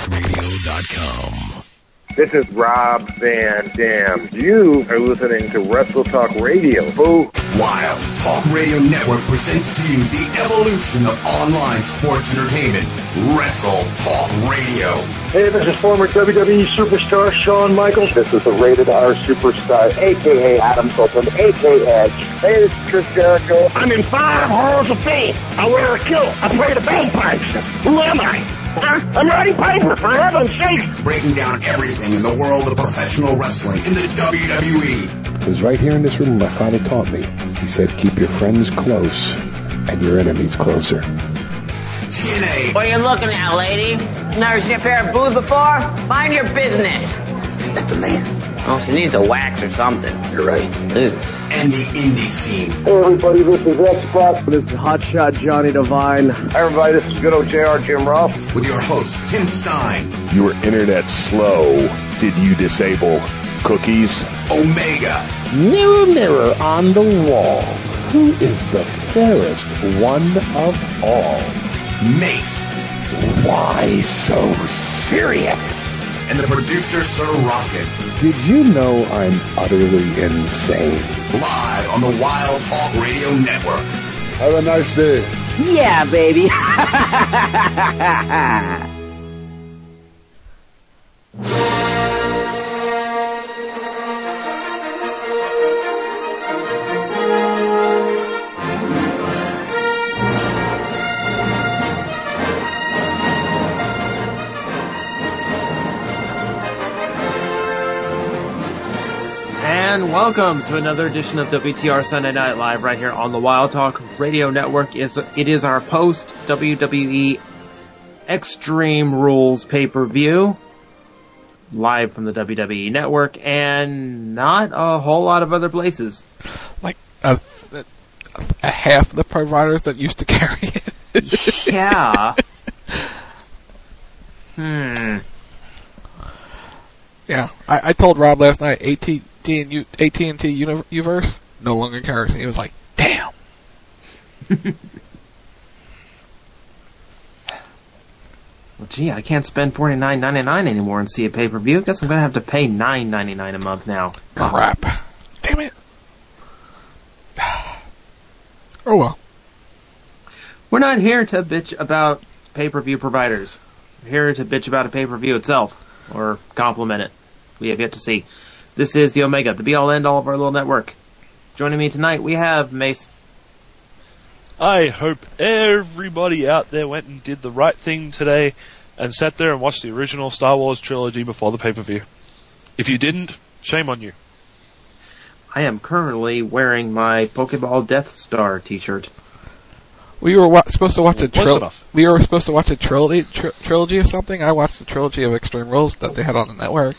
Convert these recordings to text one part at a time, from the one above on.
WildTalkRadio.com. This is Rob Van Dam. You are listening to Wrestle Talk Radio. Boo. Wild Talk Radio Network presents to you the evolution of online sports entertainment, Wrestle Talk Radio. Hey, this is former WWE superstar Shawn Michaels. This is the Rated R superstar, a.k.a. Adam Copeland, a.k.a. Edge. Hey, this is Chris Jericho. I'm in 5 halls of fame. I wear a kilt. I play the bagpipes. Who am I? I'm Roddy Piper, for heaven's sake. Breaking down everything in the world of professional wrestling in the WWE. It was right here in this room my father taught me. He said, keep your friends close and your enemies closer. TNA. What are you looking at, lady? Never seen a pair of boobs before? Mind your business. I think that's a man. Oh, she needs a wax or something. You're right. Ew. And the indie scene. Hey, everybody, this is X-Pac. This is Hotshot Johnny Devine. Hey, everybody, this is good old JR Jim Ross. With your host, Tim Stein. Your internet slow. Did you disable cookies? Omega. Mirror, mirror on the wall. Who is the fairest one of all? Mace. Why so serious? And the producer, Sir Rocket. Did you know I'm utterly insane? Live on the Wild Talk Radio Network. Have a nice day. Yeah, baby. And welcome to another edition of WTR Sunday Night Live right here on the Wild Talk Radio Network. It is our post-WWE Extreme Rules pay-per-view, live from the WWE Network, and not a whole lot of other places. Like a half the providers that used to carry it. Yeah. Yeah, I told Rob last night, AT&T Universe no longer carries it. He was like, damn. Well, gee, I can't spend $49.99 anymore and see a pay-per-view. Guess I'm going to have to pay $9.99 a month now. Crap. Damn it. Oh well. We're not here to bitch about pay-per-view providers. We're here to bitch about a pay-per-view itself, or compliment it. We have yet to see. This is the Omega, the be-all end-all of our little network. Joining me tonight, we have Mace. I hope everybody out there went and did the right thing today and sat there and watched the original Star Wars trilogy before the pay-per-view. If you didn't, shame on you. I am currently wearing my Pokeball Death Star t-shirt. We were supposed to watch We were supposed to watch a trilogy or something. I watched the trilogy of Extreme Rules that they had on the network.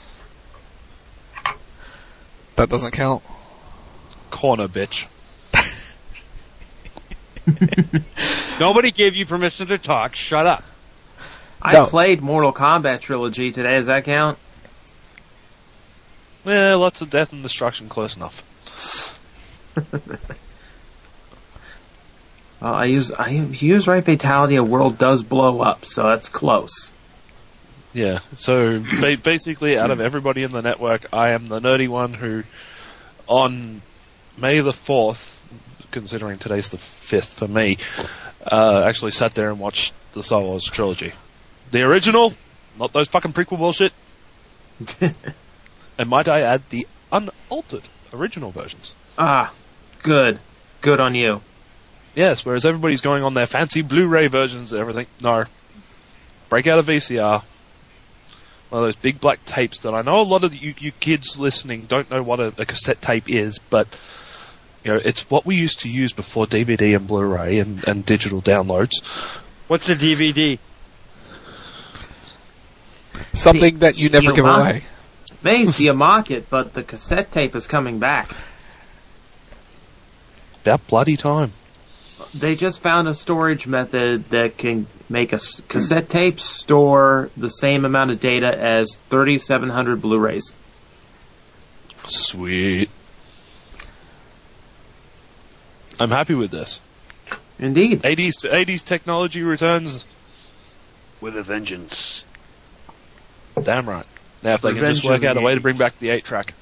That doesn't count. Corner, bitch. Nobody gave you permission to talk. Shut up. I played Mortal Kombat trilogy today. Does that count? Yeah, lots of death and destruction, close enough. Well, I use right fatality. A world does blow up, so that's close. Yeah, so basically, out of everybody in the network, I am the nerdy one who, on May the 4th, considering today's the 5th for me, actually sat there and watched the Star Wars trilogy. The original, not those fucking prequel bullshit. And might I add, the unaltered original versions. Ah, good. Good on you. Yes, whereas everybody's going on their fancy Blu-ray versions and everything. No. Break out a VCR. One of those big black tapes that I know a lot of you kids listening don't know what a cassette tape is, but you know, it's what we used to use before DVD and Blu-ray and digital downloads. What's a DVD? Something that you never give away. Mace, you mock it, but the cassette tape is coming back. About bloody time. They just found a storage method that can make a cassette tape store the same amount of data as 3,700 Blu-rays. Sweet. I'm happy with this. Indeed. 80s technology returns with a vengeance. Damn right. Now if they can Revenge just work of the out a way to 80s. bring back the 8-track.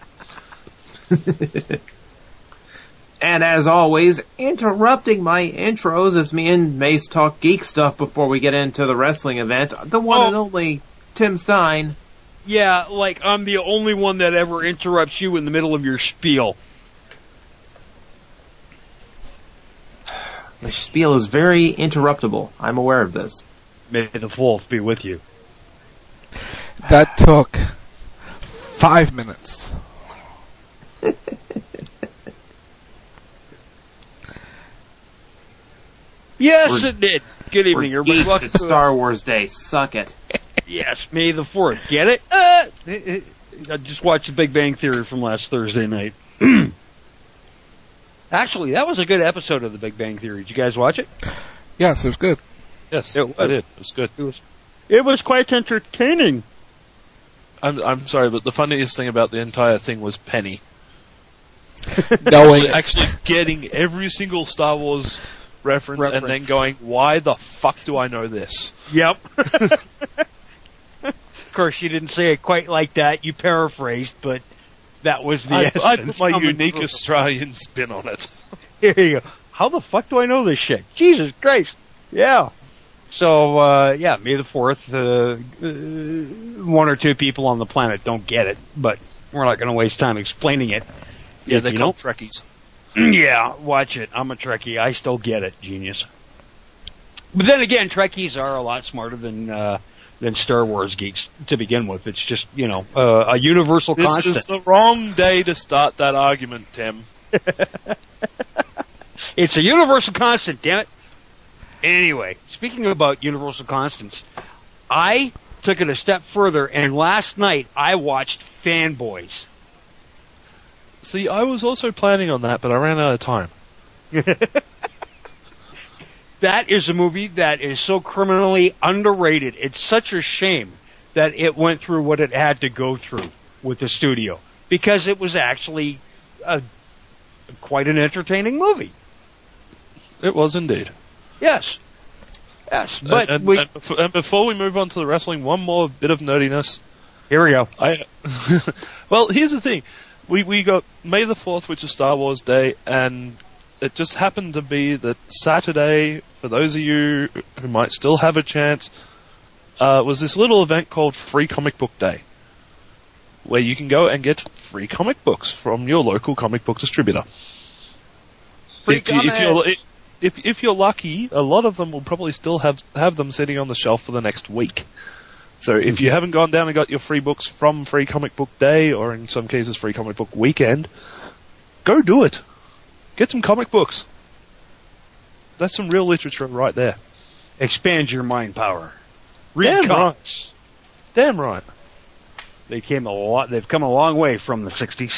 And as always, interrupting my intros as me and Mace talk geek stuff before we get into the wrestling event, the one and only Tim Stein. Yeah, like I'm the only one that ever interrupts you in the middle of your spiel. The spiel is very interruptible. I'm aware of this. May the 4th be with you. That took 5 minutes. Yes, it did. Good evening, We're everybody. geeks. Welcome It's to Star Wars Day. Suck it. Yes, May the 4th. Get it? I just watched The Big Bang Theory from last Thursday night. Actually, that was a good episode of The Big Bang Theory. Did you guys watch it? Yes, it was good. Yes, It was. I did. It was good. It was quite entertaining. I'm sorry, but the funniest thing about the entire thing was Penny. Knowing Actually getting every single Star Wars reference and then going, why the fuck do I know this? Yep. Of course, you didn't say it quite like that. You paraphrased, but that was the essence. I put my coming unique through. Australian spin on it. Here you go. How the fuck do I know this shit? Jesus Christ. Yeah. So, yeah, May the 4th, one or two people on the planet don't get it, but we're not going to waste time explaining it. Yeah, If they're you called don't- Trekkies. Yeah, watch it. I'm a Trekkie. I still get it, genius. But then again, Trekkies are a lot smarter than Star Wars geeks to begin with. It's just, a universal This constant. is the wrong day to start that argument, Tim. It's a universal constant, damn it. Anyway, speaking about universal constants, I took it a step further, and last night I watched Fanboys. See, I was also planning on that, but I ran out of time. That is a movie that is so criminally underrated. It's such a shame that it went through what it had to go through with the studio, because it was actually quite an entertaining movie. It was indeed. Yes. Yes, but and before we move on to the wrestling, one more bit of nerdiness. Here we go. Well, here's the thing. We got May the 4th, which is Star Wars Day, and it just happened to be that Saturday, for those of you who might still have a chance, was this little event called Free Comic Book Day, where you can go and get free comic books from your local comic book distributor. If you're lucky, a lot of them will probably still have them sitting on the shelf for the next week. So if you haven't gone down and got your free books from Free Comic Book Day, or in some cases Free Comic Book Weekend, go do it. Get some comic books. That's some real literature right there. Expand your mind power. Read Damn comics. Damn right. They've come a long way from the 60s.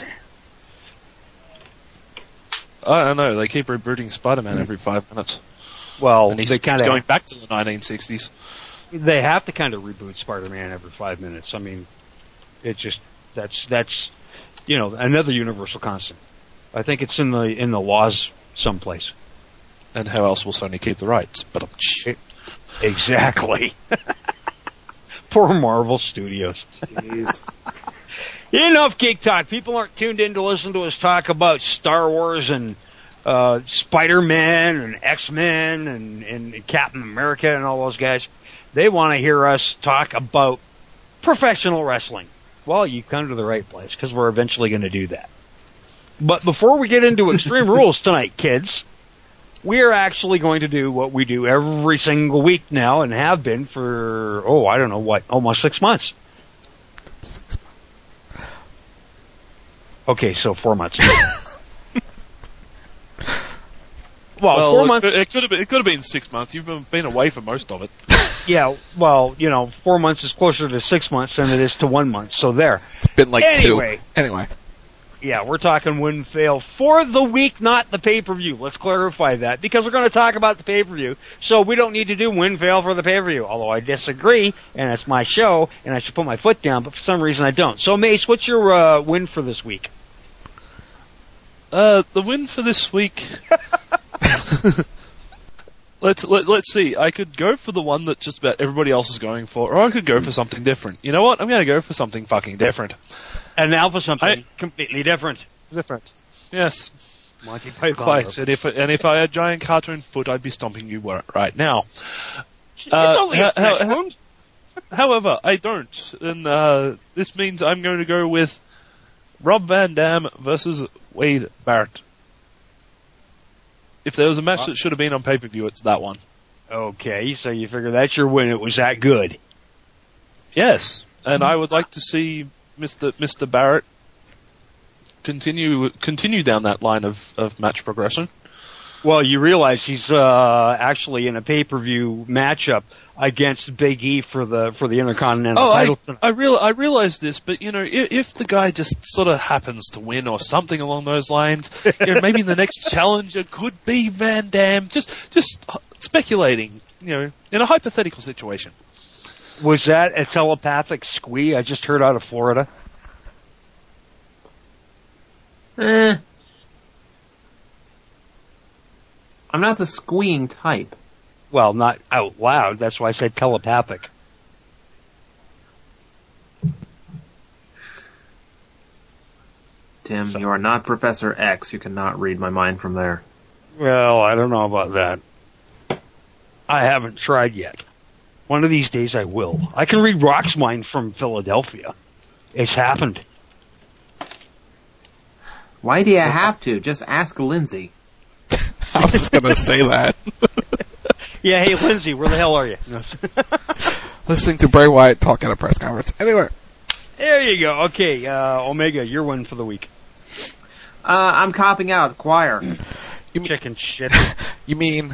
I don't know, they keep rebooting Spider-Man every 5 minutes. Well, And he's they kind going of back to the 1960s. they have to kind of reboot Spider-Man every 5 minutes. I mean, it's just that's another universal constant. I think it's in the laws someplace. And how else will Sony keep the rights? But Exactly. Poor Marvel Studios. Jeez. Enough geek talk. People aren't tuned in to listen to us talk about Star Wars and Spider-Man and X-Men and Captain America and all those guys. They want to hear us talk about professional wrestling. Well, you've come to the right place, because we're eventually going to do that. But before we get into Extreme Rules tonight, kids, we are actually going to do what we do every single week now, and have been for, almost 6 months. Okay, so 4 months. Well, 4 months. It could have been 6 months. You've been away for most of it. Yeah, well, 4 months is closer to 6 months than it is to 1 month. So there. it's been like Anyway. 2. Anyway. Yeah, we're talking win fail for the week, not the pay-per-view. Let's clarify that, because we're going to talk about the pay-per-view, so we don't need to do win fail for the pay-per-view. Although I disagree, and it's my show, and I should put my foot down, but for some reason I don't. So Mace, what's your win for this week? The win for this week. Let's see. I could go for the one that just about everybody else is going for, or I could go for something different. You know what? I'm going to go for something fucking different. And now for something completely different. Different. Yes. Monty Python. Quite. And if I had giant cartoon foot, I'd be stomping you right now. However, I don't, and this means I'm going to go with Rob Van Dam versus Wade Barrett. If there was a match that should have been on pay-per-view, it's that one. Okay, so you figure that's your win. It was that good. Yes, and I would like to see Mr. Barrett continue down that line of match progression. Well, you realize he's actually in a pay-per-view matchup against Big E for the Intercontinental title. I realize this, but if the guy just sort of happens to win or something along those lines, maybe the next challenger could be Van Dam. Just speculating, in a hypothetical situation. Was that a telepathic squee I just heard out of Florida? I'm not the squeeing type. Well, not out loud. That's why I said telepathic. Tim, you are not Professor X. You cannot read my mind from there. Well, I don't know about that. I haven't tried yet. One of these days I will. I can read Rock's mind from Philadelphia. It's happened. Why do you have to? Just ask Lindsay. I was just going to say that. Yeah, hey, Lindsay, where the hell are you? Listening to Bray Wyatt talk at a press conference. Anyway. There you go. Okay, Omega, your one for the week. I'm copping out. Choir. You chicken shit. You mean...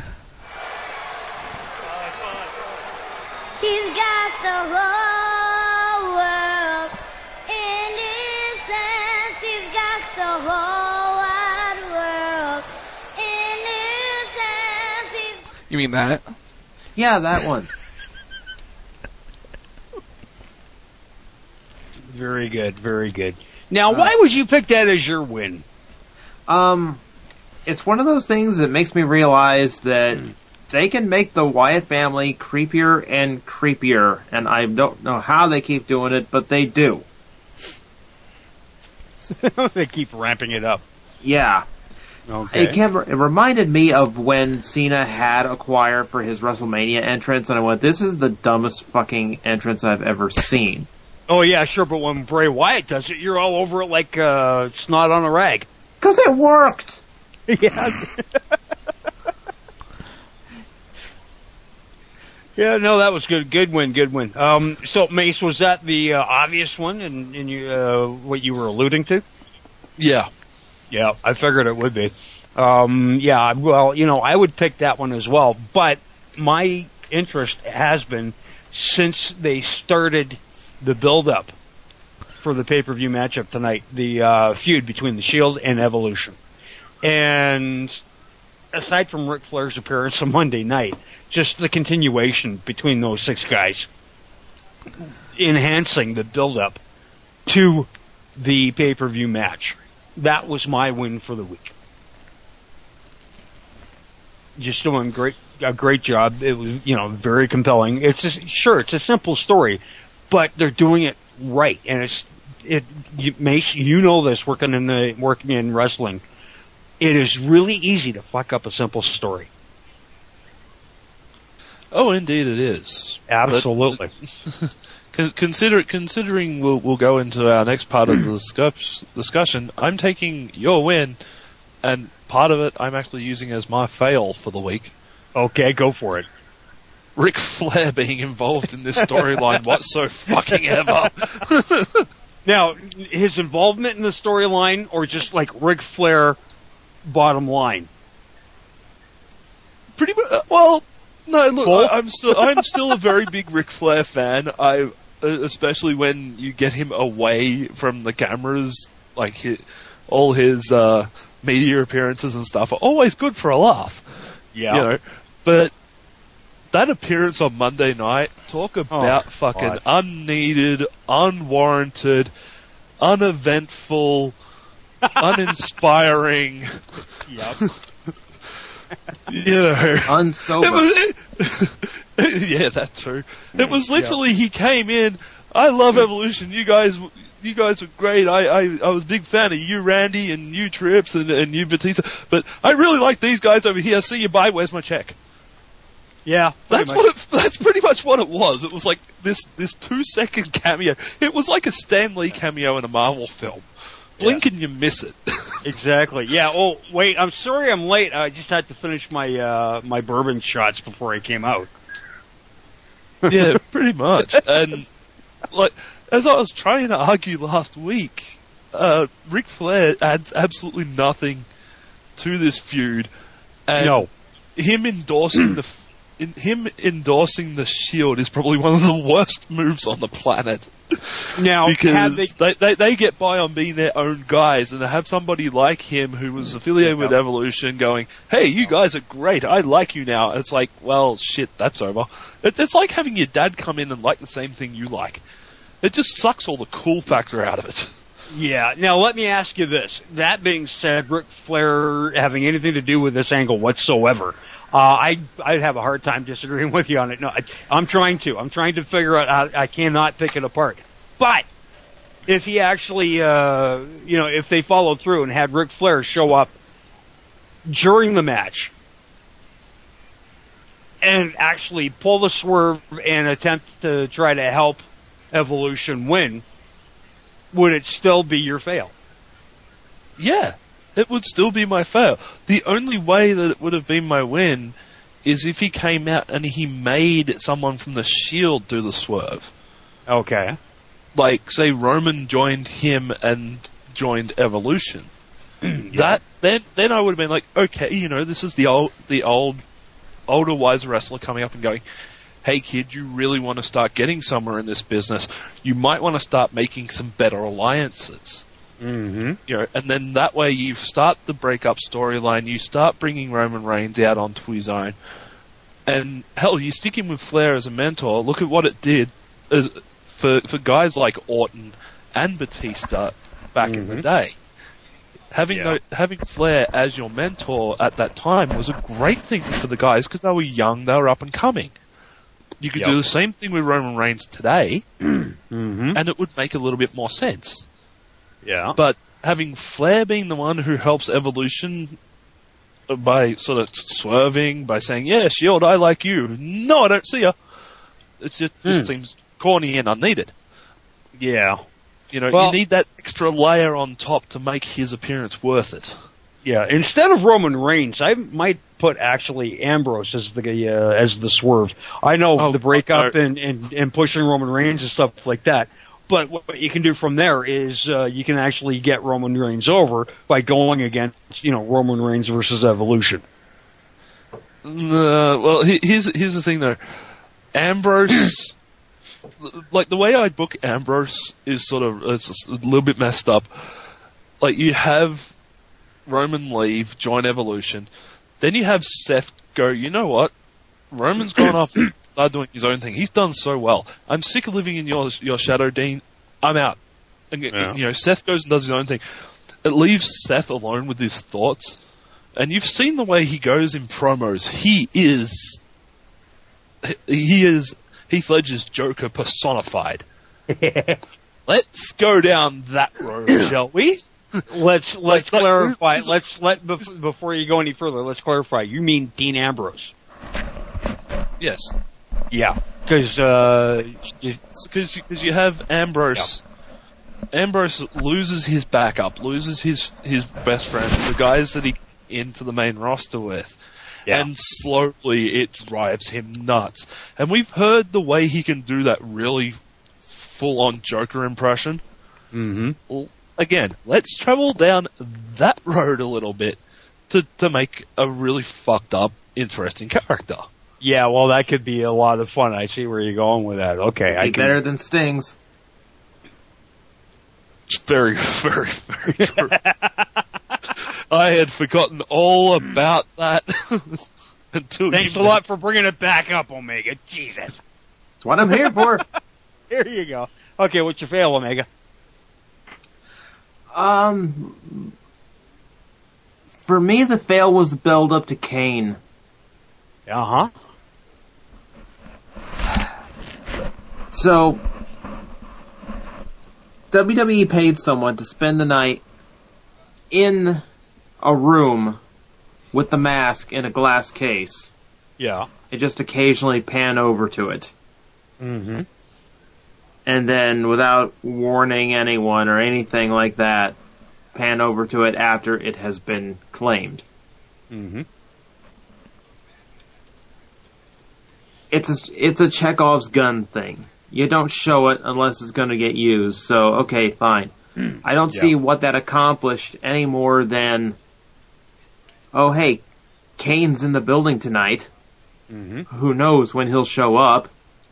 He's got the whole world in his hands. He's got the whole wide world in his hands. You mean that? Yeah, that one. Very good, very good. Now, why would you pick that as your win? It's one of those things that makes me realize that they can make the Wyatt family creepier and creepier, and I don't know how they keep doing it, but they do. They keep ramping it up. Yeah. Okay. It reminded me of when Cena had a choir for his WrestleMania entrance, and I went, this is the dumbest fucking entrance I've ever seen. Oh, yeah, sure, but when Bray Wyatt does it, you're all over it like snot on a rag. Because it worked! Yeah. Yeah, no, that was good. Good win, good win. So, Mace, was that the obvious one in you, what you were alluding to? Yeah. Yeah, I figured it would be. Yeah, well, I would pick that one as well, but my interest has been, since they started the build-up for the pay-per-view matchup tonight, the feud between The Shield and Evolution. And aside from Ric Flair's appearance on Monday night, just the continuation between those six guys, enhancing the build-up to the pay-per-view match. That was my win for the week. Just doing a great job. It was, very compelling. It's just, sure, it's a simple story, but they're doing it right. And Mace, you know this, working in wrestling. It is really easy to fuck up a simple story. Oh, indeed it is. Absolutely. Considering we'll go into our next part of the discussion, I'm taking your win, and part of it I'm actually using as my fail for the week. Okay, go for it. Ric Flair being involved in this storyline whatsoever. Now, his involvement in the storyline, or just like Ric Flair, bottom line? Pretty much. Well, no. Look, I'm still a very big Ric Flair fan. Especially when you get him away from the cameras, like all his media appearances and stuff are always good for a laugh. Yeah. But that appearance on Monday night, talk about fucking unneeded, unwarranted, uneventful, uninspiring. Yep. You know, unsober. Yeah, that's true. It was literally he came in. I love Evolution. You guys are great. I was a big fan of you, Randy, and you, Trips, and you, Batista. But I really like these guys over here. See you, bye. Where's my check? Yeah, that's pretty much what it was. It was like this 2-second cameo. It was like a Stan Lee cameo in a Marvel film. Blink and you miss it. Exactly. Yeah. Oh, wait. I'm sorry I'm late. I just had to finish my my bourbon shots before I came out. Yeah, pretty much. And like, as I was trying to argue last week, Ric Flair adds absolutely nothing to this feud. And him endorsing the Shield is probably one of the worst moves on the planet. Now, because they get by on being their own guys, and to have somebody like him who was affiliated with Evolution going, hey, you guys are great, I like you now. It's like, well, shit, that's over. It's like having your dad come in and like the same thing you like. It just sucks all the cool factor out of it. Yeah. Now, let me ask you this. That being said, Ric Flair having anything to do with this angle whatsoever, I'd have a hard time disagreeing with you on it. No, I'm trying to figure out how I cannot pick it apart. But if he actually, if they followed through and had Ric Flair show up during the match and actually pull the swerve and attempt to try to help Evolution win, would it still be your fail? Yeah. It would still be my fail. The only way that it would have been my win is if he came out and he made someone from the Shield do the swerve. Okay. Like, say Roman joined him and joined Evolution. Then I would have been like, okay, this is the older, wiser wrestler coming up and going, hey kid, you really want to start getting somewhere in this business. You might want to start making some better alliances. Mm-hmm. And then that way you start the breakup storyline, you start bringing Roman Reigns out onto his own, and hell, you stick him with Flair as a mentor. Look at what it did for guys like Orton and Batista back in the day. Having Flair as your mentor at that time was a great thing for the guys because they were young, they were up and coming. You could do the same thing with Roman Reigns today, and it would make a little bit more sense. Yeah. But having Flair being the one who helps Evolution by sort of swerving, by saying, yeah, Shield, I like you. No, I don't see you. It just seems corny and unneeded. Yeah. You need that extra layer on top to make his appearance worth it. Yeah. Instead of Roman Reigns, I might put actually Ambrose as the swerve. I know the breakup and pushing Roman Reigns and stuff like that. But what you can do from there is you can actually get Roman Reigns over by going against, Roman Reigns versus Evolution. Well, here's the thing though. Ambrose, like the way I book Ambrose is it's a little bit messed up. Like you have Roman leave, join Evolution, then you have Seth go, you know what? Roman's gone off. Start doing his own thing. He's done so well. I'm sick of living in your shadow, Dean. I'm out. And Seth goes and does his own thing. It leaves Seth alone with his thoughts. And you've seen the way he goes in promos. He is Heath Ledger's Joker personified. Let's go down that road, shall we? Let's clarify. Before you go any further, let's clarify. You mean Dean Ambrose? Yes. Yeah, because you have Ambrose. Yeah. Ambrose loses his backup, loses his best friends, the guys that he into the main roster with, and slowly it drives him nuts. And we've heard the way he can do that really full-on Joker impression. Mm-hmm. Well, again, let's travel down that road a little bit to make a really fucked up, interesting character. Yeah, well, that could be a lot of fun. I see where you're going with that. Okay, better than Sting's. Very, very, very true. I had forgotten all about that. Thanks a lot for bringing it back up, Omega. Jesus. That's what I'm here for. Here you go. Okay, what's your fail, For me, the fail was the build up to Kane. Uh-huh. So, WWE paid someone to spend the night in a room with the mask in a glass case. Yeah. And just occasionally pan over to it. Mm-hmm. And then, without warning anyone or anything like that, pan over to it after it has been claimed. Mm-hmm. It's a Chekhov's gun thing. You don't show it unless it's going to get used. So, okay, fine. I don't see what that accomplished any more than, oh, hey, Kane's in the building tonight. Mm-hmm. Who knows when he'll show up?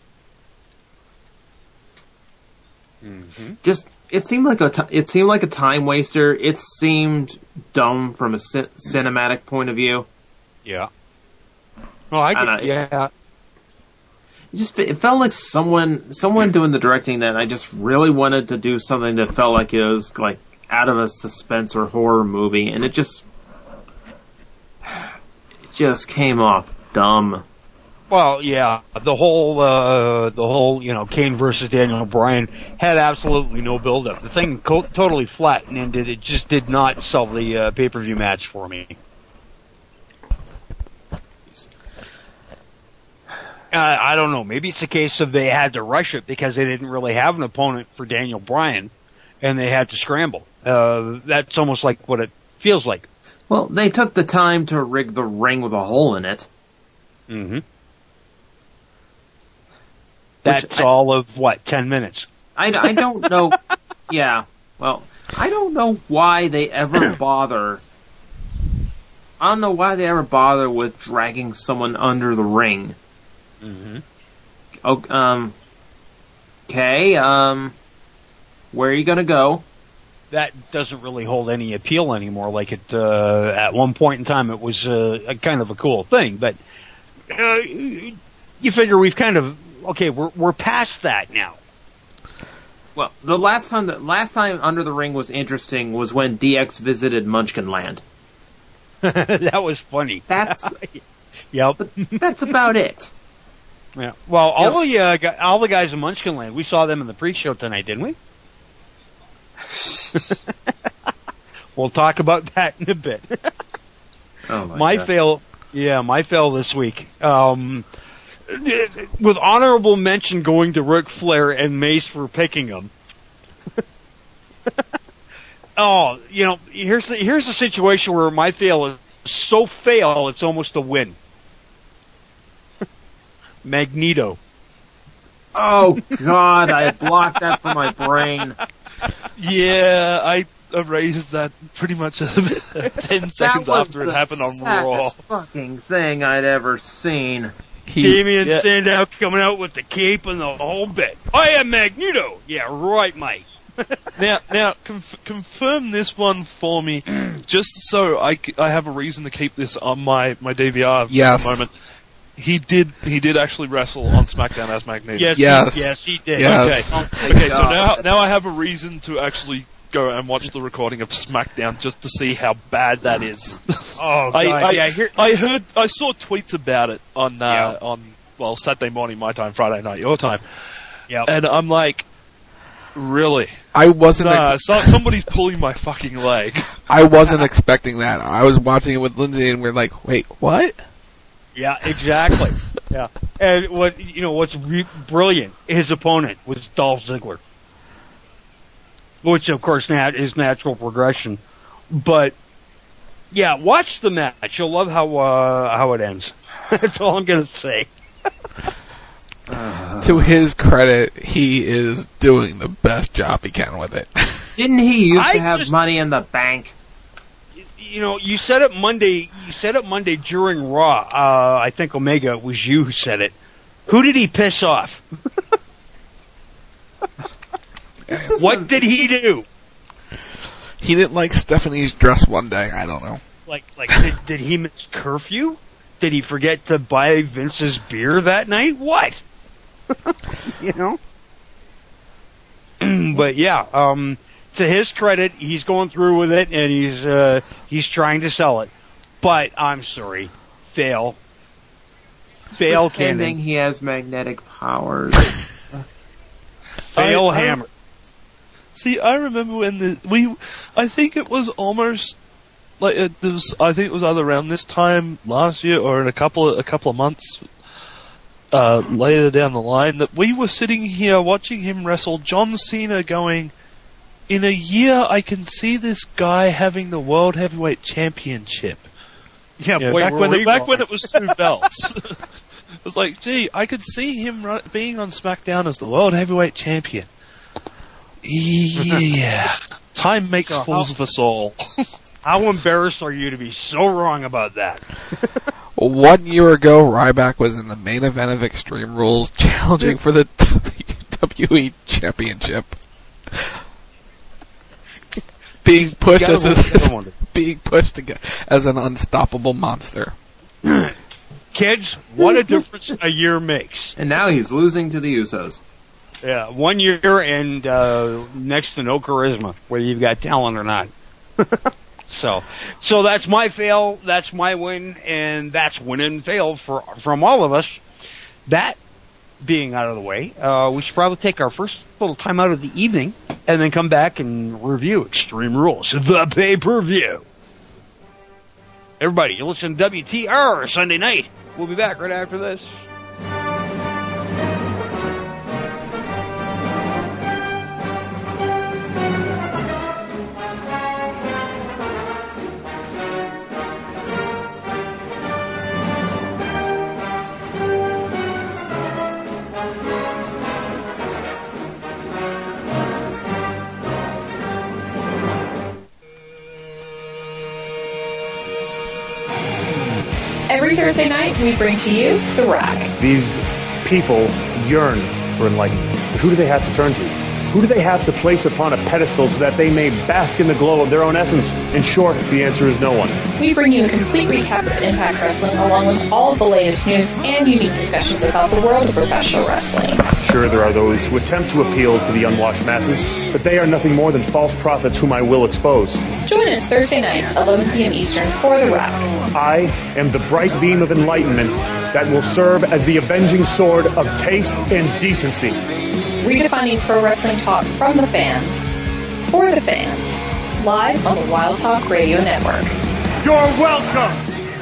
Mm-hmm. Just, it seemed like a time waster. It seemed dumb from a cinematic point of view. Yeah. Well, yeah. It felt like someone doing the directing that I just really wanted to do something that felt like it was like out of a suspense or horror movie, and it just came off dumb. Well, yeah, the whole, Kane versus Daniel Bryan had absolutely no build-up. The thing totally flattened and it just did not sell the pay-per-view match for me. I don't know. Maybe it's a case of they had to rush it because they didn't really have an opponent for Daniel Bryan, and they had to scramble. That's almost like what it feels like. Well, they took the time to rig the ring with a hole in it. Mm-hmm. That's all of, 10 minutes? I don't know. Yeah. Well, I don't know why they ever bother. I don't know why they ever bother with dragging someone under the ring. Mm-hmm. Okay, where are you gonna go? That doesn't really hold any appeal anymore. Like at one point in time, it was a kind of a cool thing, but you figure we've kind of we're past that now. Well, the last time Under the Ring was interesting was when DX visited Munchkinland. That was funny. That's yep. That's about it. Yeah. Well, all the guys in Munchkinland, we saw them in the pre-show tonight, didn't we? We'll talk about that in a bit. Oh my God. My fail this week. With honorable mention going to Ric Flair and Mace for picking him. Here's the situation where my fail is so fail it's almost a win. Magneto. Oh God, I blocked that from my brain. Yeah, I erased that pretty much 10 seconds after it happened on Raw. Fucking thing I'd ever seen. Damian Sandow coming out with the cape and the whole bit. I am Magneto. Yeah, right, Mike. Now, confirm this one for me, just so I have a reason to keep this on my DVR at the moment. He did actually wrestle on SmackDown as Magneto. Yes, he did. Yes. Okay. So now I have a reason to actually go and watch the recording of SmackDown just to see how bad that is. Oh God! I saw tweets about it on Saturday morning my time, Friday night your time. Yeah. And I'm like, really? I wasn't. Somebody's pulling my fucking leg. I wasn't expecting that. I was watching it with Lindsay, and we're like, wait, what? Yeah, exactly. Yeah, and what's brilliant? His opponent was Dolph Ziggler, which of course is natural progression. But yeah, watch the match. You'll love how it ends. That's all I'm gonna say. To his credit, he is doing the best job he can with it. Didn't he used to have money in the bank? You said it Monday. You said it Monday during Raw. I think Omega, it was you who said it. Who did he piss off? What did he do? He didn't like Stephanie's dress one day. I don't know. Did he miss curfew? Did he forget to buy Vince's beer that night? What? But yeah, to his credit, he's going through with it, and he's trying to sell it. But I'm sorry, fail. Fail, pretending Cannon. he has magnetic powers. Fail, Hammer. See, I remember when I think it was almost like I think it was either around this time last year or in a couple of months later down the line that we were sitting here watching him wrestle John Cena, going, in a year I can see this guy having the World Heavyweight Championship. Yeah, back when it was 2 belts. It was like, gee, I could see him being on SmackDown as the World Heavyweight Champion. Yeah. Time makes fools of us all. How embarrassed are you to be so wrong about that? 1 year ago, Ryback was in the main event of Extreme Rules, challenging for the WWE Championship. Being pushed as an unstoppable monster. Kids, what a difference a year makes. And now he's losing to the Usos. Yeah, 1 year and next to no charisma, whether you've got talent or not. So that's my fail, that's my win, and that's win and fail from all of us. That being out of the way, we should probably take our first little time out of the evening and then come back and review Extreme Rules, the pay-per-view. Everybody, you listen to WTR Sunday night. We'll be back right after this. Every Thursday night, we bring to you The Rack. These people yearn for enlightenment. Who do they have to turn to? Who do they have to place upon a pedestal so that they may bask in the glow of their own essence? In short, the answer is no one. We bring you a complete recap of Impact Wrestling along with all of the latest news and unique discussions about the world of professional wrestling. Sure, there are those who attempt to appeal to the unwashed masses, but they are nothing more than false prophets whom I will expose. Join us Thursday nights, 11 p.m. Eastern, for The Rack. I am the bright beam of enlightenment that will serve as the avenging sword of taste and decency. Redefining pro wrestling talk from the fans, for the fans, live on the Wild Talk Radio Network. You're welcome!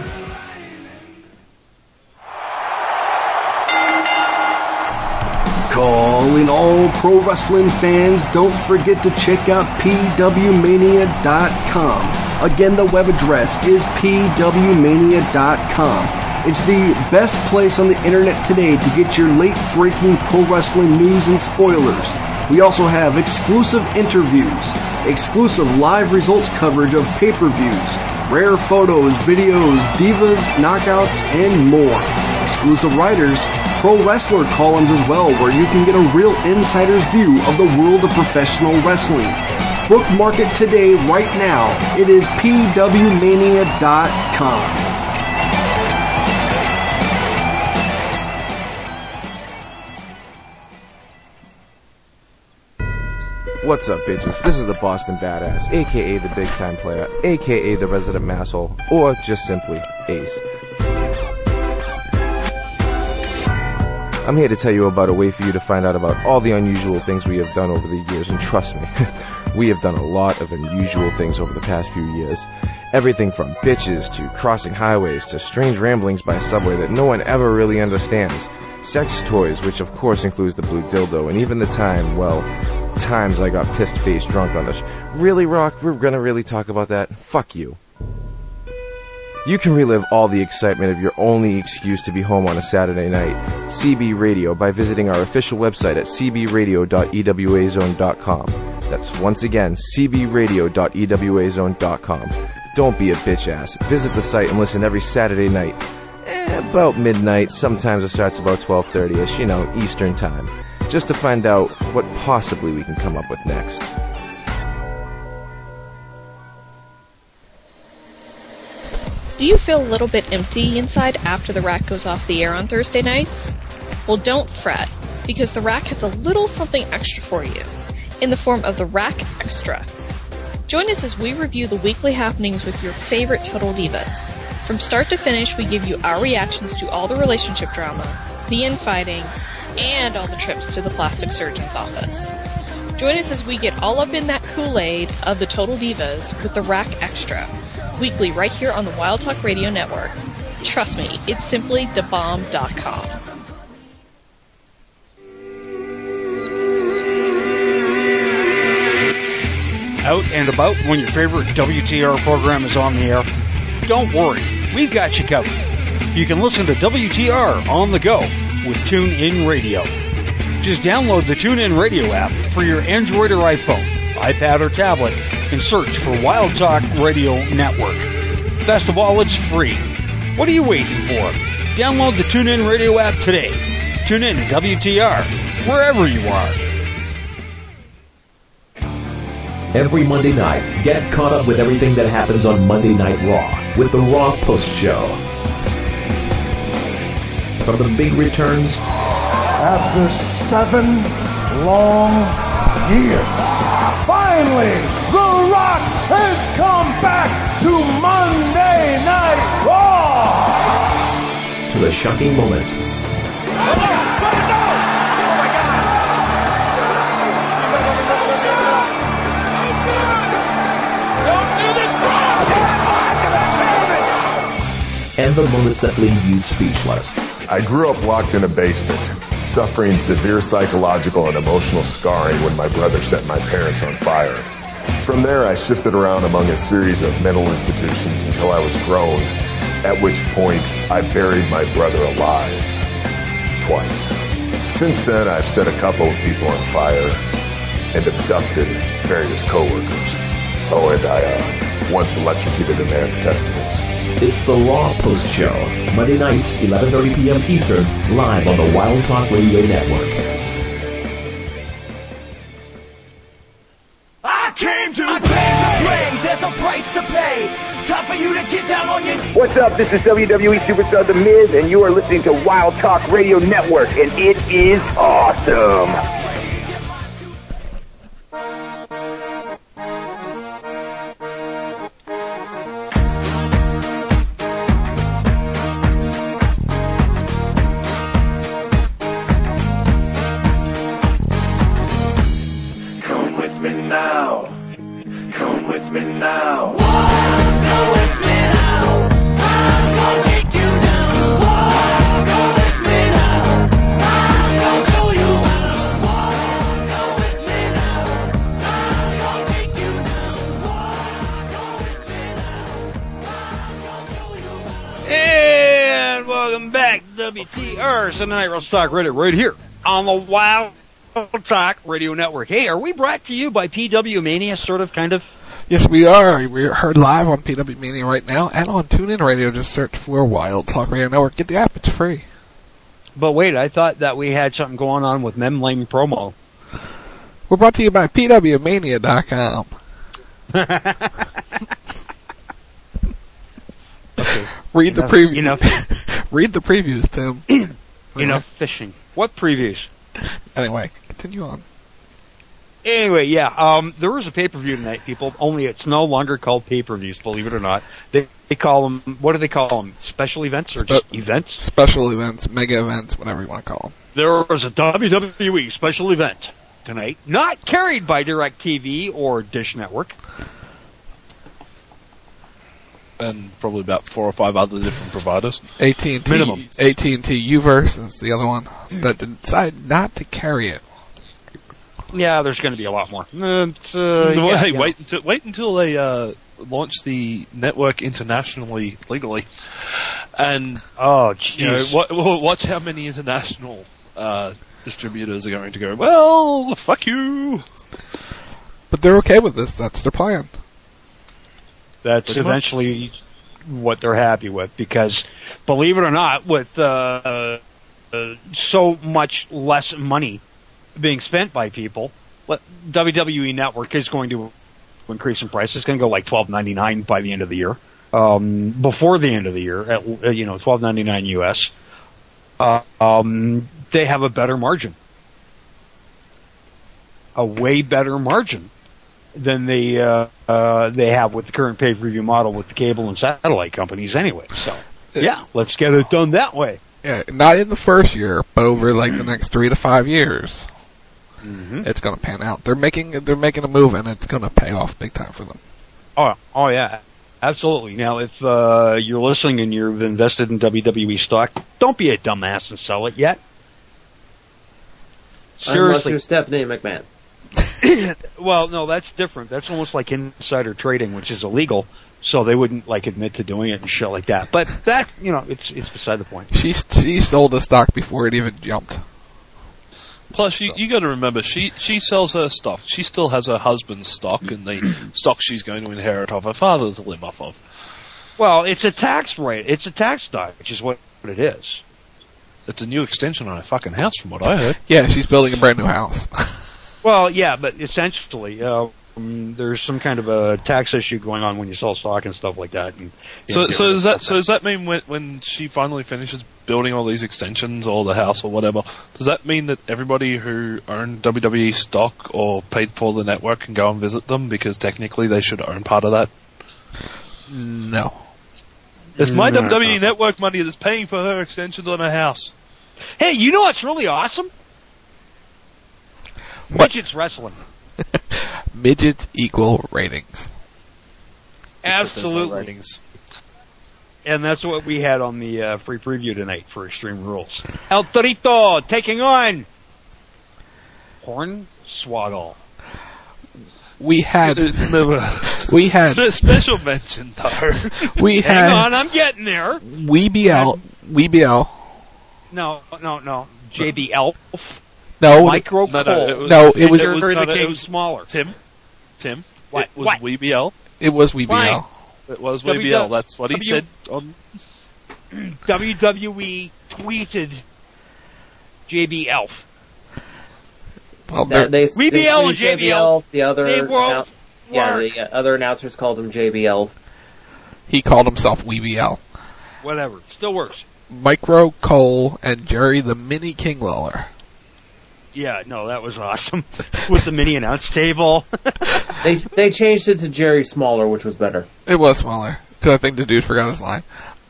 Calling all pro wrestling fans, don't forget to check out pwmania.com. Again, the web address is pwmania.com. It's the best place on the internet today to get your late-breaking pro wrestling news and spoilers. We also have exclusive interviews, exclusive live results coverage of pay-per-views, rare photos, videos, divas, knockouts, and more. Exclusive writers, pro wrestler columns as well, where you can get a real insider's view of the world of professional wrestling. Bookmark it today, right now. It is pwmania.com. What's up, bitches? This is the Boston Badass, aka the Big Time Player, aka the Resident Masshole, or just simply Ace. I'm here to tell you about a way for you to find out about all the unusual things we have done over the years, and trust me, we have done a lot of unusual things over the past few years. Everything from bitches to crossing highways to strange ramblings by subway that no one ever really understands. Sex toys, which of course includes the blue dildo, and even the times I got pissed-faced drunk on this. Really, Rock? We're gonna really talk about that? Fuck you. You can relive all the excitement of your only excuse to be home on a Saturday night, CB Radio, by visiting our official website at cbradio.ewazone.com. That's once again, cbradio.ewazone.com. Don't be a bitch ass. Visit the site and listen every Saturday night. About midnight, sometimes it starts about 12:30ish, Eastern time, just to find out what possibly we can come up with next. Do you feel a little bit empty inside after The Rack goes off the air on Thursday nights? Well, don't fret, because The Rack has a little something extra for you. in the form of the Rack Extra. Join us as we review the weekly happenings with your favorite Total Divas. From start to finish, we give you our reactions to all the relationship drama, the infighting, and all the trips to the plastic surgeon's office. Join us as we get all up in that Kool-Aid of the Total Divas with the Rack Extra, weekly right here on the Wild Talk Radio Network. Trust me, it's simply debomb.com. Out and about when your favorite WTR program is on the air? Don't worry, we've got you covered. You can listen to WTR on the go with TuneIn Radio. Just download the TuneIn Radio app for your Android or iPhone, iPad or tablet, and search for Wild Talk Radio Network. Best of all, it's free. What are you waiting for? Download the TuneIn Radio app today. Tune in to WTR, wherever you are. Every Monday night, get caught up with everything that happens on Monday Night Raw with the Raw Post Show. From the big returns. After 7 long years, finally, The Rock has come back to Monday Night Raw. To the shocking moments. And the moments that leave you speechless. I grew up locked in a basement, suffering severe psychological and emotional scarring when my brother set my parents on fire. From there, I shifted around among a series of mental institutions until I was grown, at which point I buried my brother alive. Twice. Since then, I've set a couple of people on fire and abducted various coworkers. Oh, and I once electrocuted a man's testicles. It's the Raw Post Show, Monday nights, 11:30 p.m. Eastern, live on the Wild Talk Radio Network. I came to play. There's a price to pay. Time for you to get down on your knees. What's up? This is WWE Superstar The Miz, and you are listening to Wild Talk Radio Network, and it is awesome. Tonight, Russell Talk Radio right here on the Wild Talk Radio Network. Hey, are we brought to you by PW Mania, sort of, kind of? Yes, we are. We're heard live on PW Mania right now and on TuneIn Radio. Just search for Wild Talk Radio Network. Get the app. It's free. But wait, I thought that we had something going on with Memlane promo. We're brought to you by PWMania.com. Okay. Read the preview. Read the previews, Tim. Enough fishing. What previews? Anyway, continue on. Anyway, yeah, there was a pay-per-view tonight, people, only it's no longer called pay-per-views, believe it or not. They call them, what do they call them? Special events or just events? Special events, mega events, whatever you want to call them. There was a WWE special event tonight, not carried by DirecTV or Dish Network. And probably about 4 or 5 other different providers. AT&T, minimum. AT&T Uverse is the other one that decided not to carry it. Yeah, there's going to be a lot more. Wait until they launch the network internationally legally, and watch how many international distributors are going to go. Well, fuck you. But they're okay with this. That's their plan. That's eventually what they're happy with, because, believe it or not, with so much less money being spent by people, WWE Network is going to increase in price. It's going to go like $12.99 by the end of the year. Before the end of the year, at $12.99 US, they have a better margin. a way better margin than they have with the current pay-per-view model with the cable and satellite companies anyway. So, yeah, let's get it done that way. Yeah, not in the first year, but over like the next 3 to 5 years, it's going to pan out. They're making a move, and it's going to pay off big time for them. Oh yeah, absolutely. Now, if you're listening and you've invested in WWE stock, don't be a dumbass and sell it yet. Unless Seriously. you're Stephanie McMahon. Well, no, that's different. That's almost like insider trading, which is illegal. So they wouldn't like admit to doing it and shit like that. But that, it's beside the point. She sold the stock before it even jumped. Plus, you got to remember, she sells her stock. She still has her husband's stock and the stock she's going to inherit off her father to live off of. Well, it's a tax rate. It's a tax stock, which is what it is. It's a new extension on her fucking house, from what I heard. Yeah, she's building a brand new house. Well, yeah, but essentially, there's some kind of a tax issue going on when you sell stock and stuff like that. And, So does that mean when she finally finishes building all these extensions or the house or whatever, does that mean that everybody who owned WWE stock or paid for the network can go and visit them because technically they should own part of that? No. It's my WWE network money that's paying for her extensions on her house. Hey, you know what's really awesome? Midgets wrestling. Midgets equal ratings. Absolutely. Ratings. And that's what we had on the free preview tonight for Extreme Rules. El Torito taking on Hornswoggle. We had special mention though. Hang on, I'm getting there. WBL. No. JB Elf. No. Micro Cole. No, it was became smaller. Tim. What? It was WBL. It was WBL. Fine. It was WBL. That's what he said on. WWE tweeted JB Elf. Well, They WBL and JBL. The other, they were the other announcers called him JBL. He called himself WBL. Whatever, still works. Micro Cole and Jerry the Mini King Lawler. Yeah, no, that was awesome with the mini announce table. They changed it to Jerry Smaller, which was better. It was smaller because I think the dude forgot his line.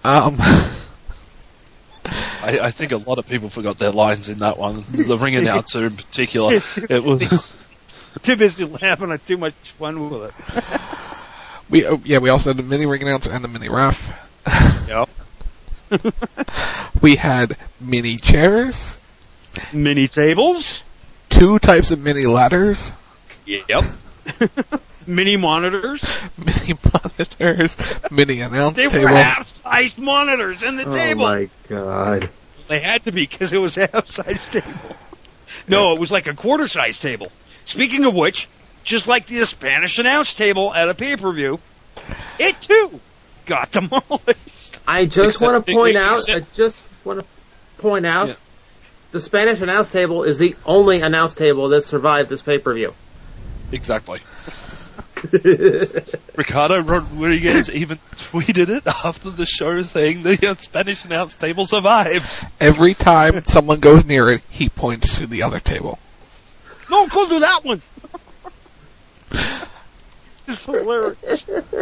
I think a lot of people forgot their lines in that one. The ring announcer in particular. It was too busy laughing. Had too much fun with it. We also had the mini ring announcer and the mini ref. Yep. We had mini chairs, mini tables, 2 types of mini ladders. Yep. Mini monitors. Mini announce they table. They were half-sized monitors in the table. Oh my god. They had to be because it was a half-sized table. No, it was like a quarter-sized table. Speaking of which, just like the Spanish announce table at a pay-per-view, it too got demolished. I just want to point out, the Spanish announce table is the only announce table that survived this pay-per-view. Exactly. Ricardo Rodriguez even tweeted it after the show saying the Spanish announce table survives. Every time someone goes near it, he points to the other table. No, go do that one. It's hilarious.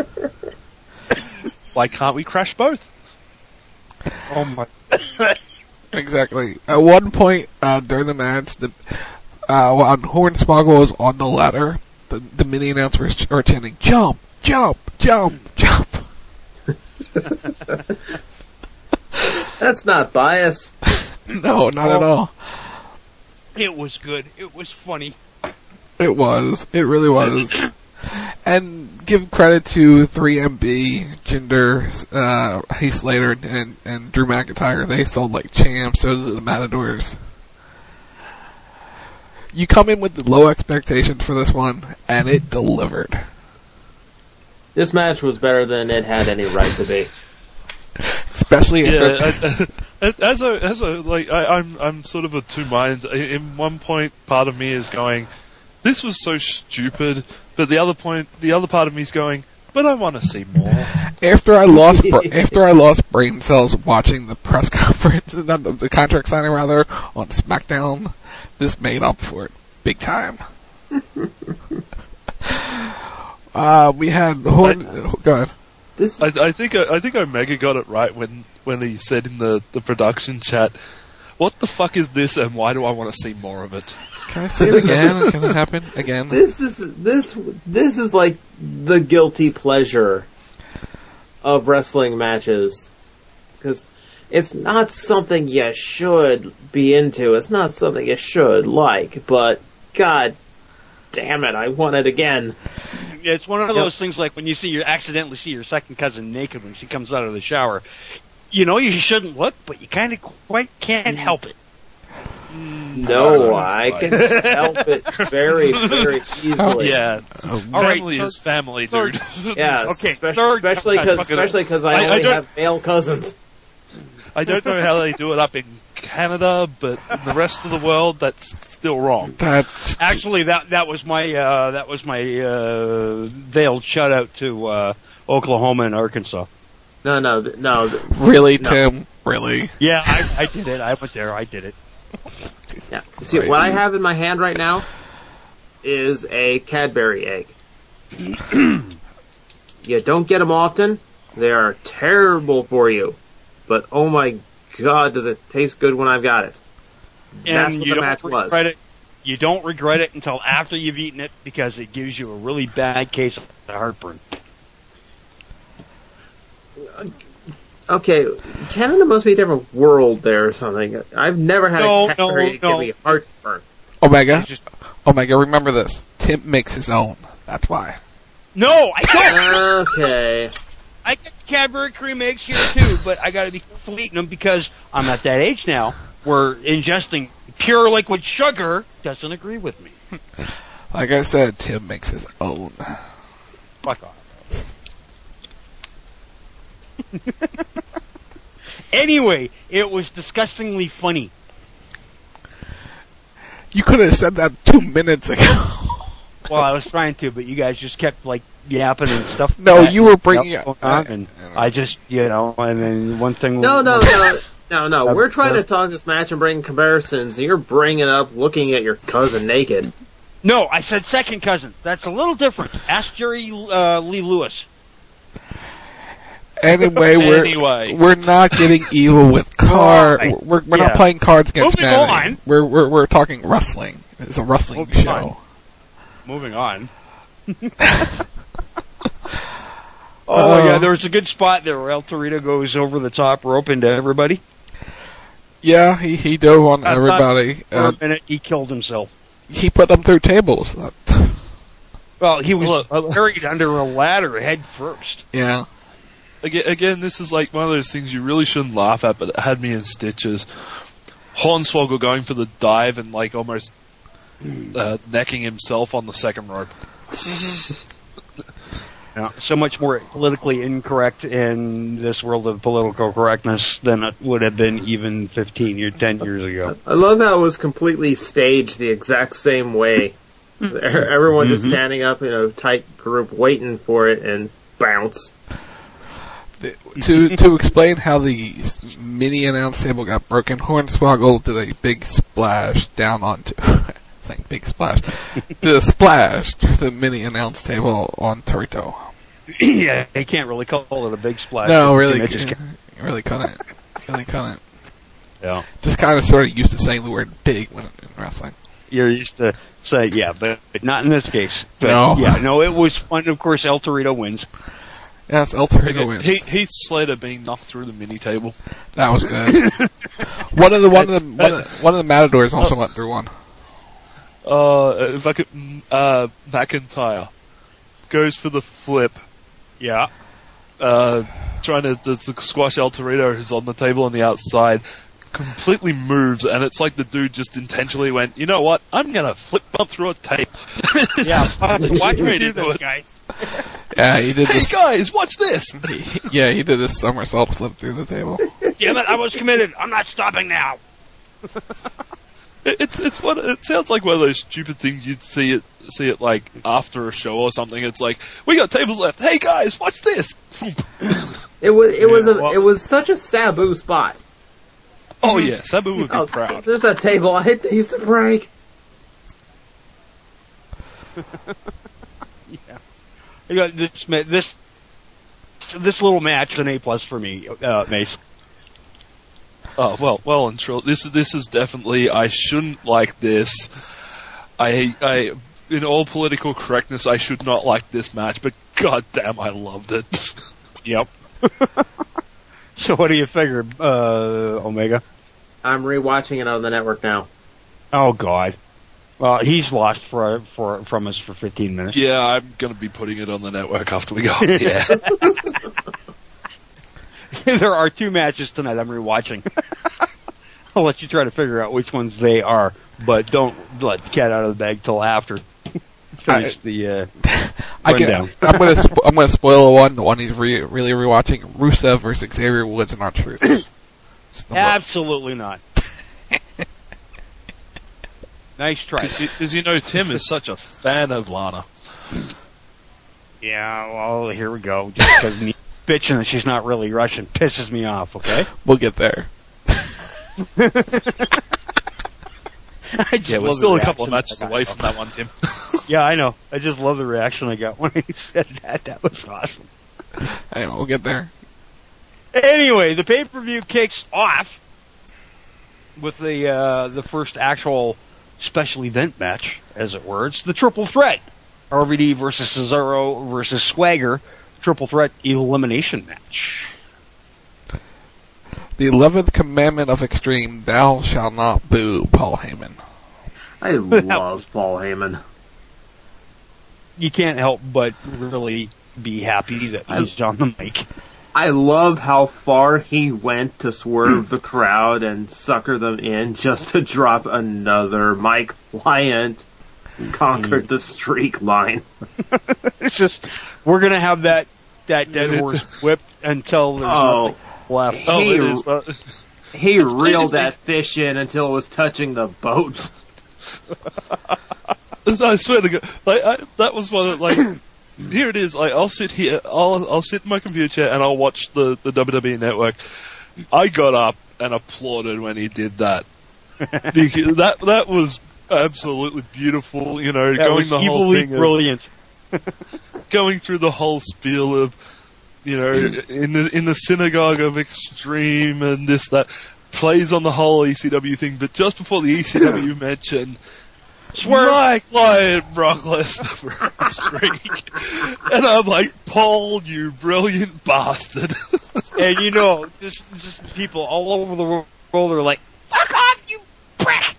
Why can't we crash both? Oh my. Exactly. At one point during the match, when Hornswoggle was on the ladder, the mini announcers are chanting, "Jump, jump, jump, jump." That's not bias. No, not at all. It was good. It was funny. It was. It really was. And give credit to 3MB, Jinder, Heath Slater, and Drew McIntyre. They sold like champs. So did the Matadors. You come in with low expectations for this one, and it delivered. This match was better than it had any right to be. Especially I'm sort of of two minds. In one point, part of me is going, "This was so stupid," but the other part of me is going, "But I want to see more." After I lost brain cells watching the press conference, the contract signing rather, on SmackDown, this made up for it big time. We had go ahead. I think Omega got it right when he said in the production chat, "What the fuck is this, and why do I want to see more of it?" Can I say it again? Can it happen again? This is like the guilty pleasure of wrestling matches, because it's not something you should be into. It's not something you should like, but God damn it, I want it again. It's one of those things like when you accidentally see your second cousin naked when she comes out of the shower. You know you shouldn't look, but you kind of quite can't help it. No, I can help it very, very easily. Yeah, family is family, dude. Yeah, okay. Especially because I only have male cousins. I don't know how they do it up in Canada, but in the rest of the world, that's still wrong. Actually that was my veiled shout out to Oklahoma and Arkansas. No. Really, no. Tim? Really? Yeah, I did it. I went there. I did it. Yeah. See, what I have in my hand right now is a Cadbury egg. You don't get them often. They are terrible for you. But oh my God, does it taste good when I've got it. That's what the match was. You don't regret it until after you've eaten it because it gives you a really bad case of heartburn. Okay, Canada must be a different world there or something. I've never had a Cadbury give me heartburn. Omega, remember this. Tim makes his own. That's why. No, I don't. Okay. I get Cadbury cream eggs here too, but I gotta be careful eating them because I'm at that age now where ingesting pure liquid sugar doesn't agree with me. Like I said, Tim makes his own. Fuck off. Anyway, it was disgustingly funny. You could have said that 2 minutes ago. Well, I was trying to, but you guys just kept like yapping and stuff. No, you were bringing it up, and I just, and then one thing. No. We're trying to talk this match and bring comparisons. You're bringing up looking at your cousin naked. No, I said second cousin. That's a little different. Ask Jerry Lee Lewis. Anyway, we're not getting evil with cards. We're not playing Cards Against Humanity. We're talking wrestling. It's a wrestling show. Moving on. Yeah, there was a good spot there where El Torito goes over the top rope into everybody. Yeah, he dove on everybody. For a minute, he killed himself. He put them through tables. Well, he was buried under a ladder head first. Yeah. Again, this is like one of those things you really shouldn't laugh at, but it had me in stitches. Hornswoggle going for the dive and like almost necking himself on the second rope. Yeah, so much more politically incorrect in this world of political correctness than it would have been even 10 years ago. I love how it was completely staged the exact same way. Everyone just standing up in a tight group waiting for it and bounce. To explain how the mini announce table got broken, Hornswoggle did a big splash down onto. Big splash. Did a splash through the mini announce table on Torito. Yeah, they can't really call it a big splash. No, really couldn't. Really couldn't. Yeah. Just kind of sort of used to saying the word big when in wrestling. You're used to say, yeah, but not in this case. But no. Yeah, no, it was fun. Of course, El Torito wins. Yes, El Torito wins. Heath Slater being knocked through the mini table. That was good. one of the Matadors also went through one. McIntyre goes for the flip. Yeah. Trying to squash El Torito, who's on the table on the outside. Completely moves, and it's like the dude just intentionally went, you know what? I'm gonna flip bump through a tape. Yeah, watch me do this, guys. Yeah, he did. Hey guys, watch this. He did a somersault flip through the table. Damn it! I was committed. I'm not stopping now. It sounds like one of those stupid things you'd see it like after a show or something. It's like, we got tables left. Hey guys, watch this. It was such a Sabu spot. Oh yeah, Sabu would be proud. There's that table I used to break. Yeah. You got this little match an A+ for me, Mace. Oh well and truly, this is definitely, I shouldn't like this. I in all political correctness, I should not like this match, but goddamn, I loved it. Yep. So what do you figure, Omega? I'm rewatching it on the network now. Oh God. Well, he's lost from us for 15 minutes. Yeah, I'm gonna be putting it on the network after we go off the air. There are 2 matches tonight I'm rewatching. I'll let you try to figure out which ones they are, but don't let the cat out of the bag till after. Finish the rundown. I'm gonna spoil the one he's really rewatching. Rusev versus Xavier Woods in R-Truth. Absolutely not. Nice try. Because you know Tim is such a fan of Lana. Yeah, well, here we go. Just because me bitching that she's not really Russian pisses me off, okay? We'll get there. Yeah, we're still a couple of matches away from that one, Tim. Yeah, I know. I just love the reaction I got when he said that. That was awesome. Anyway, we'll get there. Anyway, the pay-per-view kicks off with the first actual special event match, as it were. It's the triple threat. RVD versus Cesaro versus Swagger. Triple threat elimination match. The 11th commandment of Extreme, thou shalt not boo Paul Heyman. I love Paul Heyman. You can't help but really be happy that he's on the mic. I love how far he went to swerve the crowd and sucker them in just to drop another Mike Wyatt conquered the streak line. It's just, we're going to have that dead horse whipped until there's nothing left. He reeled that fish in until it was touching the boat. I swear to God, that was one of, here it is, I'll sit here, I'll sit in my computer chair and I'll watch the WWE Network. I got up and applauded when he did that. Because that was absolutely beautiful, you know, that going was the whole evilly thing. Brilliant. Going through the whole spiel of, you know, in the synagogue of Extreme and this, that, plays on the whole ECW thing, but just before the ECW mention, Mike Wyatt, Brock Lesnar streak. And I'm like, Paul, you brilliant bastard. And you know, just people all over the world are like, fuck off, you prick!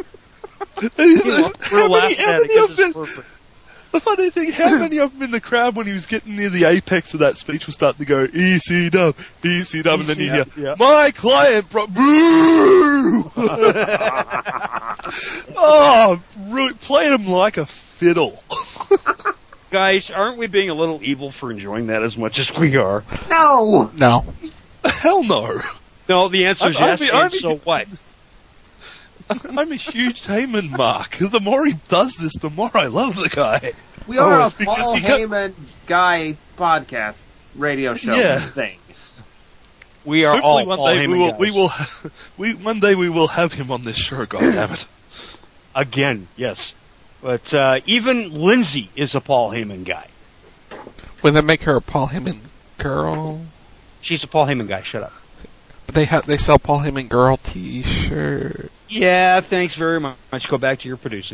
We're laughing at it because it's perfect. The funny thing, how many of them in the crowd when he was getting near the apex of that speech were starting to go, ECW, ECW, and then you hear, my client, bro, boo! Oh, really, played him like a fiddle. Guys, aren't we being a little evil for enjoying that as much as we are? No! No. Hell no. No, the answer is yes, so what? I'm a huge Heyman mark. The more he does this, the more I love the guy. We are a Paul Heyman guy podcast radio show thing. We are hopefully all one Paul day Heyman one day we will have him on this show, goddammit. Again, yes. But even Lindsay is a Paul Heyman guy. Would that make her a Paul Heyman girl? She's a Paul Heyman guy, shut up. But they sell Paul Heyman girl t-shirts. Yeah, thanks very much. Go back to your producing.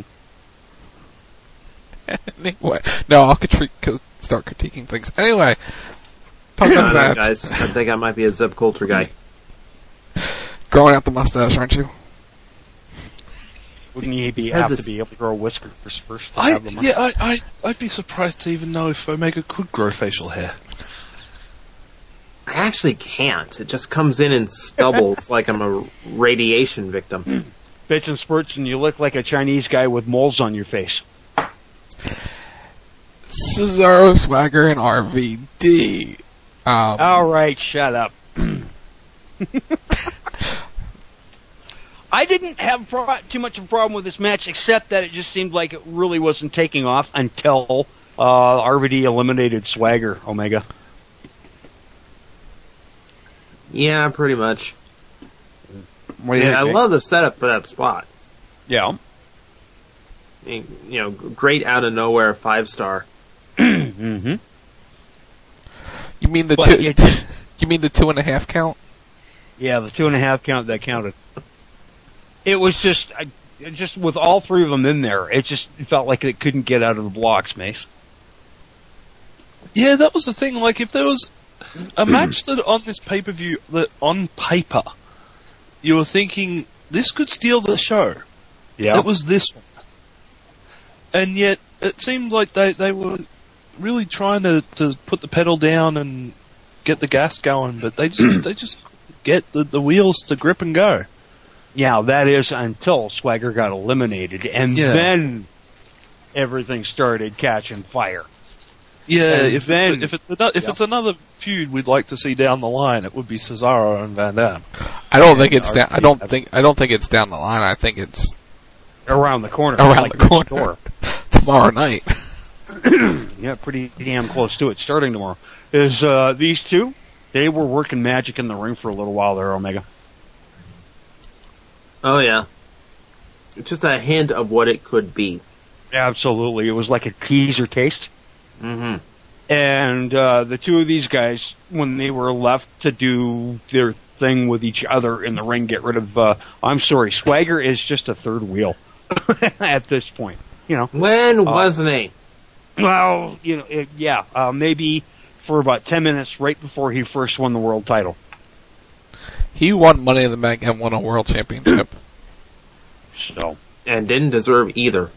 Anyway, no, I'll start critiquing things. Anyway, talking about the match. Guys, I think I might be a Zeb Coulter guy. Growing out the mustache, aren't you? Wouldn't he have to be able to grow whiskers first? I'd be surprised to even know if Omega could grow facial hair. I actually can't. It just comes in stubbles like I'm a radiation victim. Bitch and spurts, and you look like a Chinese guy with moles on your face. Cesaro, Swagger, and RVD. All right, shut up. I didn't have too much of a problem with this match, except that it just seemed like it really wasn't taking off until RVD eliminated Swagger, Omega. Yeah, pretty much. What do you think, I love the setup for that spot. Yeah. great out of nowhere 5-star. Mm-hmm. You mean the You mean the 2.5 count? Yeah, the 2.5 count that counted. It was just with all three of them in there, it felt like it couldn't get out of the blocks, Mace. Yeah, that was the thing. Like, if there was a match that on this pay-per-view that on paper you were thinking this could steal the show, yeah, it was this one. And yet it seemed like they were really trying to put the pedal down and get the gas going, but they just get the wheels to grip and go. Yeah, that is until Swagger got eliminated, and then everything started catching fire. Yeah, if it's another feud we'd like to see down the line, it would be Cesaro and Van Dam. I don't think it's down. I don't think it's down the line. I think it's around the corner. Door. Tomorrow night. Yeah, pretty damn close to it. Starting tomorrow. Is these two? They were working magic in the ring for a little while there, Omega. Oh yeah, just a hint of what it could be. Absolutely, it was like a teaser taste. Mm-hmm. And the two of these guys, when they were left to do their thing with each other in the ring, get rid of. I'm sorry, Swagger is just a third wheel at this point. When wasn't he? Well, maybe for about 10 minutes right before he first won the world title. He won Money in the Bank and won a world championship. And didn't deserve either.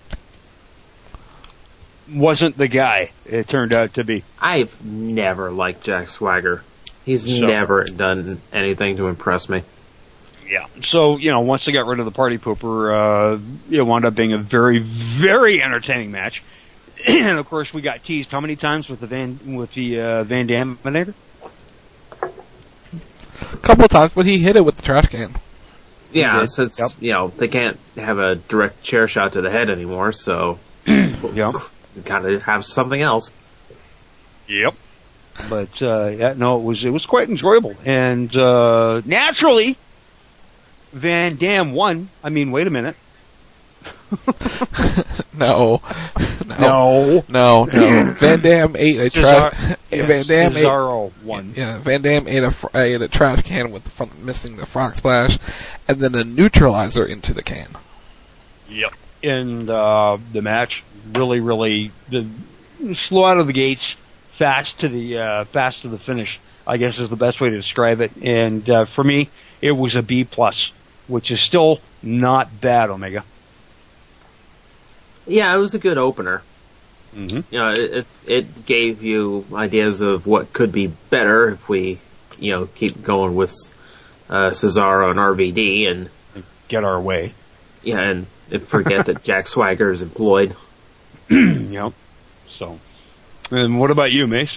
Wasn't the guy it turned out to be. I've never liked Jack Swagger. He's never done anything to impress me. Yeah. So, once they got rid of the party pooper, it wound up being a very, very entertaining match. And of course, we got teased how many times with the Van Daminator? A couple of times, but he hit it with the trash can. Yeah, since they can't have a direct chair shot to the head anymore, so you gotta have something else. Yep. But it was quite enjoyable, and naturally, Van Dam won. I mean, wait a minute. No. Van Dam ate a trash. Cesaro won. Yeah, Van Dam ate a trash can missing the frog splash, and then a neutralizer into the can. Yep. And the match really slow out of the gates, fast to the finish, I guess is the best way to describe it. And for me, it was a B+, which is still not bad, Omega. Yeah, it was a good opener. Mm-hmm. It gave you ideas of what could be better if we, keep going with Cesaro and RVD and get our way. Yeah, and forget that Jack Swagger is employed. Yep. So, and what about you, Mace?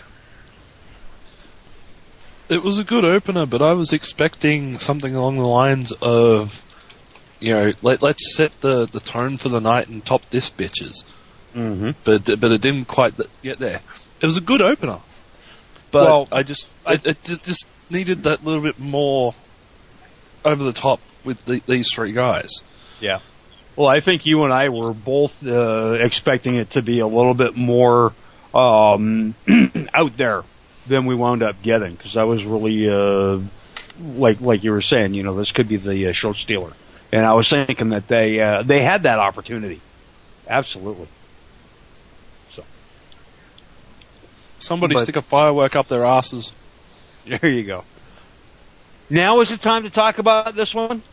It was a good opener, but I was expecting something along the lines of, let's set the tone for the night and top this bitches. Mm-hmm. But it didn't quite get there. It was a good opener, but I just needed that little bit more over the top with these three guys. Yeah. Well, I think you and I were both expecting it to be a little bit more out there than we wound up getting, because I was really like you were saying, this could be the show stealer, and I was thinking that they had that opportunity. Absolutely. So somebody stick a firework up their asses. There you go. Now is the time to talk about this one?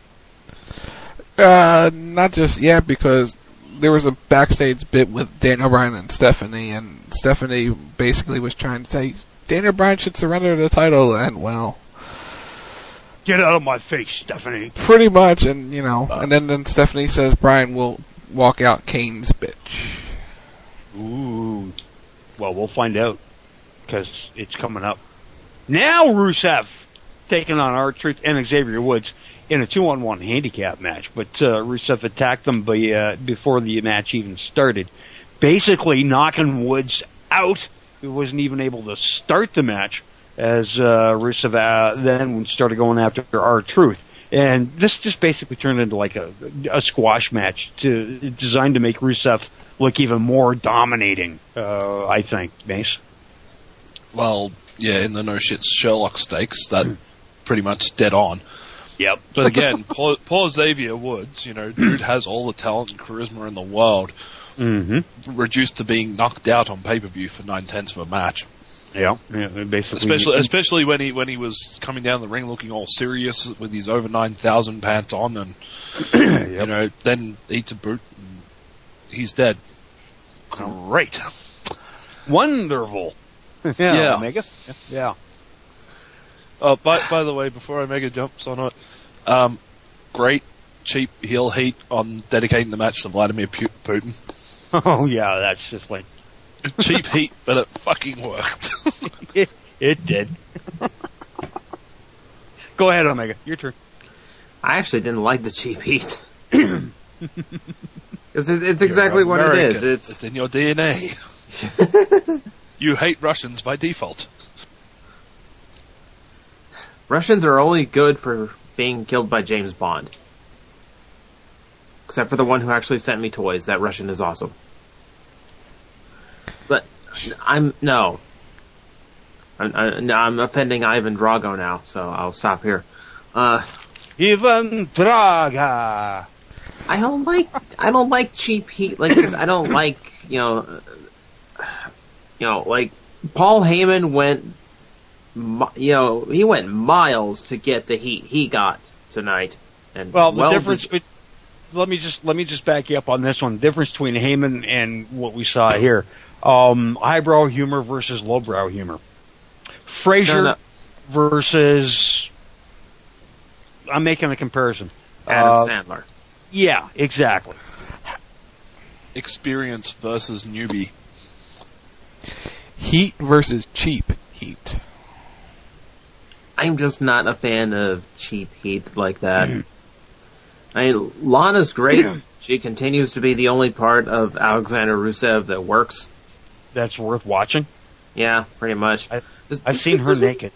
Not just yet, because there was a backstage bit with Daniel Bryan and Stephanie basically was trying to say Daniel Bryan should surrender the title, and get out of my face, Stephanie. Pretty much, and and then Stephanie says Bryan will walk out Kane's bitch. Ooh. Well, we'll find out, because it's coming up. Now Rusev taking on R-Truth and Xavier Woods in a 2-on-1 handicap match, but Rusev attacked them before the match even started, basically knocking Woods out. He wasn't even able to start the match as Rusev then started going after R-Truth. And this just basically turned into like a squash match designed to make Rusev look even more dominating, I think, Mace. Well, yeah, in the no shit Sherlock stakes, that pretty much dead on. Yep. But again, poor Xavier Woods, dude has all the talent and charisma in the world, reduced to being knocked out on pay-per-view for 9/10 of a match. Yeah, basically. Especially when he was coming down the ring looking all serious with his over 9,000 pants on, and then eats a boot, and he's dead. Great, wonderful. Yeah. Omega. Yeah. By the way, before Omega jumps on it, great cheap heel heat on dedicating the match to Vladimir Putin. Oh yeah, that's just like cheap heat, but it fucking worked. It did. Go ahead, Omega. Your turn. I actually didn't like the cheap heat. It's exactly what it is. It's in your DNA. You hate Russians by default. Russians are only good for being killed by James Bond. Except for the one who actually sent me toys. That Russian is awesome. But I'm offending Ivan Drago now, so I'll stop here. Ivan Drago. I don't like cheap heat like this. I don't like, like Paul Heyman went, he went miles to get the heat he got tonight. And the difference. Let me just back you up on this one. The difference between Heyman and what we saw here. Highbrow humor versus lowbrow humor. Frazier versus. I'm making a comparison. Adam Sandler. Yeah, exactly. Experience versus newbie. Heat versus cheap heat. I'm just not a fan of cheap heat like that. I mean, Lana's great. She continues to be the only part of Alexander Rusev that works. That's worth watching? Yeah, pretty much. I've seen her naked.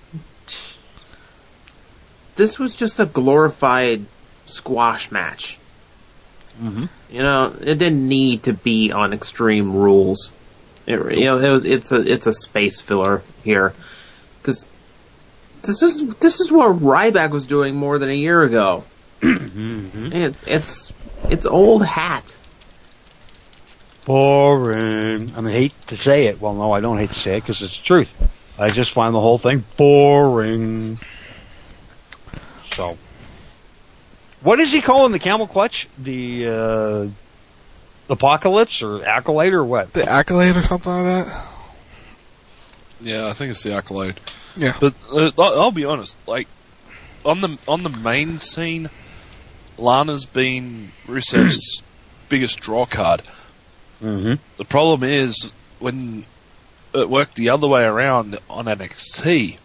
This was just a glorified squash match. Mm-hmm. It didn't need to be on Extreme Rules. It's a space filler here. Because this is what Ryback was doing more than a year ago. Mm-hmm. It's old hat. Boring. I hate to say it. Well, no, I don't hate to say it because it's the truth. I just find the whole thing boring. So, what is he calling the camel clutch? The apocalypse or acolyte or what? The acolyte or something like that. Yeah, I think it's the accolade. Yeah, but I'll be honest. Like on the main scene, Lana's been Rusev's biggest draw card. Mm-hmm. The problem is when it worked the other way around on NXT,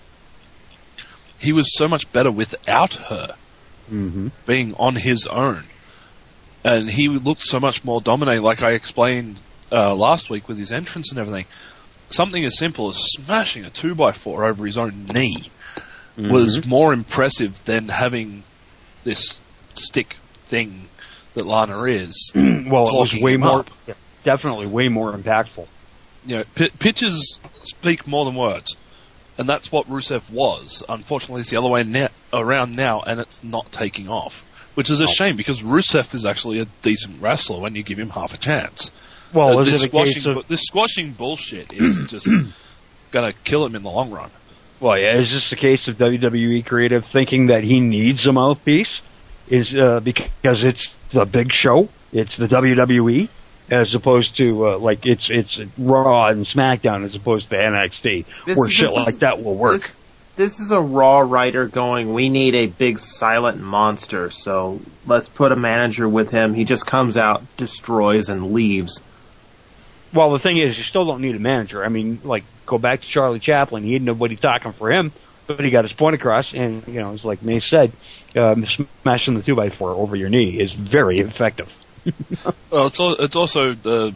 he was so much better without her being on his own, and he looked so much more dominating. Like I explained last week with his entrance and everything. Something as simple as smashing a 2x4 over his own knee was more impressive than having this stick thing that Lana is. Well, it was way more, definitely way more impactful. Pictures speak more than words, and that's what Rusev was. Unfortunately, it's the other way around now, and it's not taking off, which is a shame because Rusev is actually a decent wrestler when you give him half a chance. Well, this squashing bullshit is just gonna kill him in the long run. Well, yeah, is this the case of WWE creative thinking that he needs a mouthpiece? Is because it's the big show, it's the WWE, as opposed to it's Raw and SmackDown as opposed to NXT, where shit like that will work. This is a Raw writer going, we need a big silent monster, so let's put a manager with him. He just comes out, destroys, and leaves. Well, the thing is, you still don't need a manager. I mean, go back to Charlie Chaplin. He had nobody talking for him, but he got his point across, and, it's like Mace said, smashing the 2x4 over your knee is very effective. Well, it's also the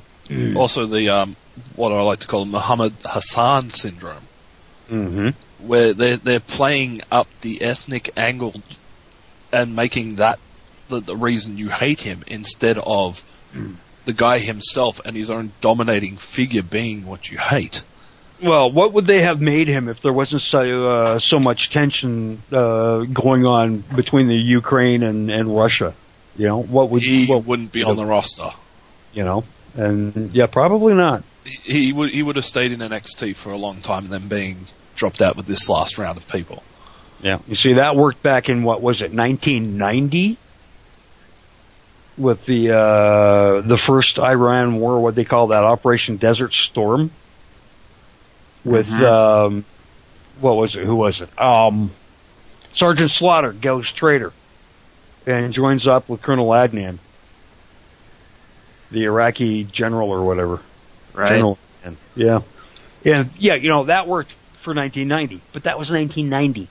what I like to call Muhammad Hassan syndrome, mm-hmm. where they're playing up the ethnic angle and making that the reason you hate him instead of the guy himself and his own dominating figure being what you hate. Well, what would they have made him if there wasn't so much tension going on between the Ukraine and Russia? You know, he wouldn't be on the roster. You know, and yeah, probably not. He would have stayed in NXT for a long time and then being dropped out with this last round of people. Yeah, you see, that worked back in, what was it, 1990? With the first Iran war, what they call that, Operation Desert Storm. With, what was it, who was it? Sergeant Slaughter goes traitor and joins up with Colonel Adnan, the Iraqi general or whatever. Right. General, yeah. And, yeah, you know, that worked for 1990, but that was 1990.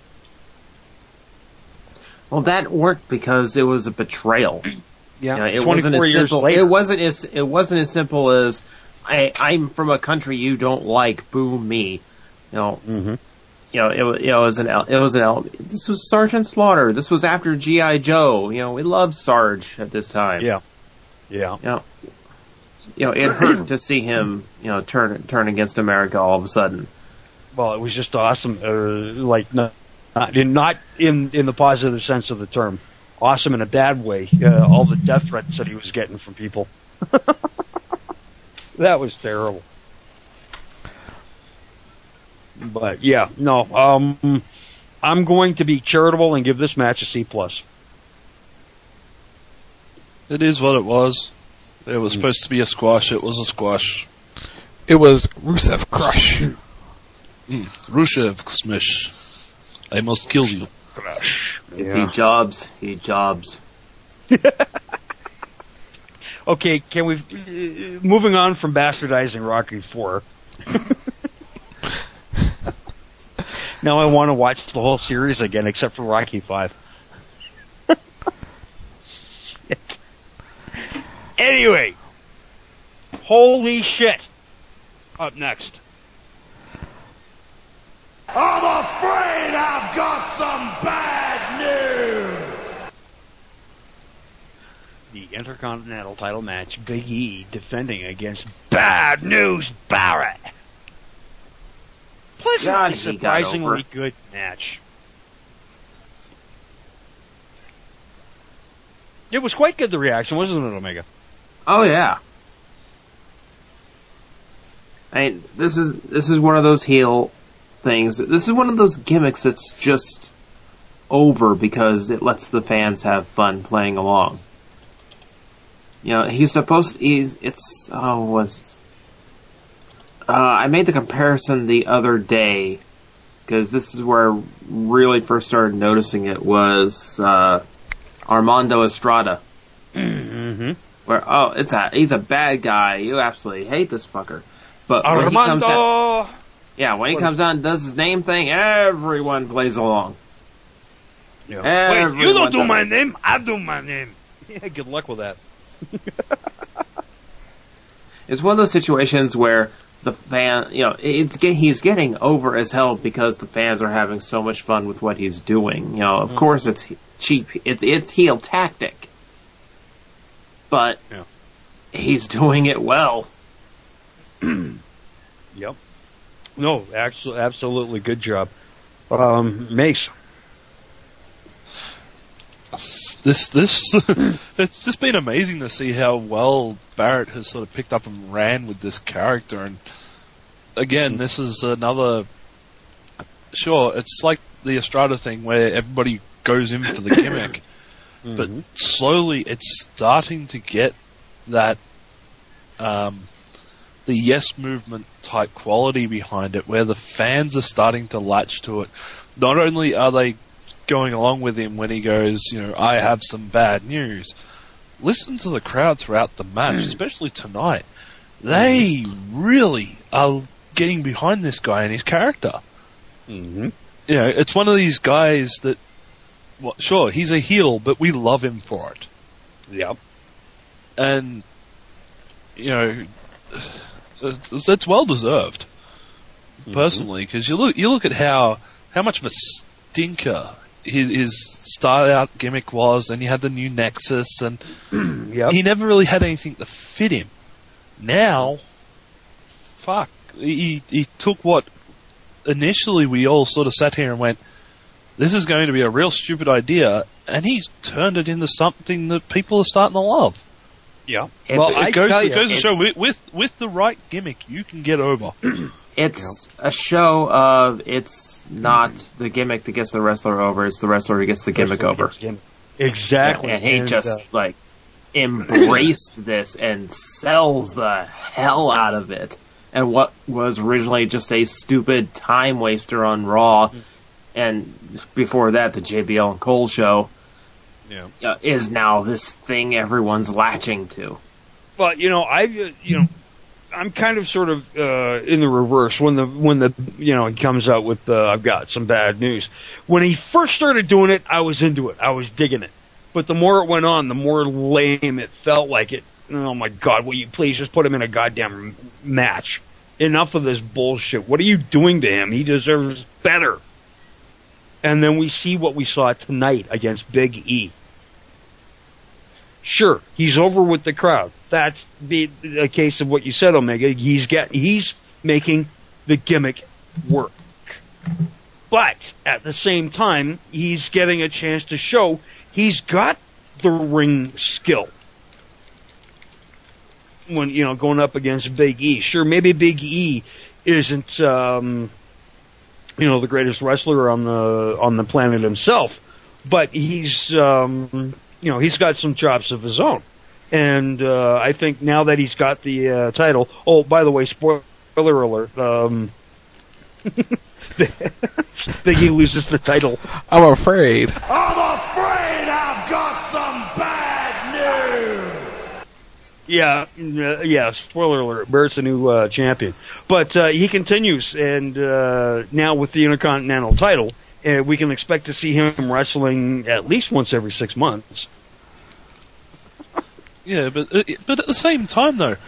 Well, that worked because it was a betrayal. Yeah, it wasn't as simple. later. It wasn't as simple as I'm from a country you don't like. Boo me. You know. Mm-hmm. You know, it was this was Sergeant Slaughter. This was after G.I. Joe. You know, we loved Sarge at this time. Yeah. Yeah. You know, it hurt to see him, you know, turn against America all of a sudden. Well, it was just awesome. Like not in the positive sense of the term. Awesome in a bad way. All the death threats that he was getting from people. That was terrible. But yeah, no. I'm going to be charitable and give this match a C+. It is what it was. It was supposed to be a squash. It was a squash. It was Rusev Crush. Rusev Smish. I must kill you. Yeah. He jobs. Okay, can we... moving on from bastardizing Rocky IV. Now I want to watch the whole series again, except for Rocky V. Anyway. Holy shit. Up next. I'm afraid I've got some bad news. The Intercontinental title match, Big E defending against Bad News Barrett. Pleasantly, surprisingly good match. It was quite good, the reaction, wasn't it, Omega? Oh yeah. I mean, this is one of those heel things. This is one of those gimmicks that's just over because it lets the fans have fun playing along. You know, I made the comparison the other day because this is where I really first started noticing it was Armando Estrada. Mm-hmm. Where he's a bad guy. You absolutely hate this fucker. But Armando. When he comes out and does his name thing, everyone plays along. Yeah. Wait, you don't do my name, I do my name. Yeah, good luck with that. It's one of those situations where the fan, you know, he's getting over as hell because the fans are having so much fun with what he's doing. You know, of course it's cheap. It's heel tactic. But he's doing it well. Yep. No, actually, absolutely good job. Mace. It's just been amazing to see how well Barrett has sort of picked up and ran with this character. And again, this is another. Sure, it's like the Estrada thing where everybody goes in for the gimmick, but slowly it's starting to get that the Yes Movement type quality behind it, where the fans are starting to latch to it. Not only are they going along with him when he goes, you know, I have some bad news. Listen to the crowd throughout the match, especially tonight. They really are getting behind this guy and his character. Mm-hmm. You know, it's one of these guys that, well, sure, he's a heel, but we love him for it. Yep. And, you know, it's well deserved, personally, because you look at how much of a stinker his start out gimmick was, and you had the new Nexus, and Yep. he never really had anything to fit him. Now, fuck, he took what initially we all sort of sat here and went, this is going to be a real stupid idea, and he's turned it into something that people are starting to love. Yeah. It goes to show with the right gimmick, you can get over. It's a show of it's not the gimmick that gets the wrestler over, it's the wrestler who gets the gimmick over. Exactly. And he just embraced this and sells the hell out of it. And what was originally just a stupid time waster on Raw, and before that the JBL and Cole show, is now this thing everyone's latching to. But I'm kind of sort of in the reverse when the he comes out with I've got some bad news. When he first started doing it, I was into it. I was digging it. But the more it went on, the more lame it felt like it. Oh my God, will you please just put him in a goddamn match? Enough of this bullshit. What are you doing to him? He deserves better. And then we see what we saw tonight against Big E. Sure, he's over with the crowd. That's a case of what you said, Omega. He's making the gimmick work. But at the same time, he's getting a chance to show he's got the ring skill. When, going up against Big E. Sure, maybe Big E isn't, the greatest wrestler on the planet himself, but he's, he's got some chops of his own. And, I think now that he's got the, title, oh, by the way, spoiler alert, Big E loses the title. I'm afraid. I'm afraid I've got some bad news. Yeah, spoiler alert, Barrett's a new champion. But he continues, and now with the Intercontinental title, we can expect to see him wrestling at least once every 6 months. Yeah, but at the same time, though,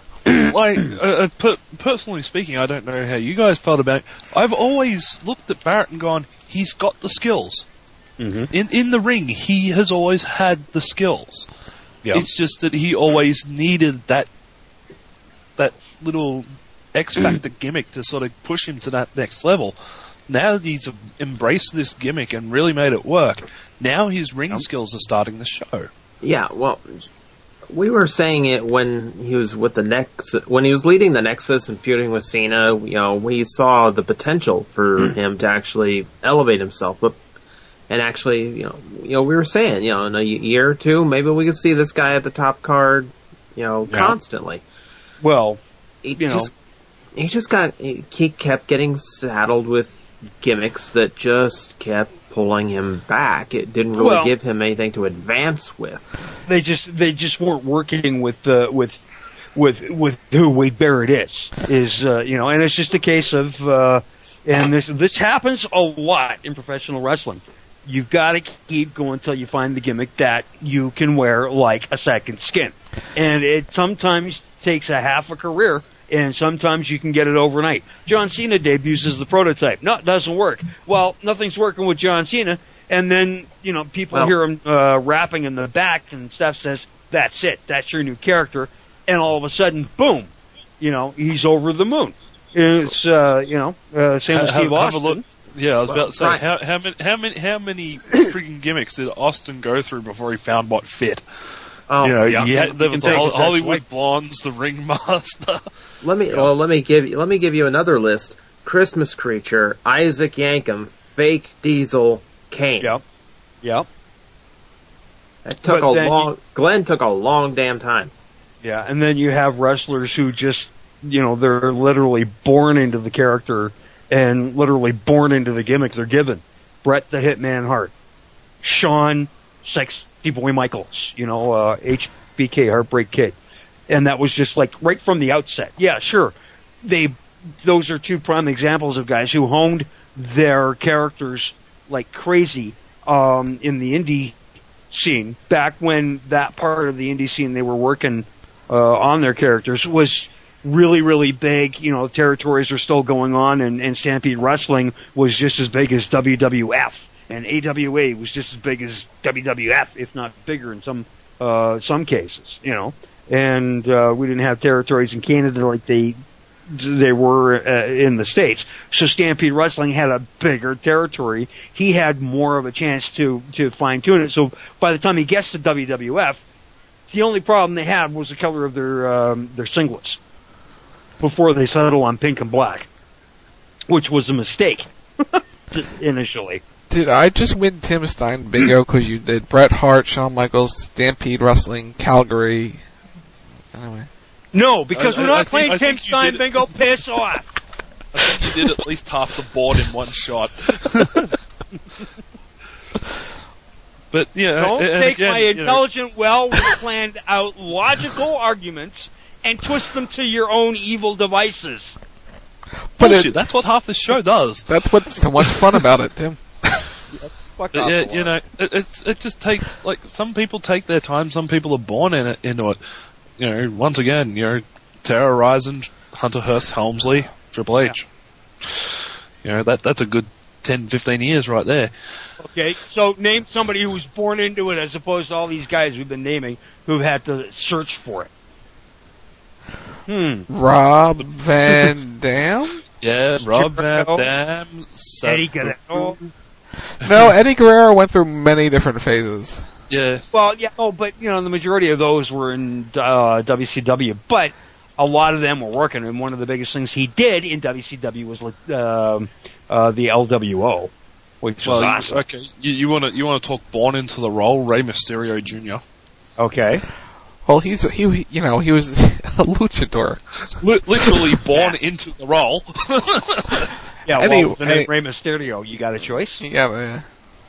personally speaking, I don't know how you guys felt about it. I've always looked at Barrett and gone, he's got the skills. Mm-hmm. In the ring, he has always had the skills. Yeah. It's just that he always needed that little X Factor gimmick to sort of push him to that next level. Now that he's embraced this gimmick and really made it work, now his ring skills are starting to show. Yeah, well, we were saying it when he was with when he was leading the Nexus and feuding with Cena. We saw the potential for him to actually elevate himself, and actually, we were saying, in a year or two, maybe we could see this guy at the top card, constantly. Well, he kept getting saddled with gimmicks that just kept pulling him back. It didn't really give him anything to advance with. They just weren't working with who Wade Barrett is, and it's just a case of, and this happens a lot in professional wrestling. You've got to keep going until you find the gimmick that you can wear like a second skin. And it sometimes takes a half a career, and sometimes you can get it overnight. John Cena debuts as the prototype. No, it doesn't work. Well, nothing's working with John Cena, and then, people hear him rapping in the back, and Steph says, that's it, that's your new character, and all of a sudden, boom, he's over the moon. It's, same as Steve Austin. Yeah, I was about to say, how many freaking gimmicks did Austin go through before he found what fit? There was the Hollywood Blondes, the Ringmaster. Let me give you another list: Christmas Creature, Isaac Yankem, Fake Diesel, Kane. Yep. Glenn took a long damn time. Yeah, and then you have wrestlers who just, they're literally born into the character and literally born into the gimmick they're given. Bret the Hitman Hart, Shawn Sexy Boy Michaels, HBK, Heartbreak Kid. And that was just like right from the outset. Yeah, sure. Those are two prime examples of guys who honed their characters like crazy in the indie scene. Back when that part of the indie scene they were working on their characters was really, really big. Territories are still going on, and Stampede Wrestling was just as big as WWF and AWA was just as big as WWF, if not bigger in some cases, you know. And we didn't have territories in Canada like they were in the States. So Stampede Wrestling had a bigger territory. He had more of a chance to fine tune it. So by the time he gets to WWF, the only problem they had was the color of their singlets before they settled on pink and black, which was a mistake initially. Did I just win Tim Stein bingo because you did Bret Hart, Shawn Michaels, Stampede Wrestling, Calgary? Anyway. No, because we're not playing Tim Stein bingo. Piss off. I think you did at least half the board in one shot. But yeah, don't take again, my intelligent, well-planned out, logical arguments and twist them to your own evil devices. Bullshit, that's what half the show does. That's what's so much fun about it, Tim. Yeah, you know, it just takes, like, some people take their time, some people are born into it. You know, once again, you know, terrorizing Hunter Hearst Helmsley, Triple H. You know, that's a good 10, 15 years right there. Okay, so name somebody who was born into it as opposed to all these guys we've been naming who've had to search for it. Rob Van Dam? Yeah, Rob Van Dam. Eddie Guerrero. No, Eddie Guerrero went through many different phases. Yeah. Well, yeah, but, you know, the majority of those were in WCW, but a lot of them were working, and one of the biggest things he did in WCW was the LWO, which was awesome. Okay, you want to talk born into the role, Rey Mysterio Jr. Okay. Well, he was a luchador. Literally born into the role. Yeah, well, the name Rey Mysterio, you got a choice? Yeah.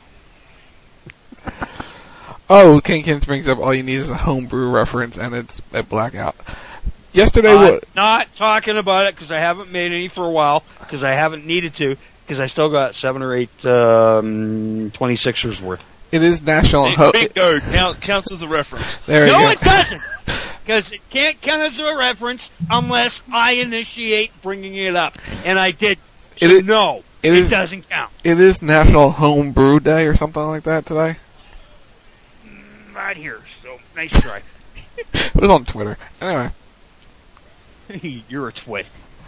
Oh, King Kins brings up all you need is a homebrew reference, and it's a blackout. Yesterday, not talking about it because I haven't made any for a while because I haven't needed to because I still got 7 or 8 26ers worth. It is National Bingo counts as a reference. There you go. No, it doesn't, because it can't count as a reference unless I initiate bringing it up, and I did. So it doesn't count. It is National Homebrew Day or something like that today. Right here, so nice try. It was on Twitter. Anyway. You're a twit.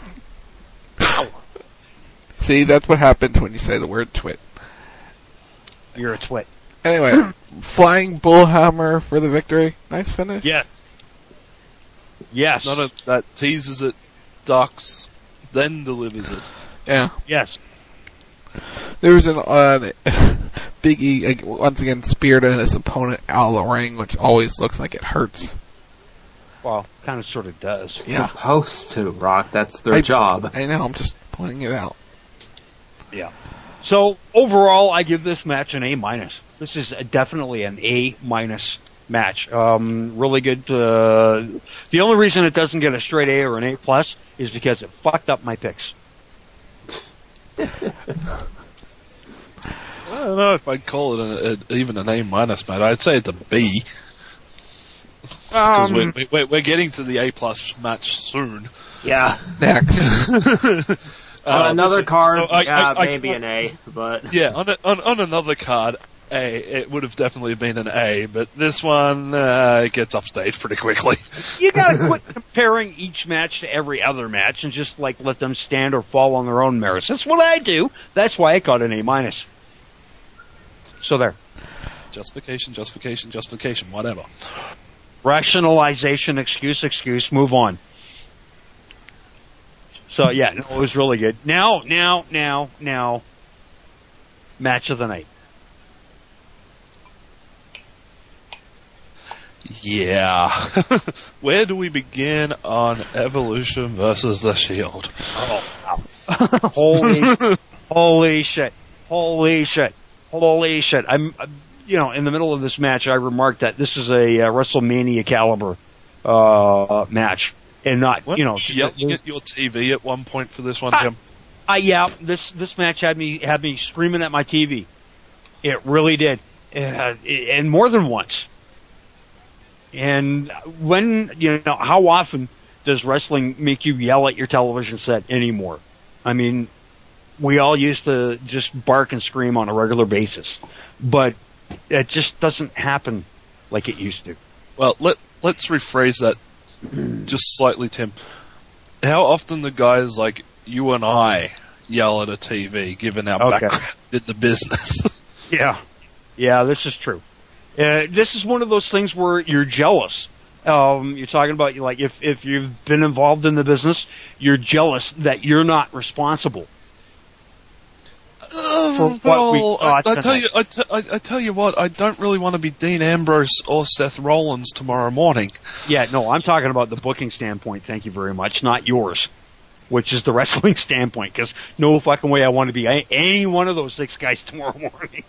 See, that's what happens when you say the word twit. You're a twit. Anyway, Flying Bullhammer for the victory. Nice finish. Yeah. Yes. None of that teases it, ducks, then delivers it. Yeah. Yes. There was Big E, once again, speared his opponent out of the ring, which always looks like it hurts. Well, kind of sort of does. Yeah. Supposed to, Rock. That's their job. I know, I'm just pointing it out. Yeah. So, overall, I give this match an A-. This is definitely an A- match. Really good. The only reason it doesn't get a straight A or an A+ is because it fucked up my picks. I don't know if I'd call it even an A-, mate. I'd say it's a B. Because we're getting to the A+ match soon. Yeah. Next. On another card, so maybe an A, but... Yeah, on another card, A, it would have definitely been an A, but this one, it gets upstaged pretty quickly. You gotta quit comparing each match to every other match and just, like, let them stand or fall on their own merits. That's what I do. That's why I got an A-. So there. Justification, whatever. Rationalization, excuse, move on. So yeah, no, it was really good. Now, match of the night. Yeah. Where do we begin on Evolution versus The Shield? Oh, wow. Holy shit. I'm, in the middle of this match, I remarked that this is a WrestleMania caliber match, and not, yelling at your TV at one point for this one, Tim? Yeah, this match had me screaming at my TV. It really did, and more than once. And when, how often does wrestling make you yell at your television set anymore? I mean, we all used to just bark and scream on a regular basis. But it just doesn't happen like it used to. Well, let's rephrase that just slightly, Tim. How often do guys like you and I yell at a TV, given our background in the business? Yeah, this is true. This is one of those things where you're jealous. You're talking about, like, if you've been involved in the business, you're jealous that you're not responsible. I tell you what, I don't really want to be Dean Ambrose or Seth Rollins tomorrow morning. Yeah, no, I'm talking about the booking standpoint, thank you very much, not yours, which is the wrestling standpoint, because no fucking way I want to be any one of those 6 guys tomorrow morning.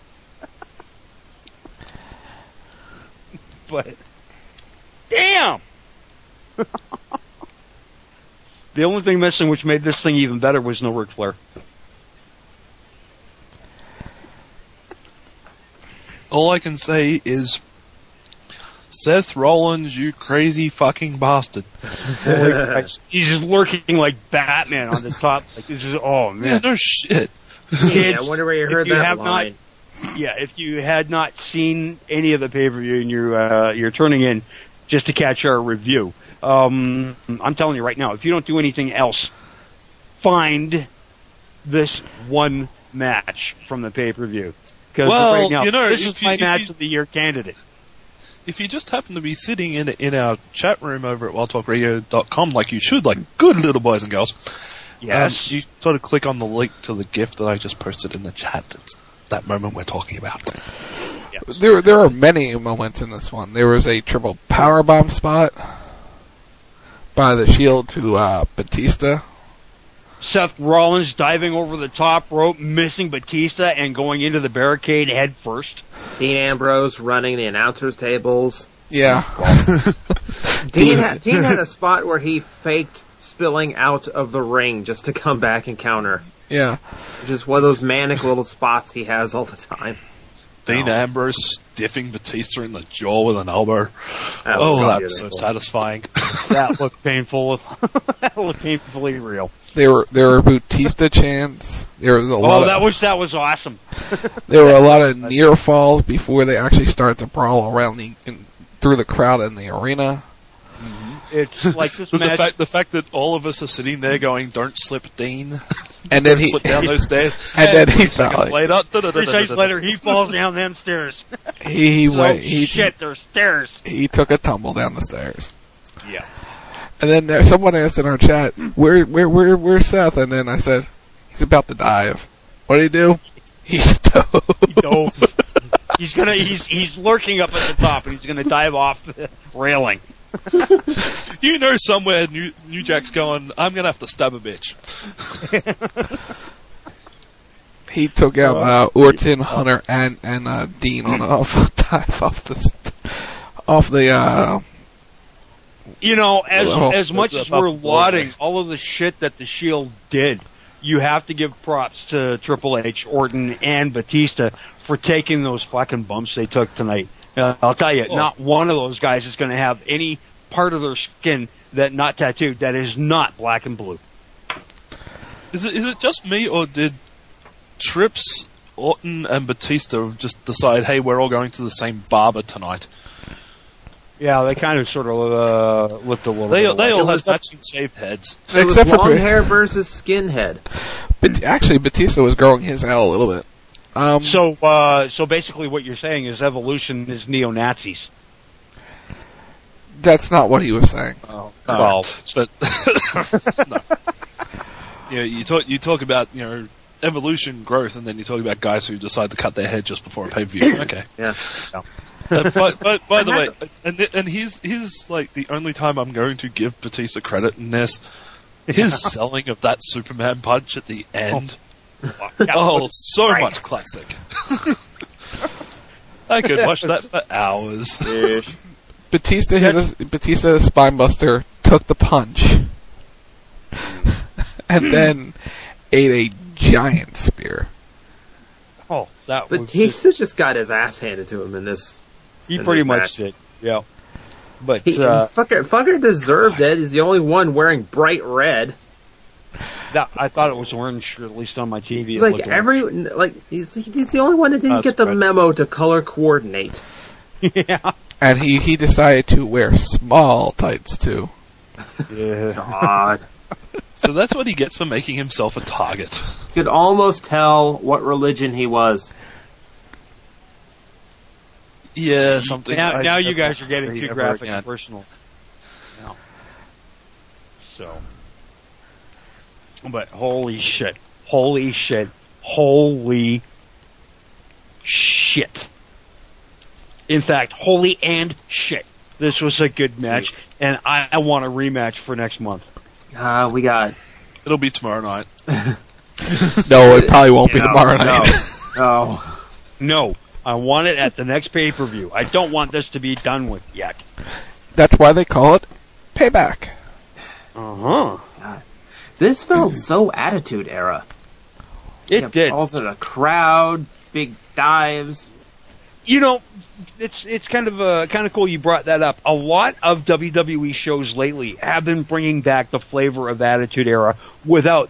But, damn! The only thing missing which made this thing even better was no Ric Flair. All I can say is, Seth Rollins, you crazy fucking bastard. He's just lurking like Batman on the top. Like, this is, oh man. Yeah, no shit. I wonder where you heard that line. If you had not seen any of the pay-per-view and you're turning in just to catch our review, I'm telling you right now, if you don't do anything else, find this one match from the pay-per-view. Because right now, this is my match of the year candidate. If you just happen to be sitting in our chat room over at wildtalkradio.com, like you should, like good little boys and girls, yes, you sort of click on the link to the GIF that I just posted in the chat. It's that moment we're talking about. Yes. There are many moments in this one. There was a triple powerbomb spot by the Shield to Batista. Seth Rollins diving over the top rope, missing Batista, and going into the barricade head first. Dean Ambrose running the announcers' tables. Yeah. Dean had a spot where he faked spilling out of the ring just to come back and counter. Yeah. Just one of those manic little spots he has all the time. Dean Ambrose stiffing Batista in the jaw with an elbow. That was so satisfying. That looked painful. That looked painfully real. There were Batista chants. There was a lot. That was awesome. There were a lot of near falls before they actually started to brawl around through the crowd in the arena. It's like this match. The fact that all of us are sitting there going, "Don't slip, Dean," and then he slip down those stairs. And then he 3 seconds later, 3 seconds later, he falls down them stairs. Shit, there's stairs. He took a tumble down the stairs. Yeah. And then someone asked in our chat, "Where's Seth?" And then I said, "He's about to dive." What did he do? He dove. He's lurking up at the top, and he's gonna dive off the railing. You know, somewhere New Jack's going, I'm going to have to stab a bitch. He took out Orton, Hunter, and Dean on dive off the. You know, as much as we're lauding all of the shit that the Shield did, you have to give props to Triple H, Orton, and Batista for taking those fucking bumps they took tonight. I'll tell you, not one of those guys is going to have any part of their skin that not tattooed that is not black and blue. Is it just me, or did Trips, Orton, and Batista just decide, hey, we're all going to the same barber tonight? Yeah, they kind of sort of looked a little bit. They all have matching shaved heads. Except for long hair versus skinhead. But actually, Batista was growing his out a little bit. So basically what you're saying is evolution is neo-Nazis. That's not what he was saying. Oh, well, but no. You talk about evolution, growth, and then you talk about guys who decide to cut their head just before a pay-per-view. Okay. Yeah. But by the way, and here's like the only time I'm going to give Batista credit in this. His selling of that Superman punch at the end. So much classic. I could watch that for hours. Batista hit a spine buster, took the punch, and then ate a giant spear. Oh, that Batista just got his ass handed to him in this. He pretty much did. Yeah. But fucker deserved it. He's the only one wearing bright red. I thought it was orange, at least on my TV. He's like he's the only one that didn't get the memo to color coordinate. Yeah. And he decided to wear small tights too. Yeah. God. So that's what he gets for making himself a target. You could almost tell what religion he was. Yeah, something. Now you guys are getting too graphic and personal. No. So. But holy shit. Holy shit. Holy shit. In fact, holy and shit. This was a good match, and I want a rematch for next month. We got... It'll be tomorrow night. No, it probably won't be tomorrow night. No. I want it at the next pay-per-view. I don't want this to be done with yet. That's why they call it Payback. Uh-huh. God. This felt so Attitude Era. It did. Also the crowd, big dives. You know, it's kind of cool you brought that up. A lot of WWE shows lately have been bringing back the flavor of Attitude Era without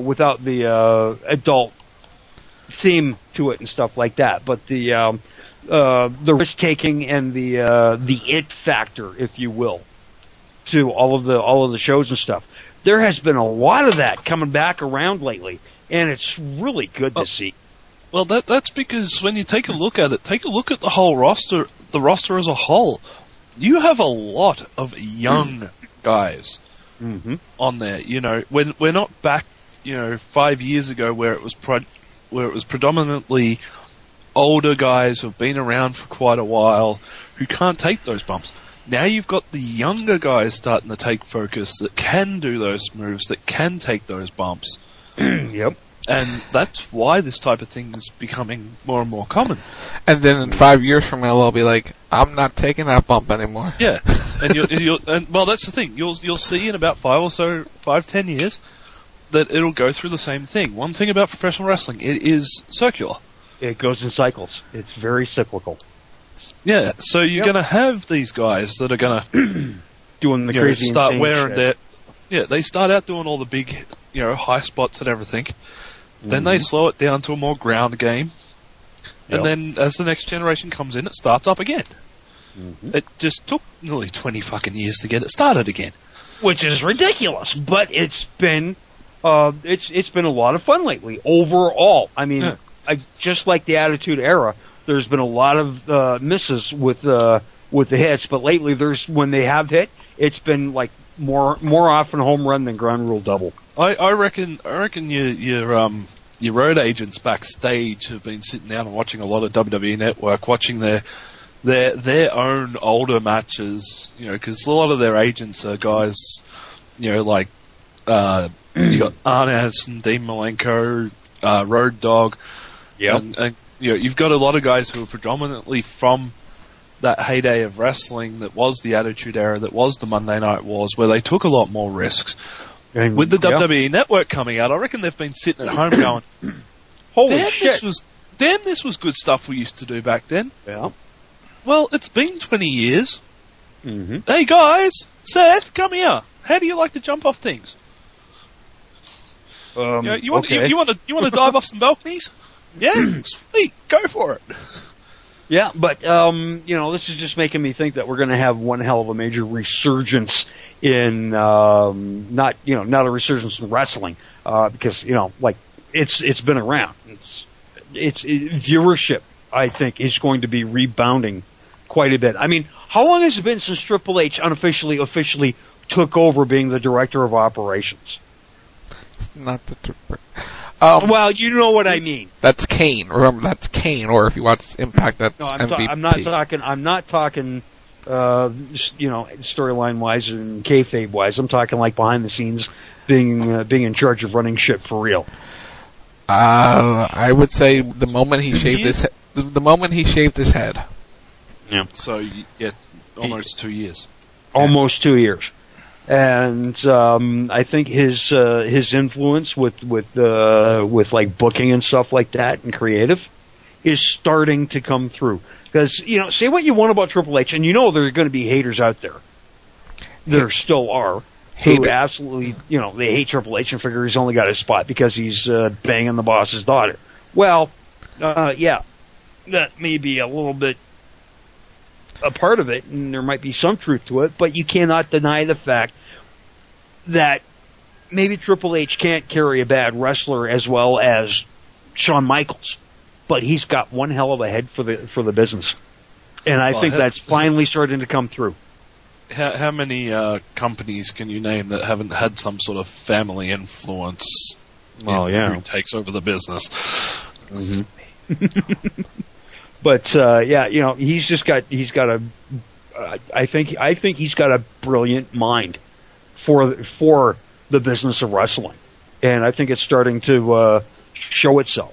the adult theme to it and stuff like that. But the risk taking and the it factor, if you will, to all of the shows and stuff. There has been a lot of that coming back around lately, and it's really good to see. Well, that's because when you take a look at the whole roster, the roster as a whole. You have a lot of young guys on there. You know, we're not back, 5 years ago where it was predominantly older guys who've been around for quite a while who can't take those bumps. Now you've got the younger guys starting to take focus that can do those moves, that can take those bumps. Yep. And that's why this type of thing is becoming more and more common. And then in 5 years from now, they'll be like, I'm not taking that bump anymore. Yeah. And well, that's the thing. You'll see in about 5-10 years that it'll go through the same thing. One thing about professional wrestling, it is circular. It goes in cycles. It's very cyclical. Yeah. So you're going to have these guys that are going to doing the crazy start wearing shit. their. Yeah, they start out doing all the big, high spots and everything. Then they slow it down to a more ground game. And then as the next generation comes in, it starts up again. It just took nearly 20 fucking years to get it started again. Which is ridiculous, but it's been it's been a lot of fun lately overall. I mean, just like the Attitude Era, there's been a lot of misses with the hits, but lately when they have hit, it's been like more often home run than ground rule double. I reckon your road agents backstage have been sitting down and watching a lot of WWE Network, watching their own older matches, because a lot of their agents are guys, like you got Arnaz and Dean Malenko, Road Dogg, and you've got a lot of guys who are predominantly from that heyday of wrestling that was the Attitude Era, that was the Monday Night Wars, where they took a lot more risks. And with the WWE Network coming out, I reckon they've been sitting at home going, "Holy shit! This was good stuff we used to do back then." Yeah. Well, it's been 20 years. Hey guys, Seth, come here. How do you like to jump off things? You want to dive off some balconies? Yeah, sweet, go for it. Yeah, but this is just making me think that we're going to have one hell of a major resurgence in not a resurgence in wrestling because it's been around. It's viewership, I think, is going to be rebounding quite a bit. I mean, how long has it been since Triple H officially took over being the director of operations? Not the director. Well, you know what I mean. That's Kane. Remember, that's Kane. Or if you watch Impact, that's MVP. I'm not talking. Storyline wise and kayfabe wise. I'm talking like behind the scenes, being in charge of running shit for real. I would say the moment he shaved his head. Yeah. So almost 2 years. Almost 2 years. And I think his influence with like booking and stuff like that and creative is starting to come through. Because say what you want about Triple H, and there are going to be haters out there. There still are. who absolutely, they hate Triple H and figure he's only got his spot because he's banging the boss's daughter. Well, yeah, that may be a little bit a part of it, and there might be some truth to it, but you cannot deny the fact that maybe Triple H can't carry a bad wrestler as well as Shawn Michaels, but he's got one hell of a head for the business, and I think that's finally starting to come through. How many companies can you name that haven't had some sort of family influence? Who takes over the business? Mm-hmm. But he's got a. I think he's got a brilliant mind for the business of wrestling, and I think it's starting to show itself.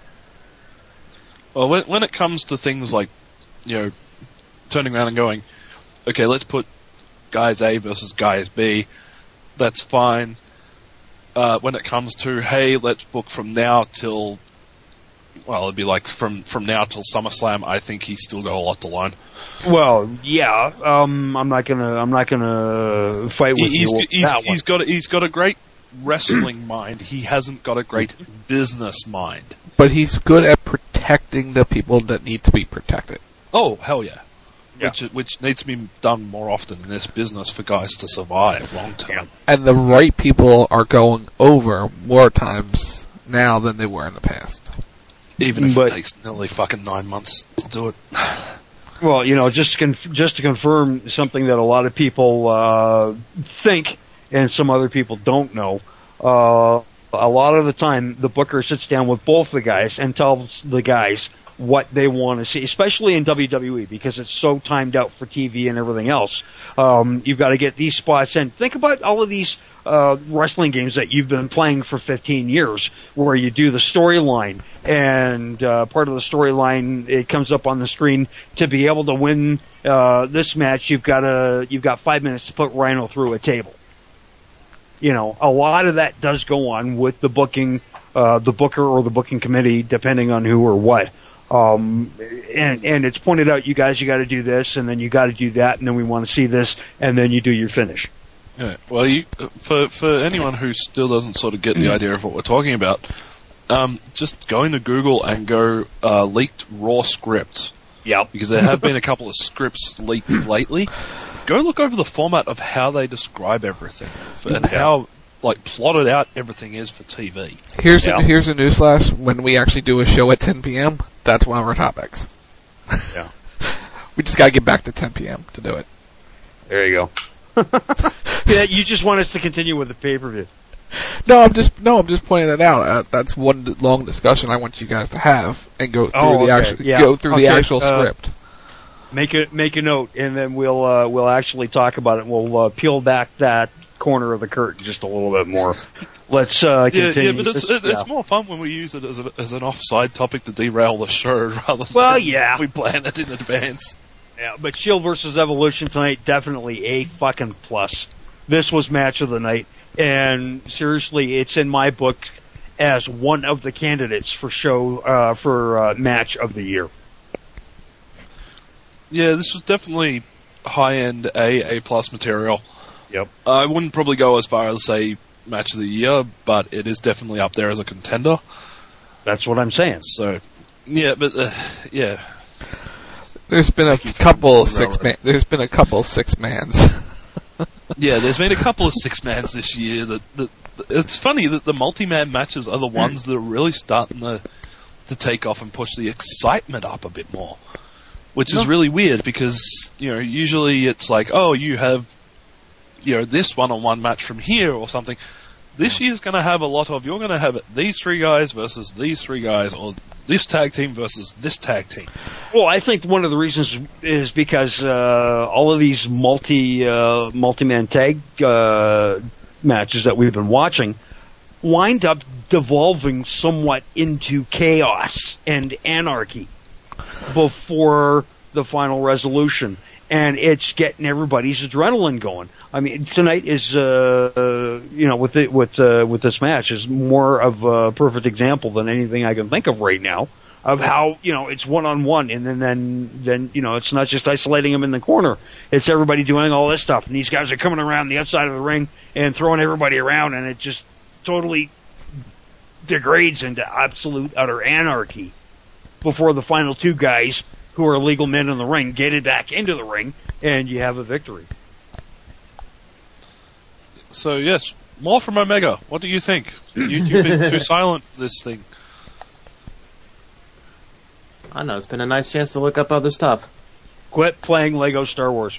Well, when it comes to things like, turning around and going, okay, let's put guys A versus guys B, that's fine. When it comes to, hey, let's book from now till, well, it'd be like from now till SummerSlam, I think he's still got a lot to learn. Well, yeah, I'm not gonna fight with you. He's got a great wrestling mind. He hasn't got a great business mind. But he's good at protecting the people that need to be protected. Oh, hell yeah. Which needs to be done more often in this business for guys to survive long term. And the right people are going over more times now than they were in the past. Even if it takes nearly fucking 9 months to do it. Well, just to confirm something that a lot of people think and some other people don't know, a lot of the time the booker sits down with both the guys and tells the guys what they want to see, especially in WWE, because it's so timed out for TV and everything else. You've got to get these spots in. Think about all of these wrestling games that you've been playing for 15 years, where you do the storyline, and part of the storyline, it comes up on the screen. To be able to win this match, you've got 5 minutes to put Rhino through a table. A lot of that does go on with the booking, the booker or the booking committee, depending on who or what. And it's pointed out, you got to do this, and then you got to do that, and then we want to see this, and then you do your finish. Yeah. Well, for anyone who still doesn't sort of get the idea of what we're talking about, just go into Google and go leaked Raw scripts. Yeah. Because there have been a couple of scripts leaked lately. Go look over the format of how they describe everything and how plotted out everything is for TV. Here's a newsflash. When we actually do a show at 10 p.m., that's one of our topics. Yeah. We just gotta get back to 10 p.m. to do it. There you go. Yeah, you just want us to continue with the pay-per-view. No, I'm just pointing that out. That's one long discussion I want you guys to have and go through the actual script. Make a note, and then we'll actually talk about it. We'll peel back that corner of the curtain just a little bit more. Let's continue. Yeah, but it's more fun when we use it as an offside topic to derail the show rather than we plan it in advance. Yeah, but Shield versus Evolution tonight, definitely a fucking plus. This was match of the night, and seriously, it's in my book as one of the candidates for match of the year. Yeah, this was definitely high-end A+ material. Yep. I wouldn't probably go as far as say match of the year, but it is definitely up there as a contender. That's what I'm saying. So, yeah, but yeah. There's been a couple There's been a couple six-mans. Yeah, there's been a couple of six-mans this year. That it's funny that the multi-man matches are the ones that are really starting to take off and push the excitement up a bit more, which is really weird because usually it's like, oh, you have this one-on-one match from here or something. This year's going to have a lot of, you're going to have these three guys versus these three guys, or this tag team versus this tag team. Well, I think one of the reasons is because all of these multi-man tag matches that we've been watching wind up devolving somewhat into chaos and anarchy before the final resolution. And it's getting everybody's adrenaline going. I mean, tonight is, with this match is more of a perfect example than anything I can think of right now. of how, it's one-on-one, and then it's not just isolating him in the corner. It's everybody doing all this stuff, and these guys are coming around the outside of the ring and throwing everybody around, and it just totally degrades into absolute utter anarchy before the final two guys, who are legal men in the ring, get it back into the ring, and you have a victory. So, yes, more from Omega. What do you think? You've been too silent for this thing. I know, it's been a nice chance to look up other stuff. Quit playing Lego Star Wars.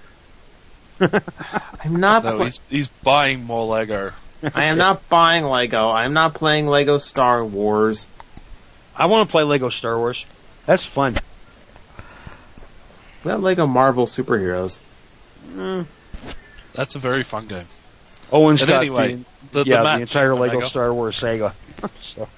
I'm not... No, he's buying more Lego. I am not buying Lego. I'm not playing Lego Star Wars. I want to play Lego Star Wars. That's fun. We have Lego Marvel superheroes. That's a very fun game. Owen's and got anyway, the the match, entire Lego Omega. Star Wars saga. So.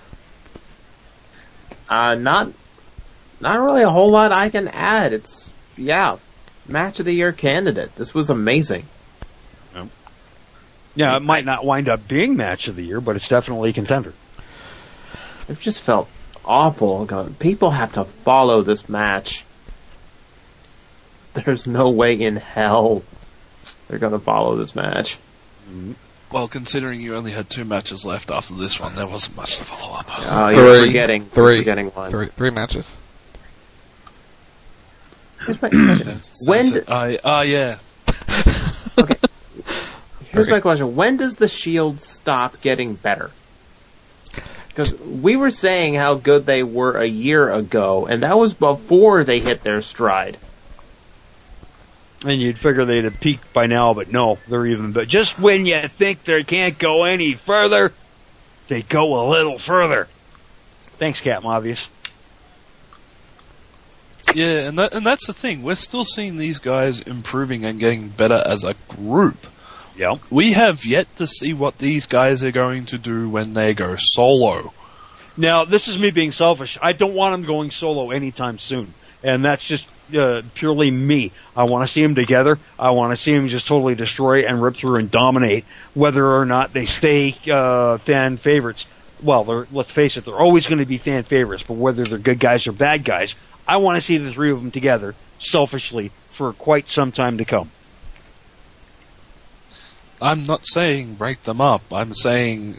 Not really a whole lot I can add. It's, match of the year candidate. This was amazing. Yeah, it might not wind up being match of the year, but it's definitely a contender. It just felt awful. People have to follow this match. There's no way in hell they're going to follow this match. Well, considering you only had 2 matches left after this one, there wasn't much to follow up. You're forgetting one. Three matches. Here's my question. Yeah. Okay. Here's my question. When does the Shield stop getting better? Because we were saying how good they were a year ago, and that was before they hit their stride. And you'd figure they'd have peaked by now, but no, they're even better. Just when you think they can't go any further, they go a little further. Thanks, Captain Obvious. Yeah, and that's the thing. We're still seeing these guys improving and getting better as a group. Yeah. We have yet to see what these guys are going to do when they go solo. Now, this is me being selfish. I don't want them going solo anytime soon. And that's just purely me. I want to see them together. I want to see them just totally destroy and rip through and dominate, whether or not they stay fan favorites. Well, let's face it, they're always going to be fan favorites, but whether they're good guys or bad guys, I want to see the three of them together, selfishly, for quite some time to come. I'm not saying break them up. I'm saying,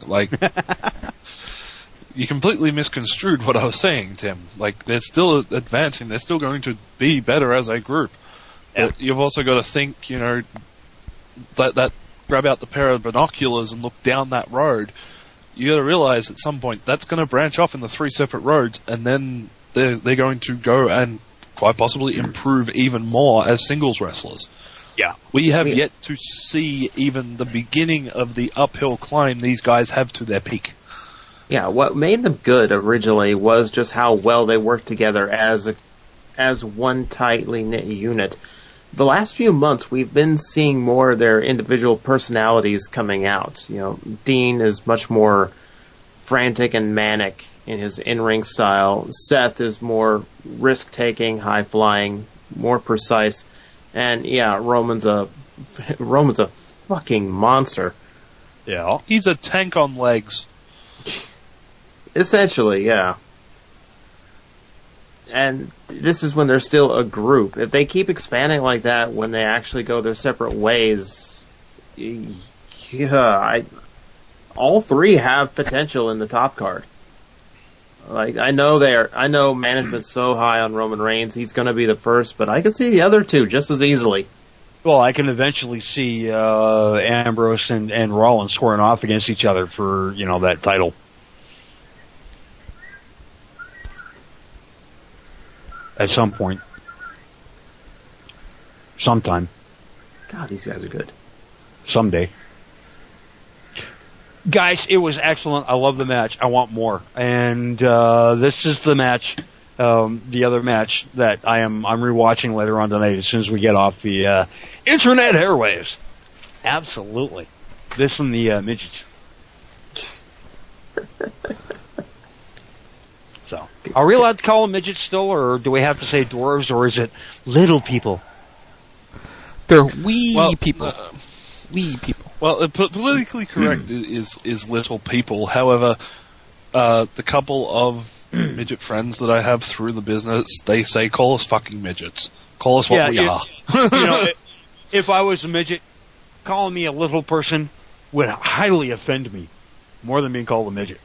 you completely misconstrued what I was saying, Tim. They're still advancing. They're still going to be better as a group. Yeah. But you've also got to think, that grab out the pair of binoculars and look down that road. You got to realize at some point that's going to branch off into 3 separate roads, and then they're going to go and quite possibly improve even more as singles wrestlers. Yeah. We have yet to see even the beginning of the uphill climb these guys have to their peak. Yeah, what made them good originally was just how well they worked together as one tightly knit unit. The last few months, we've been seeing more of their individual personalities coming out. Dean is much more frantic and manic in his in-ring style. Seth is more risk-taking, high-flying, more precise. And Roman's a fucking monster. Yeah. He's a tank on legs. Essentially, yeah. And this is when they're still a group. If they keep expanding like that when they actually go their separate ways, all three have potential in the top card. I know management's so high on Roman Reigns, he's going to be the first, but I can see the other two just as easily. Well, I can eventually see Ambrose and Rollins squaring off against each other for, that title. At some point. Sometime. God, these guys are good. Someday. Guys, it was excellent. I love the match. I want more. And this is the match, the other match that I'm rewatching later on tonight as soon as we get off the internet airwaves. Absolutely. This from the midgets. So, are we allowed to call them midgets still, or do we have to say dwarves, or is it little people? They're wee people. Wee people. Well, politically correct is little people. However, the couple of midget friends that I have through the business, they say, call us fucking midgets. Call us what we are. If I was a midget, calling me a little person would highly offend me, more than being called a midget.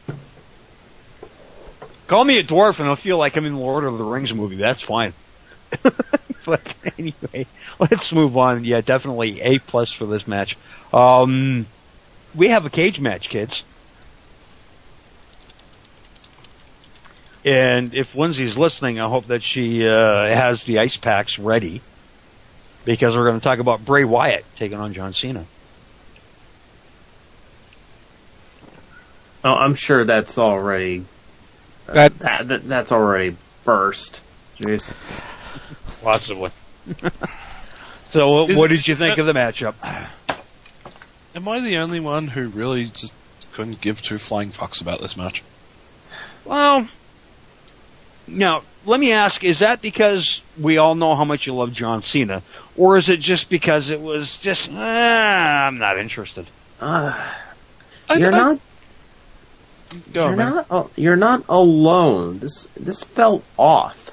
Call me a dwarf and I'll feel like I'm in the Lord of the Rings movie. That's fine. But anyway, let's move on. Yeah, definitely A+ for this match. We have a cage match, kids. And if Lindsay's listening, I hope that she has the ice packs ready, because we're going to talk about Bray Wyatt taking on John Cena. Oh, I'm sure that's already that's already burst. Jeez. Possibly. So, what did you think of the matchup? Am I the only one who really just couldn't give two flying fucks about this match? Well, now, let me ask, is that because we all know how much you love John Cena, or is it just because it was just, I'm not interested? You're not alone. This felt off.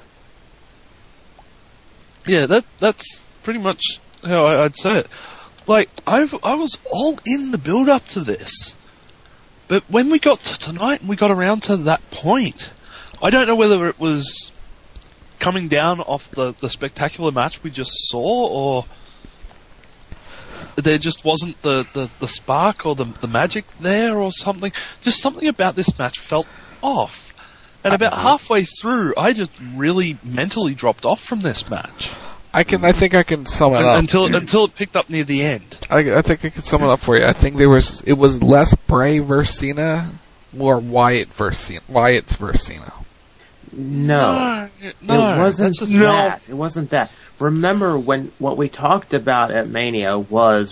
Yeah, that's pretty much how I'd say it. Like, I was all in the build-up to this. But when we got to tonight and we got around to that point, I don't know whether it was coming down off the spectacular match we just saw, or there just wasn't the spark or the magic there or something. Just something about this match felt off. And about halfway through, I just really mentally dropped off from this match. I think I can sum it up until it picked up near the end. I think I can sum it up for you. I think it was less Bray versus Cena, more Wyatt's versus Cena. No, it wasn't that. It wasn't that. Remember when what we talked about at Mania was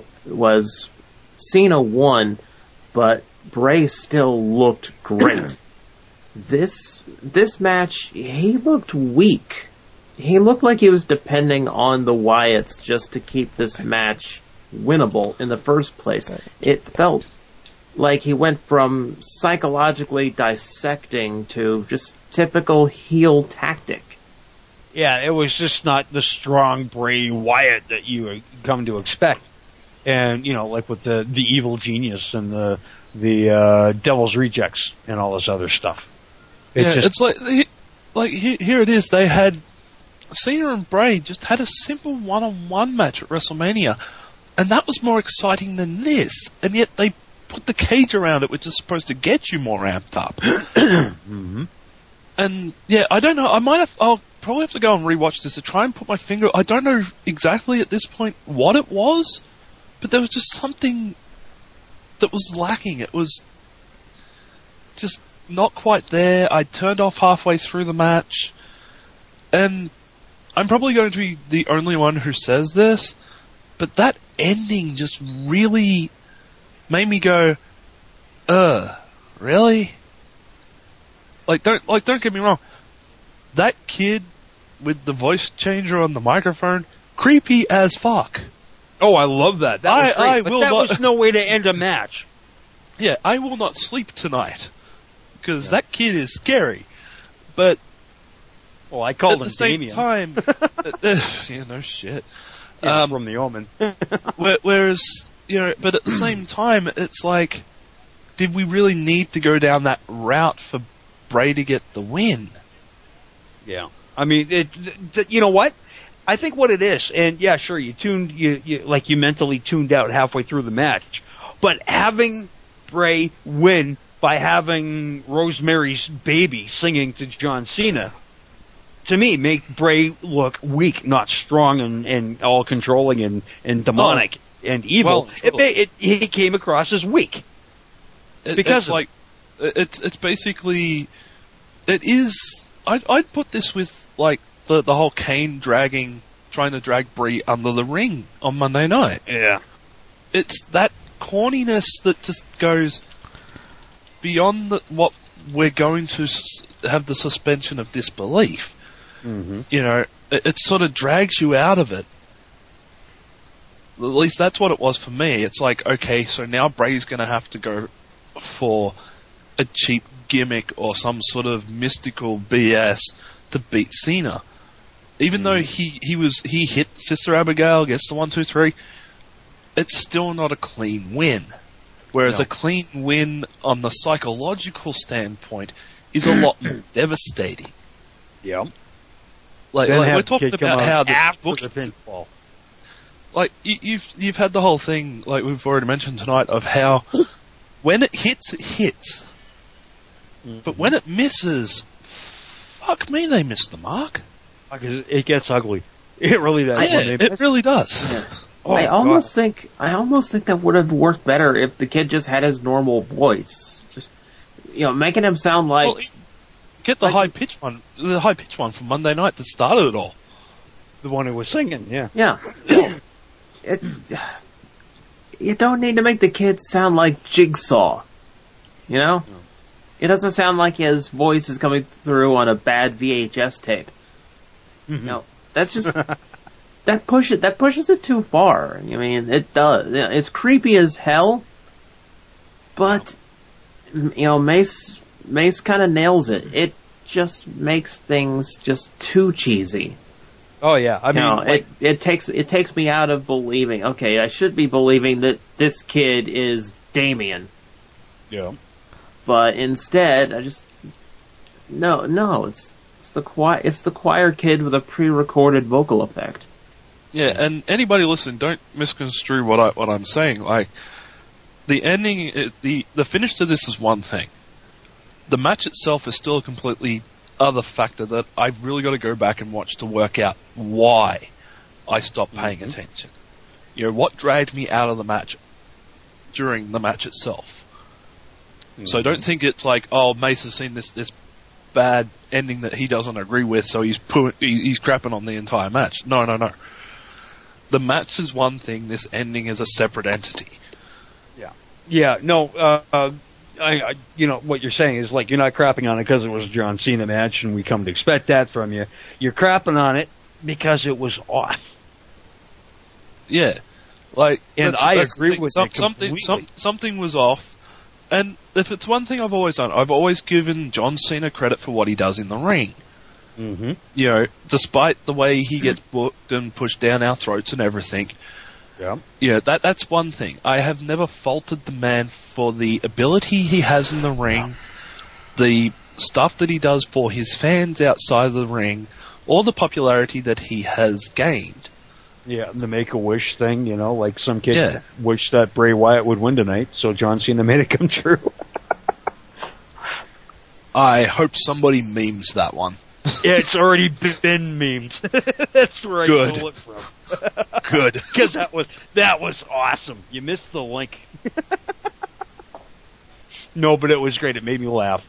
Cena won, but Bray still looked great. This match, he looked weak. He looked like he was depending on the Wyatts just to keep this match winnable in the first place. It felt like he went from psychologically dissecting to just typical heel tactic. Yeah, it was just not the strong Bray Wyatt that you come to expect. And, like with the evil genius and the Devil's Rejects and all this other stuff. It's like here it is. They had Cena and Bray just had a simple one-on-one match at WrestleMania, and that was more exciting than this. And yet they put the cage around it, which is supposed to get you more amped up. Mm-hmm. And yeah, I don't know. I'll probably have to go and rewatch this to try and put my finger. I don't know exactly at this point what it was, but there was just something that was lacking. It was just not quite there. I turned off halfway through the match, and I'm probably going to be the only one who says this, but that ending just really made me go, really? Don't get me wrong. That kid with the voice changer on the microphone, creepy as fuck. Oh, I love that. That was great, but that was no way to end a match. Yeah, I will not sleep tonight, because that kid is scary. But well, I called him Damien. At the same time, yeah, no shit. Yeah, from The Omen. Whereas, but at the same time, it's like, did we really need to go down that route for Bray to get the win? Yeah, I mean, you know what? I think what it is, and yeah, sure, you mentally tuned out halfway through the match, but having Bray win by having Rosemary's Baby singing to John Cena, to me, make Bray look weak, not strong and all controlling and demonic and evil. Well, he came across as weak. It's basically, it is, I'd put this with like the whole Kane trying to drag Brie under the ring on Monday night. Yeah. It's that corniness that just goes beyond what we're going to have the suspension of disbelief. Mm-hmm. It sort of drags you out of it. At least that's what it was for me. It's like, okay, so now Bray's going to have to go for a cheap gimmick or some sort of mystical BS to beat Cena. Even though he hit Sister Abigail, gets the 1, 2, 3, it's still not a clean win. Whereas a clean win on the psychological standpoint is a lot more devastating. Yeah. Like we're talking about how this after book the pinfall. Like you've had the whole thing, like we've already mentioned tonight, of how when it hits, it hits. But when it misses, fuck me, they missed the mark. It gets ugly. It really does. It really does. Yeah. Oh, I almost think that would have worked better if the kid just had his normal voice. Just making him sound like. Well, get the high pitched one from Monday night that started it all. The one who was singing, yeah. Yeah. You don't need to make the kid sound like Jigsaw. No. It doesn't sound like his voice is coming through on a bad VHS tape. Mm-hmm. No, that's just that pushes it too far. I mean, it does. It's creepy as hell, but Mace kind of nails it. It just makes things just too cheesy. Oh yeah, I mean, it takes me out of believing. Okay, I should be believing that this kid is Damien. Yeah. But instead, I just no. It's the choir kid with a pre-recorded vocal effect. Yeah, and anybody listening, don't misconstrue what I'm saying. Like the ending, the finish to this is one thing. The match itself is still a completely other factor that I've really got to go back and watch to work out why I stopped paying attention. What dragged me out of the match during the match itself. So don't think it's like, oh, Mace has seen this bad ending that he doesn't agree with, so he's crapping on the entire match. No. The match is one thing. This ending is a separate entity. Yeah. Yeah. No. I what you're saying is like you're not crapping on it because it was a John Cena match, and we come to expect that from you. You're crapping on it because it was off. Yeah. Like, and I agree with you. Something was off. And if it's one thing I've always done, I've always given John Cena credit for what he does in the ring. Mm-hmm. Despite the way he gets booked and pushed down our throats and everything. Yeah. That's one thing. I have never faulted the man for the ability he has in the ring, the stuff that he does for his fans outside of the ring, or the popularity that he has gained. Yeah, the Make-A-Wish thing, like some kid wished that Bray Wyatt would win tonight, so John Cena made it come true. I hope somebody memes that one. Yeah, it's already been memed. That's where I stole it from. Good. Because that was awesome. You missed the link. No, but it was great. It made me laugh.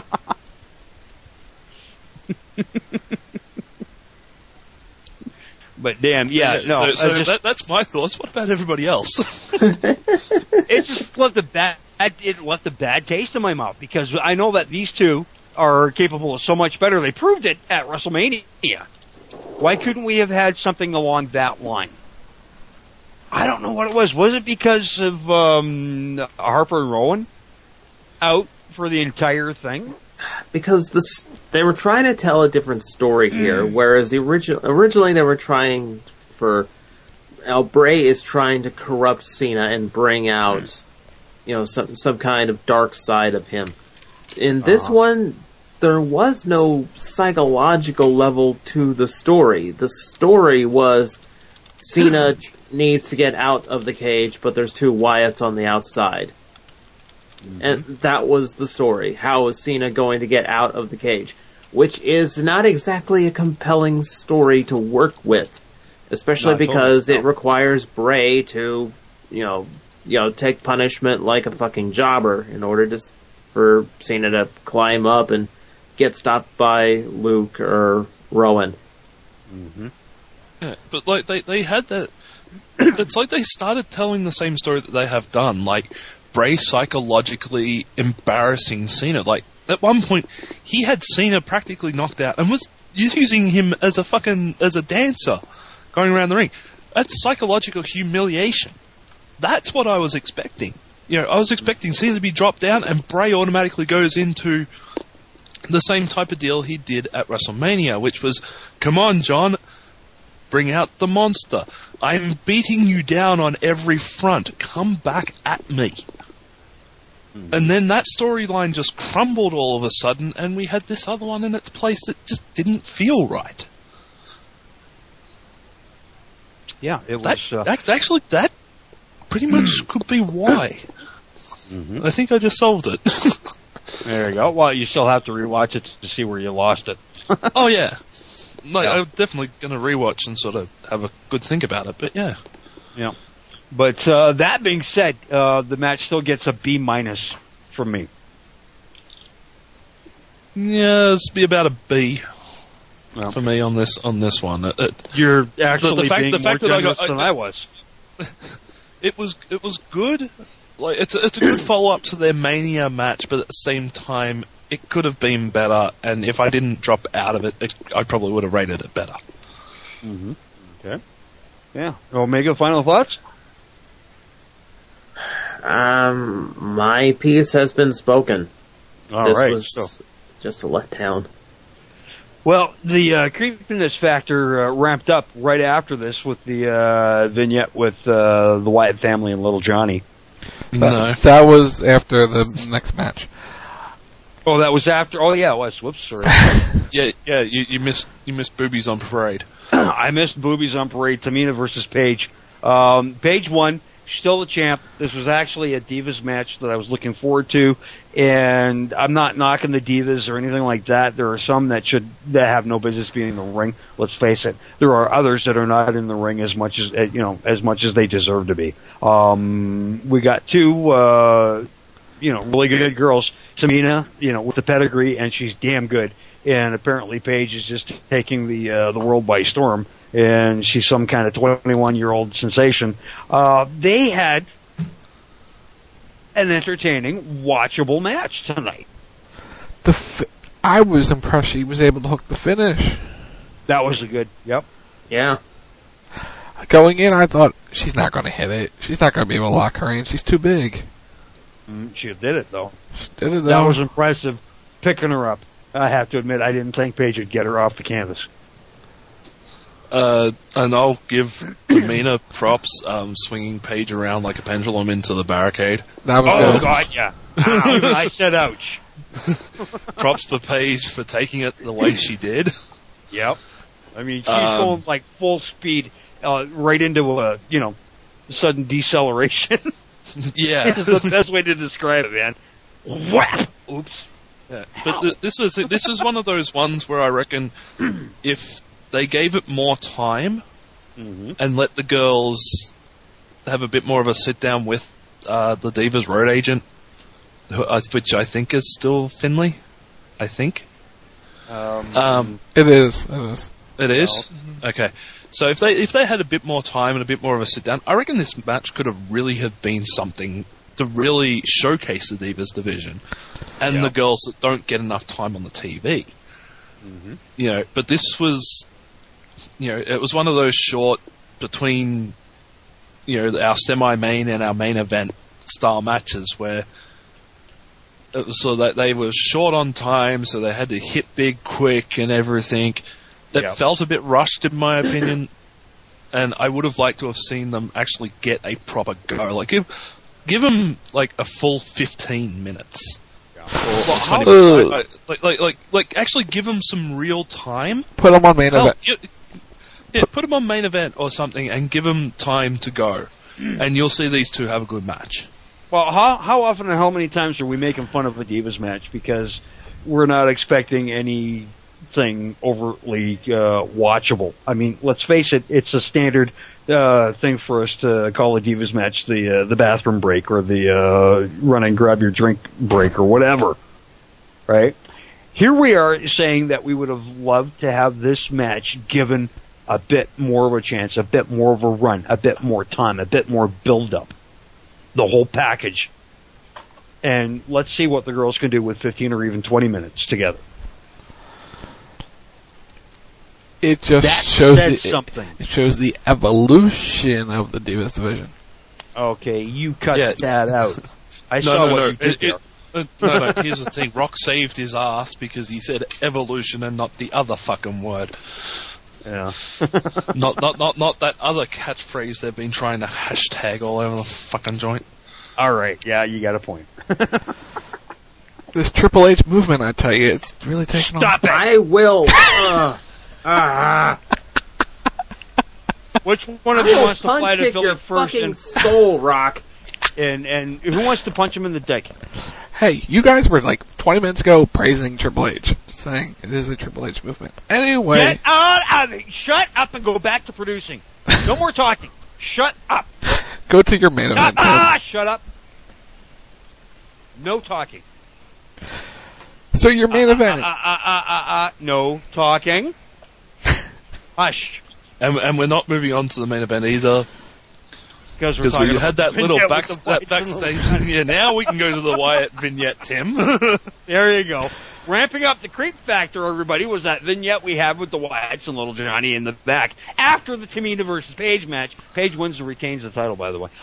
But damn, that's my thoughts. What about everybody else? It just left a bad taste in my mouth because I know that these two are capable of so much better. They proved it at WrestleMania. Why couldn't we have had something along that line? I don't know what it was. Was it because of Harper and Rowan out for the entire thing? Because they were trying to tell a different story here, whereas originally they were trying for Bray is trying to corrupt Cena and bring out some kind of dark side of him. In this one, there was no psychological level to the story. The story was Cena needs to get out of the cage, but there's two Wyatts on the outside. And that was the story. How is Cena going to get out of the cage? Which is not exactly a compelling story to work with. Especially because it requires Bray to, take punishment like a fucking jobber in order for Cena to climb up and get stopped by Luke or Rowan. Mm-hmm. Yeah, but like they had that. It's like they started telling the same story that they have done. Like Bray psychologically embarrassing Cena. Like at one point, he had Cena practically knocked out and was using him as a dancer, going around the ring. That's psychological humiliation. That's what I was expecting. I was expecting Cena to be dropped down, and Bray automatically goes into the same type of deal he did at WrestleMania, which was, come on, John, bring out the monster. I'm beating you down on every front. Come back at me. And then that storyline just crumbled all of a sudden, and we had this other one in its place that just didn't feel right. Yeah, it was... That pretty much could be why. I think I just solved it. There you go. Well, you still have to rewatch it to see where you lost it. Oh, yeah. I'm definitely going to rewatch and sort of have a good think about it, but yeah. Yeah. But that being said, the match still gets a B- from me. Yeah, it's be about a B for me on this one. You're actually being more generous than I was. It was good. Like it's a good follow up to their Mania match, but at the same time, it could have been better. And if I didn't drop out of it, I probably would have rated it better. Mm-hmm. Okay. Yeah. Omega, final thoughts? My piece has been spoken. This was just a letdown. Well, the creepiness factor ramped up right after this with the vignette with the Wyatt family and Little Johnny. That was after the next match. Oh, that was after. Oh, yeah, it was. Whoops, sorry. yeah. You missed Boobies on Parade. I missed Boobies on Parade. Tamina versus Paige. Paige won. Still the champ. This was actually a Divas match that I was looking forward to, and I'm not knocking the Divas or anything like that. There are some that have no business being in the ring. Let's face it. There are others that are not in the ring as much as they deserve to be. We got two, really good girls. Tamina, with the pedigree, and she's damn good. And apparently Paige is just taking the world by storm. And she's some kind of 21-year-old sensation. They had an entertaining, watchable match tonight. I was impressed she was able to hook the finish. That was yep. Yeah. Going in, I thought, she's not going to hit it. She's not going to be able to lock her in. She's too big. She did it, though. That was impressive. Picking her up. I have to admit, I didn't think Paige would get her off the canvas. And I'll give Tamina props, swinging Paige around like a pendulum into the barricade. That was good. God, yeah. I said ouch. Props for Paige for taking it the way she did. Yep. I mean, she's going like full speed, right into a, sudden deceleration. Yeah. It's the best way to describe it, man. Whap! Oops. Yeah. But this is one of those ones where I reckon if they gave it more time and let the girls have a bit more of a sit down with the Divas road agent, which I think is still Finlay. I think. It is. It is? Okay. So if they had a bit more time and a bit more of a sit down, I reckon this match could have been something to really showcase the Divas division and the girls that don't get enough time on the TV. But this was, it was one of those short between, our semi-main and our main event style matches where it was so that they were short on time, so they had to hit big quick and everything. It felt a bit rushed, in my opinion, and I would have liked to have seen them actually get a proper go. Like, give them like a full 15 minutes. Or 20 minutes. Like, actually give them some real time. Put them on main event. Put them on main event or something and give them time to go. And you'll see these two have a good match. Well, how often and how many times are we making fun of a Divas match because we're not expecting anything overtly watchable? I mean, let's face it, it's a standard thing for us to call a Divas match the bathroom break or the run and grab your drink break or whatever, right? Here we are saying that we would have loved to have this match given a bit more of a chance, a bit more of a run, a bit more time, a bit more build-up. The whole package. And let's see what the girls can do with 15 or even 20 minutes together. It just shows something. It shows the evolution of the Divas division. Okay, you cut that out. I No, saw no, what no. you did there. No, here's the thing. Rock saved his ass because he said evolution and not the other fucking word. Yeah. not that other catchphrase they've been trying to hashtag all over the fucking joint. All right. Yeah, you got a point. This Triple H movement, I tell you, it's really taking off. Stop it! I will. Which one of you wants to fly to Kick Philly your first? fucking soul, Rock. And who wants to punch him in the dick? Hey, you guys were like 20 minutes ago praising Triple H, saying it is a Triple H movement. Anyway. Get out of it! Shut up and go back to producing. No more talking. Shut up. Go to your main event. Shut up. No talking. So your main event. No talking. Hush. And we're not moving on to the main event either. Because we had that little backstage. Yeah, now we can go to the Wyatt vignette, Tim. There you go. Ramping up the creep factor, everybody, was that vignette we have with the Wyatts and Little Johnny in the back after the Tamina versus Paige match. Paige wins and retains the title, by the way.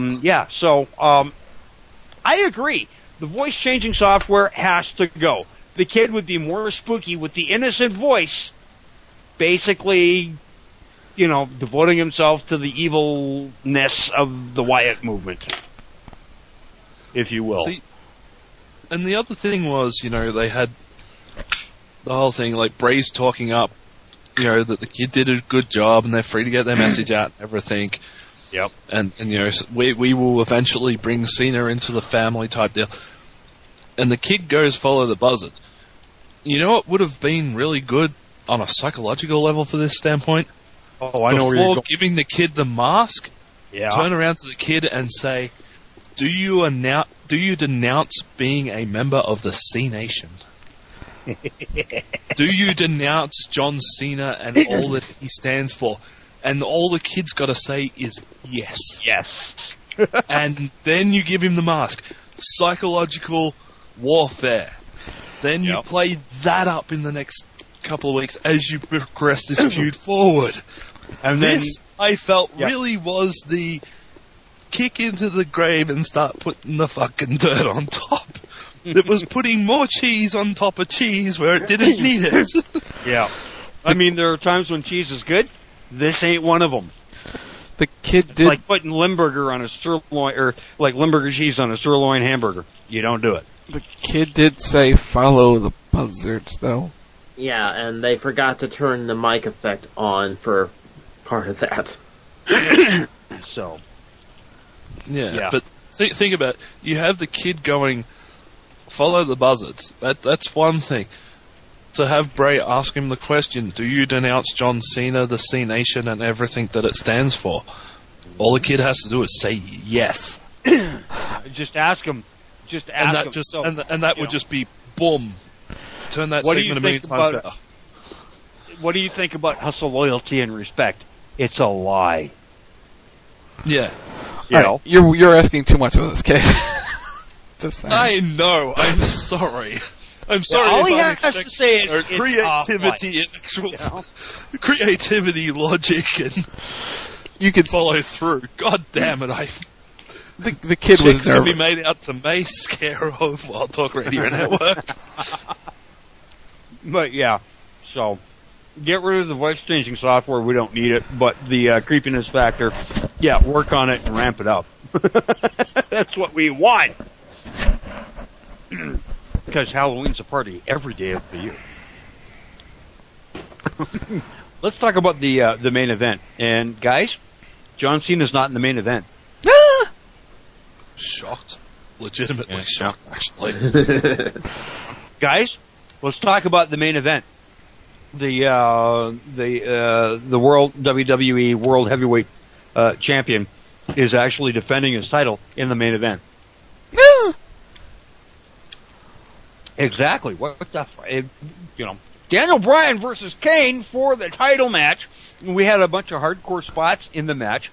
I agree. The voice-changing software has to go. The kid would be more spooky with the innocent voice, basically, devoting himself to the evilness of the Wyatt movement, if you will. See, and the other thing was, they had the whole thing, like Bray's talking up, that the kid did a good job and they're free to get their message out and everything. Yep. And we will eventually bring Cena into the family type deal. And the kid goes follow the buzzards. You know what would have been really good on a psychological level for this standpoint? Oh, I know where you're going. Before giving the kid the mask, yeah. Turn around to the kid and say, do you denounce being a member of the C Nation? Do you denounce John Cena and all that he stands for? And all the kid's got to say is yes. Yes. And then you give him the mask. Psychological warfare. Then you play that up in the next couple of weeks as you progress this feud forward. And this, I felt, really was the kick into the grave and start putting the fucking dirt on top. It was putting more cheese on top of cheese where it didn't need it. Yeah. I mean, there are times when cheese is good. This ain't one of them. The kid It's did like putting Limburger on a sirloin, or like Limburger cheese on a sirloin hamburger. You don't do it. The kid did say follow the buzzards, though. Yeah, and they forgot to turn the mic effect on for part of that. So. Yeah. But think about it. You have the kid going, follow the buzzards. That's one thing. To have Bray ask him the question, do you denounce John Cena, the C Nation, and everything that it stands for? All the kid has to do is say yes. Just ask him. Just ask him. And that would just be boom. Turn that segment a million times better. What do you think about hustle, loyalty, and respect? It's a lie. Yeah. You're asking too much of this kid. I know. I'm sorry. I'm sorry. All if he I'm has to say is creativity, creativity, logic, and you could follow through. God damn it! The kid was going to be made out to Mace Care of Wild Talk Radio Network. But yeah, so get rid of the voice changing software. We don't need it. But the creepiness factor, work on it and ramp it up. That's what we want. Because Halloween's a party every day of the year. Let's talk about the main event. And guys, John Cena's not in the main event. Shocked. Legitimately shocked, actually. Guys, let's talk about the main event. The World WWE World Heavyweight Champion is actually defending his title in the main event. Exactly. What the? Daniel Bryan versus Kane for the title match. We had a bunch of hardcore spots in the match.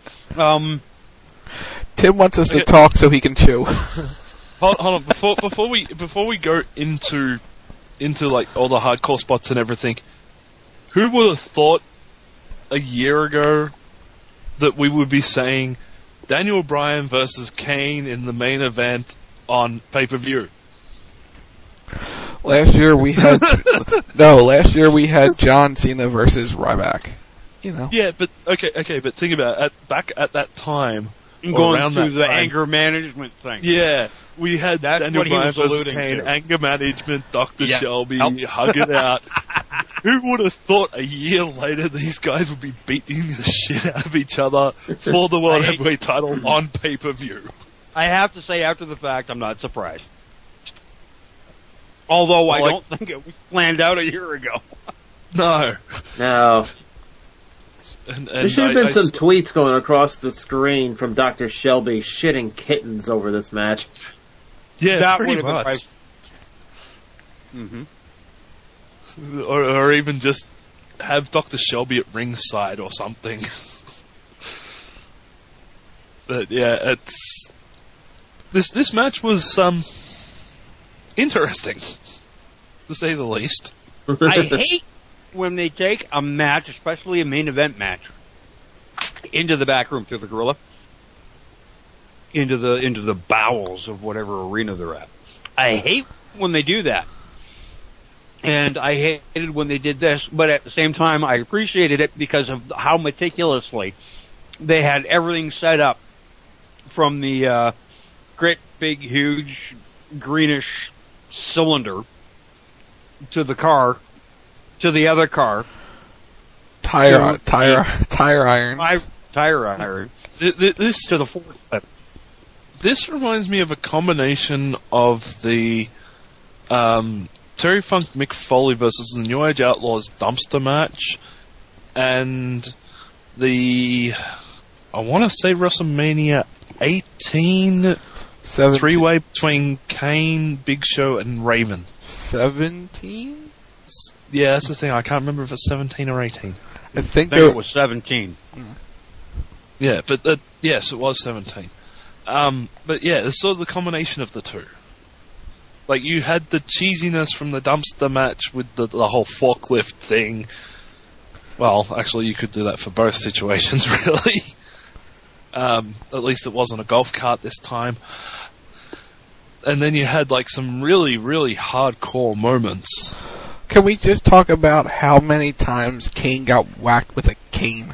Tim wants us to talk so he can chew. Hold on. Before we go into like all the hardcore spots and everything, who would have thought a year ago that we would be saying Daniel Bryan versus Kane in the main event on pay-per-view. Last year we had John Cena versus Ryback. You know. Yeah, but okay, but think about it. Back at that time, going around through that the time, anger management thing. Yeah, we had That's Daniel what he Bryan was versus alluding Kane, to. anger management, Dr. Yeah. Shelby, Nope. hug it out. Who would have thought a year later these guys would be beating the shit out of each other for the World Heavyweight title on pay-per-view? I have to say, after the fact, I'm not surprised. Although I don't think it was planned out a year ago. No. And There should have been some tweets going across the screen from Dr. Shelby shitting kittens over this match. Yeah, That pretty would have much. been Or even just have Dr. Shelby at ringside or something. But yeah, it's this match was interesting, to say the least. I hate when they take a match, especially a main event match, into the back room through the gorilla, into the bowels of whatever arena they're at. I hate when they do that. And I hated when they did this, but at the same time I appreciated it because of how meticulously they had everything set up, from the great big huge greenish cylinder to the car, to the other car, tire irons, tire iron, This to the forklift. This reminds me of a combination of the Terry Funk Mick Foley versus the New Age Outlaws dumpster match and the, I want to say, WrestleMania 18 three-way between Kane, Big Show, and Raven. 17? Yeah, that's the thing. I can't remember if it's 17 or 18. I think it was 17. Yeah, but yes, it was 17. But yeah, it's sort of the combination of the two. Like, you had the cheesiness from the dumpster match with the whole forklift thing. Well, actually, you could do that for both situations, really. At least it wasn't a golf cart this time. And then you had, like, some really, really hardcore moments. Can we just talk about how many times Kane got whacked with a cane?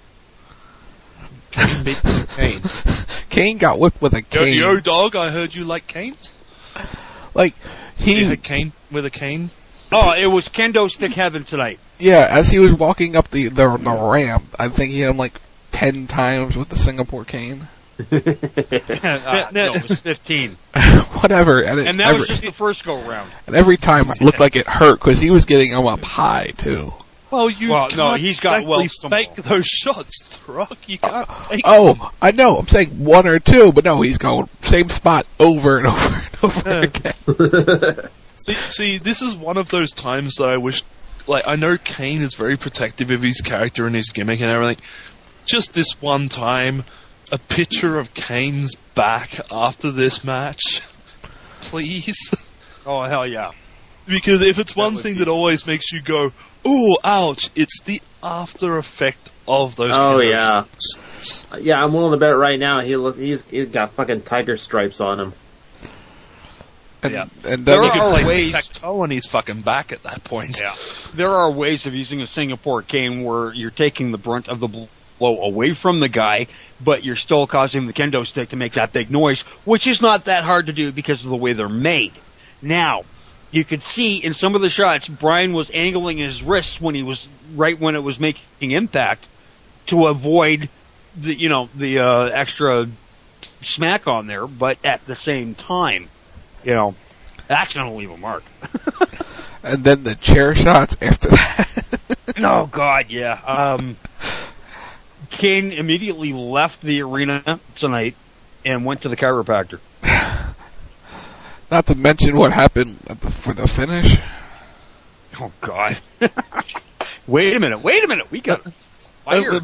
Kane. Kane got whipped with a cane. Yo, dog, I heard you like canes? Like, he had Kane with a cane? Oh, it was kendo stick heaven tonight. Yeah, as he was walking up the ramp, I think he hit him like 10 times with the Singapore cane. No, it was 15. Whatever. And that was just the first go round. And every time it looked like it hurt because he was getting him up high too. Well, can't he's got exactly fake those shots, Rock. You can't fake them. Oh, I know. I'm saying one or two, but no, he's going same spot over and over and over again. See, this is one of those times that I wish, like, I know Kane is very protective of his character and his gimmick and everything. Just this one time, a picture of Kane's back after this match, please. Oh, hell yeah. Because if it's one thing that always makes you go, ooh, ouch, it's the after effect of those. Oh yeah, yeah. I'm willing to bet right now he's got fucking tiger stripes on him. And there then are ways. Toe and he's fucking back at that point. Yeah, there are ways of using a Singapore cane where you're taking the brunt of the blow away from the guy, but you're still causing the kendo stick to make that big noise, which is not that hard to do because of the way they're made. Now, you could see in some of the shots, Bryan was angling his wrists when he was right when it was making impact to avoid the extra smack on there, but at the same time, that's going to leave a mark. And then the chair shots after that. Oh God, yeah. Kane immediately left the arena tonight and went to the chiropractor. Not to mention what happened for the finish. Oh God! Wait a minute! We got fire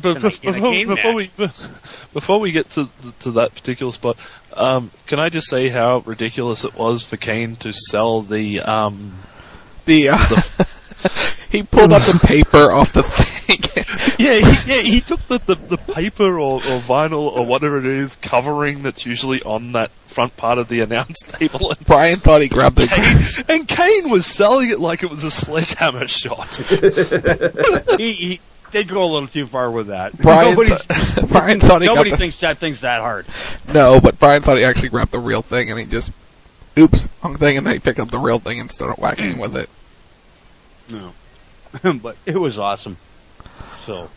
before we get to that particular spot. Can I just say how ridiculous it was for Kane to sell He pulled up the paper off the thing. He took the paper or vinyl or whatever it is covering that's usually on that front part of the announce table. And Brian thought he grabbed the... And Kane was selling it like it was a sledgehammer shot. he did go a little too far with that. Brian thought he nobody got thinks that hard. No, but Brian thought he actually grabbed the real thing, and he just... Oops, wrong thing, and then he picked up the real thing and started whacking with it. No. But it was awesome. So...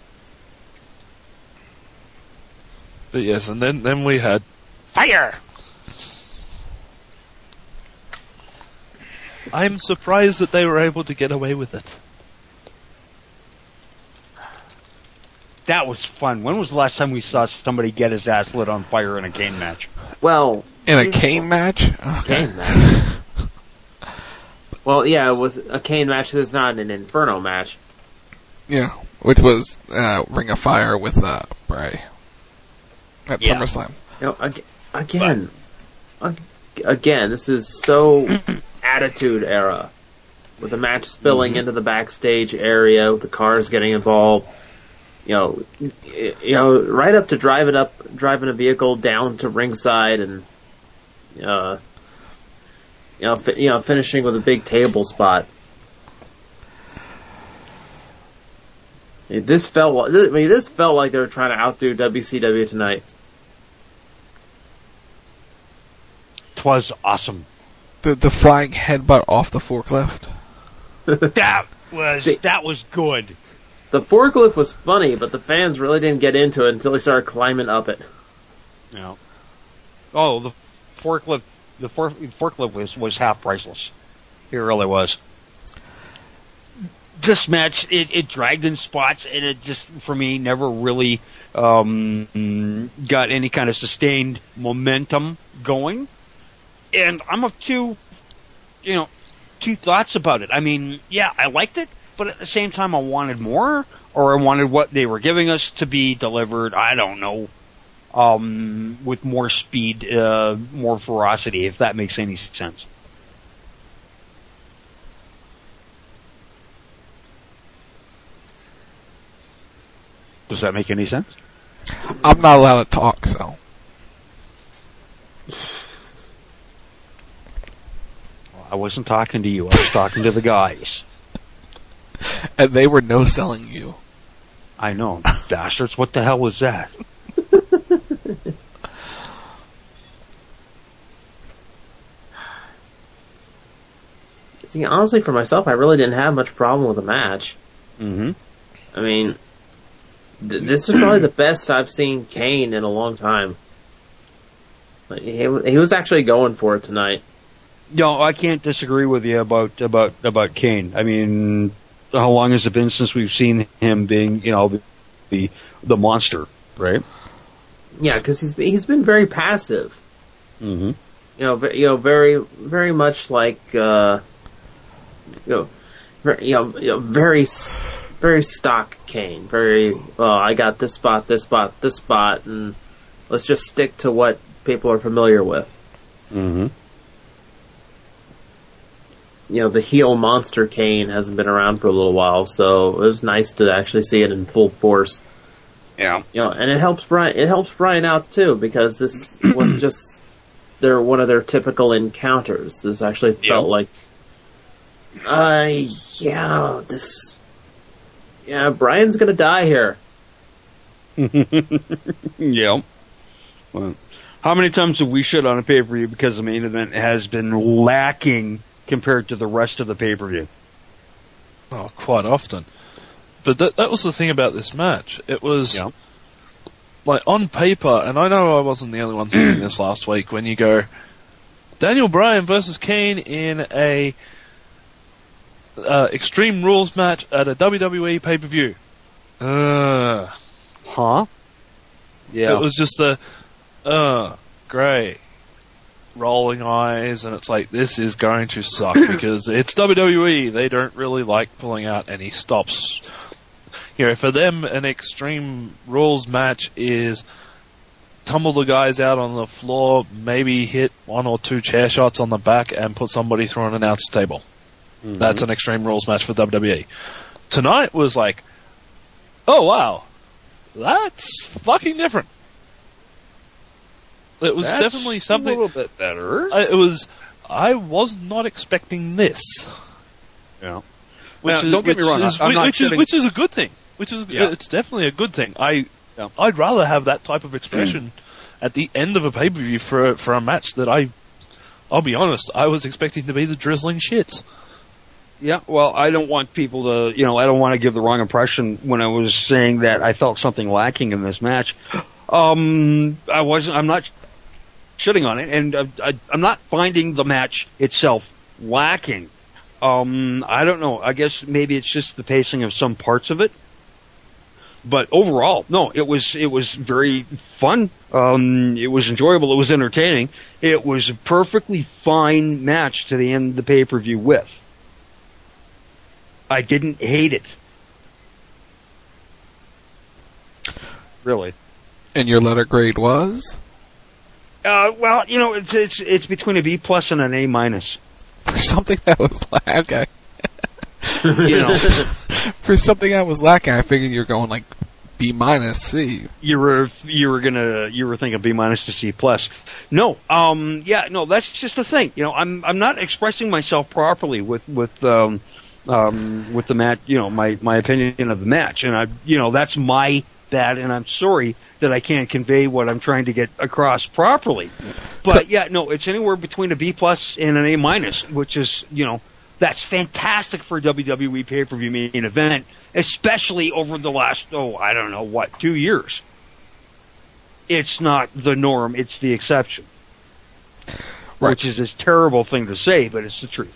But yes, and then we had fire. I'm surprised that they were able to get away with it. That was fun. When was the last time we saw somebody get his ass lit on fire in a Kane match? Well, in a Kane match? Okay. Kane match. Well, yeah, it was a Kane match. It's not an Inferno match. Yeah, which was Ring of Fire with Bray at SummerSlam. You know, again, this is so Attitude Era, with the match spilling into the backstage area, with the cars getting involved. You know, right up to driving a vehicle down to ringside, and finishing with a big table spot. This felt like they were trying to outdo WCW tonight. Twas awesome. The flying headbutt off the forklift. That was good. The forklift was funny, but the fans really didn't get into it until they started climbing up it. Yeah. Oh, the forklift was half priceless. It really was. This match, it dragged in spots, and it just, for me, never really got any kind of sustained momentum going. And I'm of two thoughts about it. I mean, yeah, I liked it, but at the same time I wanted more, or I wanted what they were giving us to be delivered, I don't know, with more speed, more ferocity, if that makes any sense. Does that make any sense? I'm not allowed to talk, so. I wasn't talking to you. I was talking to the guys. And they were no-selling you. I know. Bastards, what the hell was that? See, honestly, for myself, I really didn't have much problem with the match. Mm-hmm. I mean, this is probably the best I've seen Kane in a long time. He was actually going for it tonight. No, I can't disagree with you about Kane. I mean, how long has it been since we've seen him being, the monster, right? Yeah, because he's been very passive. Mm-hmm. Very very much like very stock Kane. Very I got this spot, and let's just stick to what people are familiar with. Mm-hmm. The heel monster Kane hasn't been around for a little while, so it was nice to actually see it in full force. Yeah. And it helps Brian out too, because this wasn't just one of their typical encounters. This actually felt like Brian's gonna die here. Yeah. Well, how many times have we shit on a pay-per-view because the main event has been lacking compared to the rest of the pay-per-view? Oh, quite often. But that was the thing about this match. It was, like, on paper, and I know I wasn't the only one thinking this last week, when you go, Daniel Bryan versus Kane in a Extreme Rules match at a WWE pay-per-view. Huh? Yeah. It was just great. Rolling eyes, and it's like, this is going to suck because it's WWE. They don't really like pulling out any stops. For them, an Extreme Rules match is tumble the guys out on the floor, maybe hit one or two chair shots on the back, and put somebody through an announce table. That's an Extreme Rules match for WWE. Tonight was like, oh wow, that's fucking different. It was definitely something a little bit better. I was not expecting this. Yeah. Don't get me wrong. Which is a good thing. It's definitely a good thing. I'd rather have that type of expression at the end of a pay-per-view for a match that I'll be honest, I was expecting to be the drizzling shits. Yeah, well, I don't want people to, I don't want to give the wrong impression when I was saying that I felt something lacking in this match. I'm not shitting on it, and I'm not finding the match itself lacking. I don't know. I guess maybe it's just the pacing of some parts of it. But overall, no, it was very fun. It was enjoyable. It was entertaining. It was a perfectly fine match to the end of the pay-per-view with. I didn't hate it. Really. And your letter grade was? Well, it's between a B+ and an A-. For something that was okay. For something that was lacking, I figured you were going like B-, C. You were thinking B- to C+. No, that's just the thing. I'm not expressing myself properly with the match. My opinion of the match, and that's my bad, and I'm sorry that I can't convey what I'm trying to get across properly. But it's anywhere between a B+ and an A-, which is, that's fantastic for a WWE pay-per-view main event, especially over the last, 2 years. It's not the norm, it's the exception. Right. Which is a terrible thing to say, but it's the truth.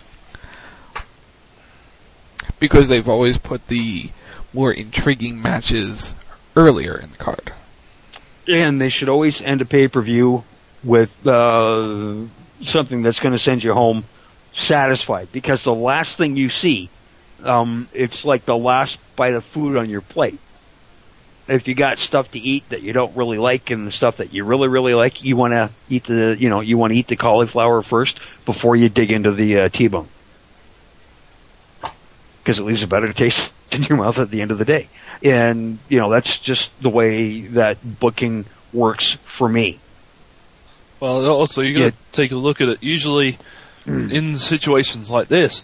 Because they've always put the more intriguing matches earlier in the card. And they should always end a pay-per-view with something that's going to send you home satisfied. Because the last thing you see, it's like the last bite of food on your plate. If you got stuff to eat that you don't really like and the stuff that you really, really like, you want to eat the cauliflower first before you dig into the T-bone. Because it leaves a better taste in your mouth at the end of the day. And, that's just the way that booking works for me. Well, also, you got to take a look at it. Usually, in situations like this,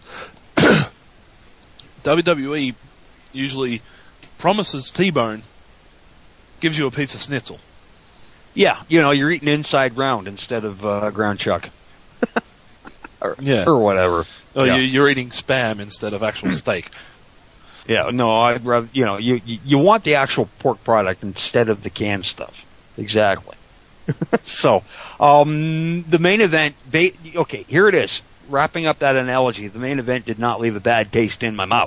WWE usually promises T-bone, gives you a piece of schnitzel. Yeah, you're eating inside round instead of ground chuck. Or whatever. Oh, yeah. You're eating Spam instead of actual steak. Yeah, no, I'd rather, you want the actual pork product instead of the canned stuff. Exactly. So, the main event, okay, here it is. Wrapping up that analogy, the main event did not leave a bad taste in my mouth.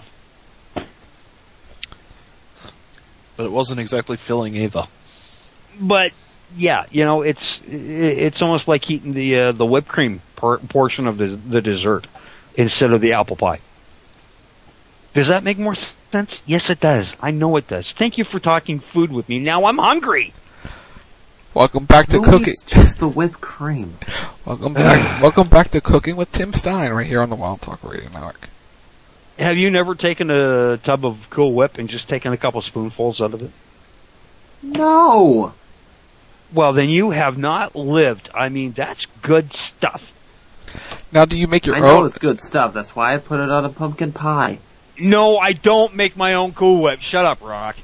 But it wasn't exactly filling either. But, yeah, it's almost like eating the whipped cream portion of the dessert instead of the apple pie. Does that make more sense? Yes, it does. I know it does. Thank you for talking food with me. Now I'm hungry. Welcome back to Cooking. It's just the whipped cream. Welcome back to Cooking with Tim Stein right here on the Wild Talk Radio Network. Have you never taken a tub of Cool Whip and just taken a couple spoonfuls out of it? No. Well, then you have not lived. I mean, that's good stuff. Now, do you make your own? I know it's good stuff. That's why I put it on a pumpkin pie. No, I don't make my own Cool Whip. Shut up, Rock.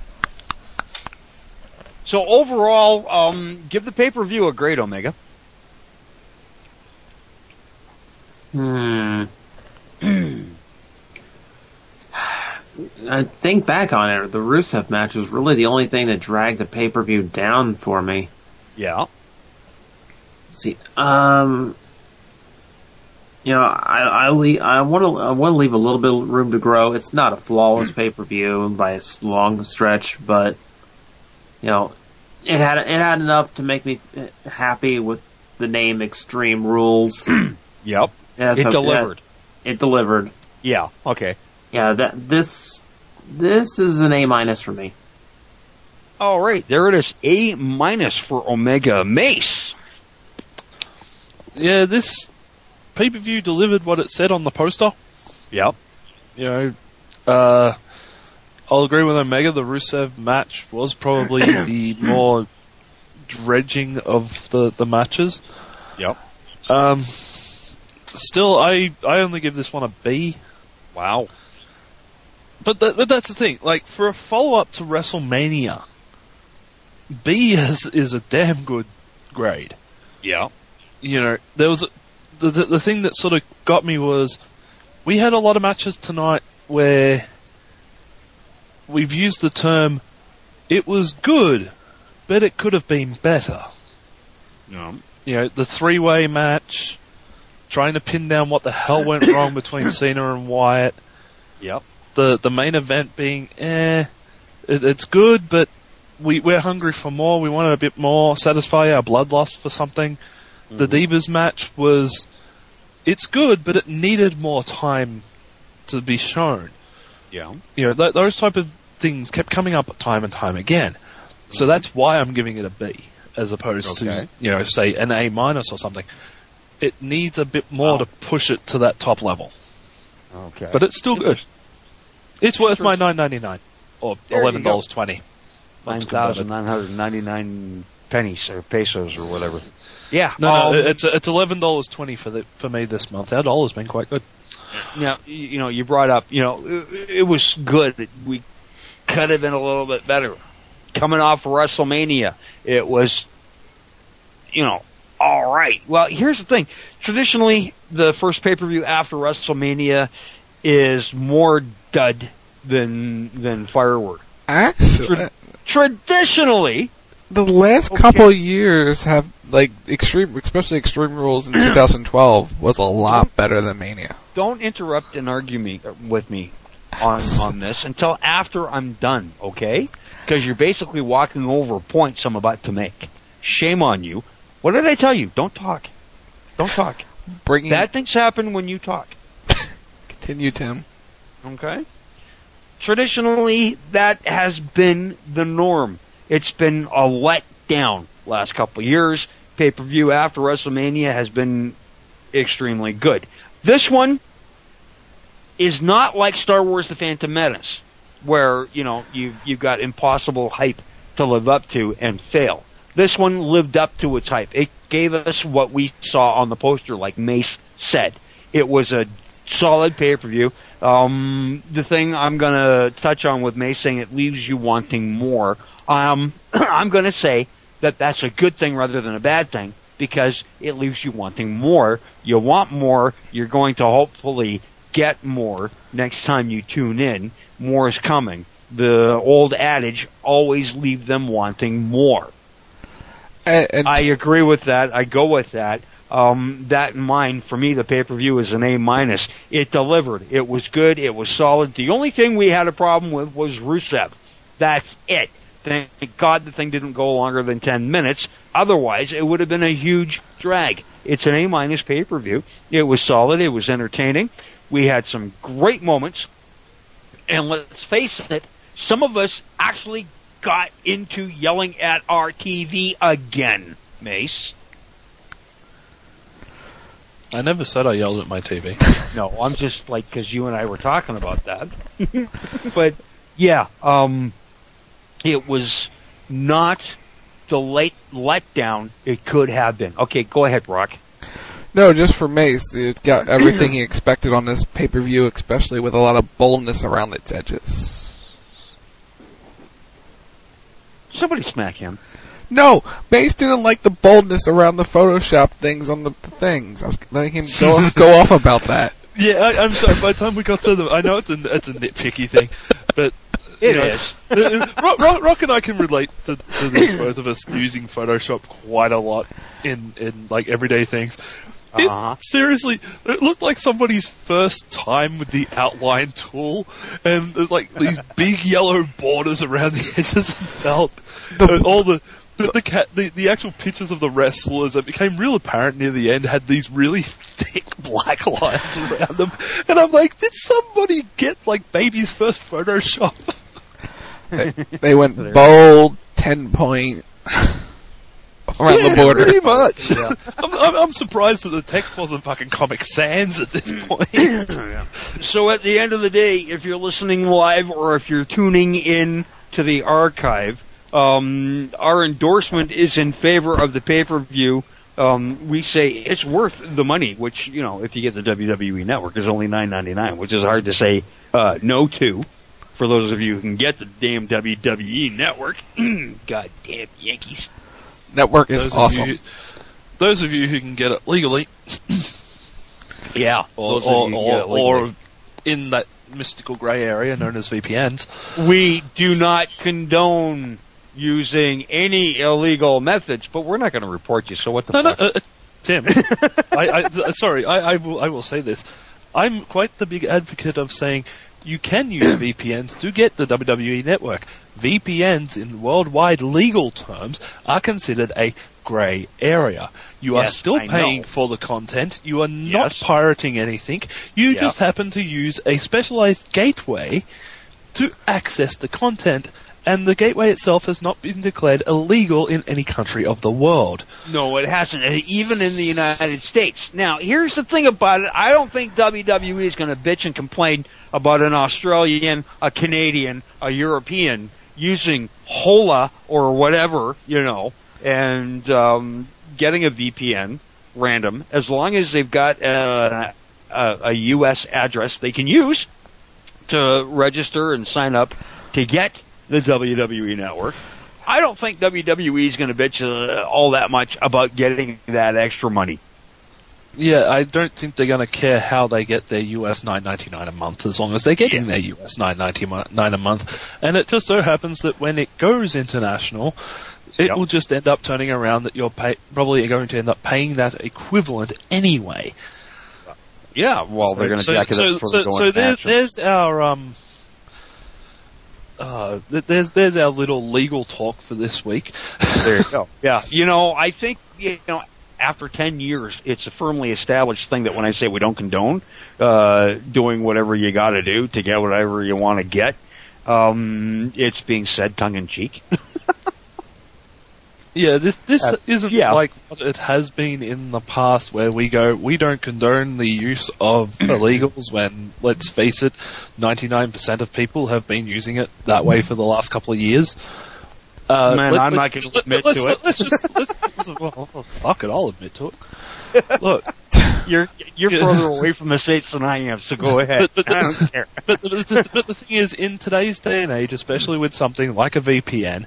So overall, give the pay-per-view a grade, Omega. I think back on it, the Rusev match was really the only thing that dragged the pay-per-view down for me. Yeah. See, I want to leave a little bit of room to grow. It's not a flawless pay-per-view by a long stretch, but it had enough to make me happy with the name Extreme Rules. Yep. Yeah, it delivered. It delivered. Yeah. Okay. Yeah. This is an A- for me. All right. There it is. A- for Omega Mace. Yeah. This pay-per-view delivered what it said on the poster. Yep. You know, I'll agree with Omega. The Rusev match was probably the more dredging of the matches. Yep. Still, I only give this one a B. Wow. But that's the thing. Like, for a follow-up to WrestleMania, B is a damn good grade. Yeah. You know, there was the thing that sort of got me was we had a lot of matches tonight where we've used the term it was good, but it could have been better. Yeah. You know, the three-way match, trying to pin down what the hell went wrong between Cena and Wyatt. Yep. The main event being, it's good, but we're hungry for more. We wanted a bit more, satisfy our bloodlust for something. Mm-hmm. The Divas match was, it's good, but it needed more time to be shown. Yeah. You know, those type of things kept coming up time and time again. Mm-hmm. So that's why I'm giving it a B, as opposed to, you know, say an A- or something. It needs a bit more to push it to that top level. Okay. But it's still good. It's worth my $9.99 or $11.20. 9,999 pennies or pesos or whatever. Yeah. No, it's $11.20 for me this month. Our dollar's been quite good. Now, you know, you brought up, you know, it was good. We could have been a little bit better. Coming off of WrestleMania, it was, you know, all right. Well, here's the thing. Traditionally, the first pay-per-view after WrestleMania is more dud than firework. Actually, traditionally, the last couple years have like especially Extreme Rules in 2012 was a lot better than Mania. Don't interrupt and argue with me on this until after I'm done, okay? Because you're basically walking over points I'm about to make. Shame on you. What did I tell you? Don't talk. Don't talk. Bad things happen when you talk. Continue, Tim. Okay? Traditionally, that has been the norm. It's been a letdown last couple of years. Pay-per-view after WrestleMania has been extremely good. This one is not like Star Wars The Phantom Menace, where, you know, you've got impossible hype to live up to and fail. This one lived up to its hype. It gave us what we saw on the poster, like Mace said. It was a solid pay-per-view. The thing I'm going to touch on with Mace saying it leaves you wanting more, I'm going to say that that's a good thing rather than a bad thing, because it leaves you wanting more. You want more. You're going to hopefully get more next time you tune in. More is coming. The old adage, always leave them wanting more. And I agree with that. I go with that. That in mind, for me, the pay-per-view is an A-. It delivered. It was good. It was solid. The only thing we had a problem with was Rusev. That's it. Thank God the thing didn't go longer than 10 minutes. Otherwise, it would have been a huge drag. It's an A- pay-per-view. It was solid. It was entertaining. We had some great moments. And let's face it, some of us actually got into yelling at our TV again, Mace. I never said I yelled at my TV. No, I'm just like, because you and I were talking about that. But, yeah, it was not the late letdown it could have been. Okay, go ahead, Brock. No, just for Mace, it got everything he expected on this pay-per-view, especially with a lot of boldness around its edges. Somebody smack him. No, Mace didn't like the boldness around the Photoshop things on the things. I was letting him go off about that. Yeah, I'm sorry. By the time we got to them, I know it's a nitpicky thing, but it is. Rock and I can relate to this, both of us using Photoshop quite a lot in like everyday things. Seriously, it looked like somebody's first time with the outline tool, and there's like these big yellow borders around the edges of the belt. All the actual pictures of the wrestlers that became real apparent near the end had these really thick black lines around them, and I'm like, did somebody get like baby's first Photoshop? They went bold, 10-point. around the border. Pretty much. Yeah. I'm surprised that the text wasn't fucking Comic Sans at this point. Yeah. So at the end of the day, if you're listening live or if you're tuning in to the archive, our endorsement is in favor of the pay-per-view. We say it's worth the money, which, you know, if you get the WWE Network, is only $9.99, which is hard to say no to. For those of you who can get the damn WWE Network, goddamn Yankees. Network is awesome. Those of you who can get it legally, yeah, or in that mystical grey area known as VPNs. We do not condone using any illegal methods, but we're not going to report you. So what the fuck? No, Tim. I will say this. I'm quite the big advocate of saying you can use VPNs to get the WWE Network. VPNs, in worldwide legal terms, are considered a grey area. You are still paying for the content. You are not pirating anything. You just happen to use a specialized gateway to access the content, and the gateway itself has not been declared illegal in any country of the world. No, it hasn't, even in the United States. Now, here's the thing about it. I don't think WWE is going to bitch and complain about an Australian, a Canadian, a European using Hola or whatever, you know, and getting a VPN random, as long as they've got a U.S. address they can use to register and sign up to get the WWE Network. I don't think WWE is going to bitch all that much about getting that extra money. Yeah, I don't think they're going to care how they get their US $9.99 a month, as long as they're getting their US $9.99 a month. And it just so happens that when it goes international, it will just end up turning around that you're probably going to end up paying that equivalent anyway. Yeah, well, they're going to jack it up for going So there's our there's our little legal talk for this week. There you go. Yeah, you know, I think, you know, after 10 years, it's a firmly established thing that when I say we don't condone doing whatever you got to do to get whatever you want to get, it's being said tongue-in-cheek. Yeah, this isn't like what it has been in the past, where we don't condone the use of illegals when, let's face it, 99% of people have been using it that way for the last couple of years. Man, I'm not going to admit to it. Fuck it, I'll admit to it. Look, you're further away from the States than I am, so go ahead. I don't care. But the thing is, in today's day and age, especially with something like a VPN,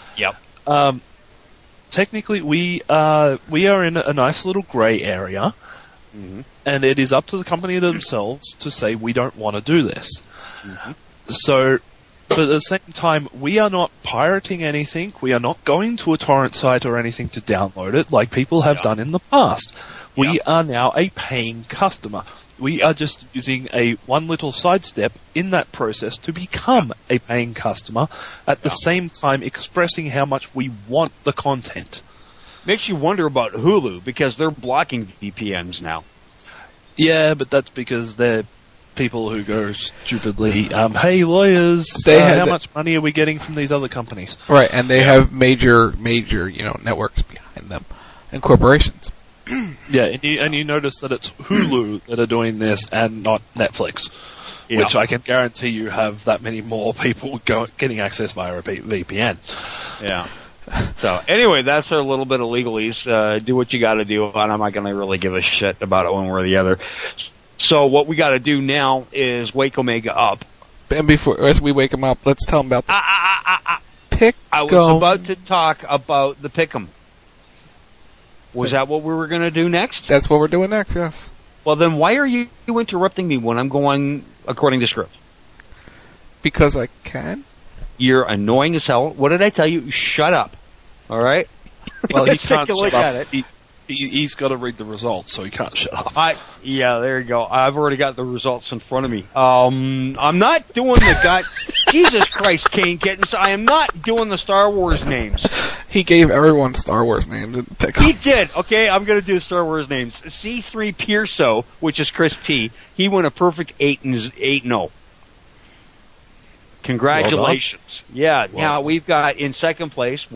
technically we are in a nice little grey area, and it is up to the company themselves to say we don't want to do this. So, but at the same time, we are not pirating anything. We are not going to a torrent site or anything to download it like people have done in the past. We are now a paying customer. We are just using one little sidestep in that process to become a paying customer, at the same time expressing how much we want the content. Makes you wonder about Hulu, because they're blocking VPNs now. Yeah, but that's because they're people who go stupidly, hey lawyers, how much money are we getting from these other companies? Right, and they have major, networks behind them, and corporations. Yeah, and you notice that it's Hulu that are doing this and not Netflix, which I can guarantee you have that many more people getting access via a VPN. Yeah. So anyway, that's a little bit of legalese. Do what you got to do, and I'm not going to really give a shit about it one way or the other. So what we got to do now is wake Omega up. And as we wake him up, let's tell him about the Pick. I was about to talk about the Pick'em. Was that what we were going to do next? That's what we're doing next, yes. Well, then why are you interrupting me when I'm going according to script? Because I can. You're annoying as hell. What did I tell you? Shut up. All right? Well, he can't shut up. He's got to read the results, so he can't shut up. Yeah, there you go. I've already got the results in front of me. I'm not doing the Jesus Christ, Kane Kittens. I am not doing the Star Wars names. He gave everyone Star Wars names. He did. Okay, I'm going to do Star Wars names. C-3PO, which is Chris P. He went a perfect 8-0. Congratulations. Well Now we've got in second place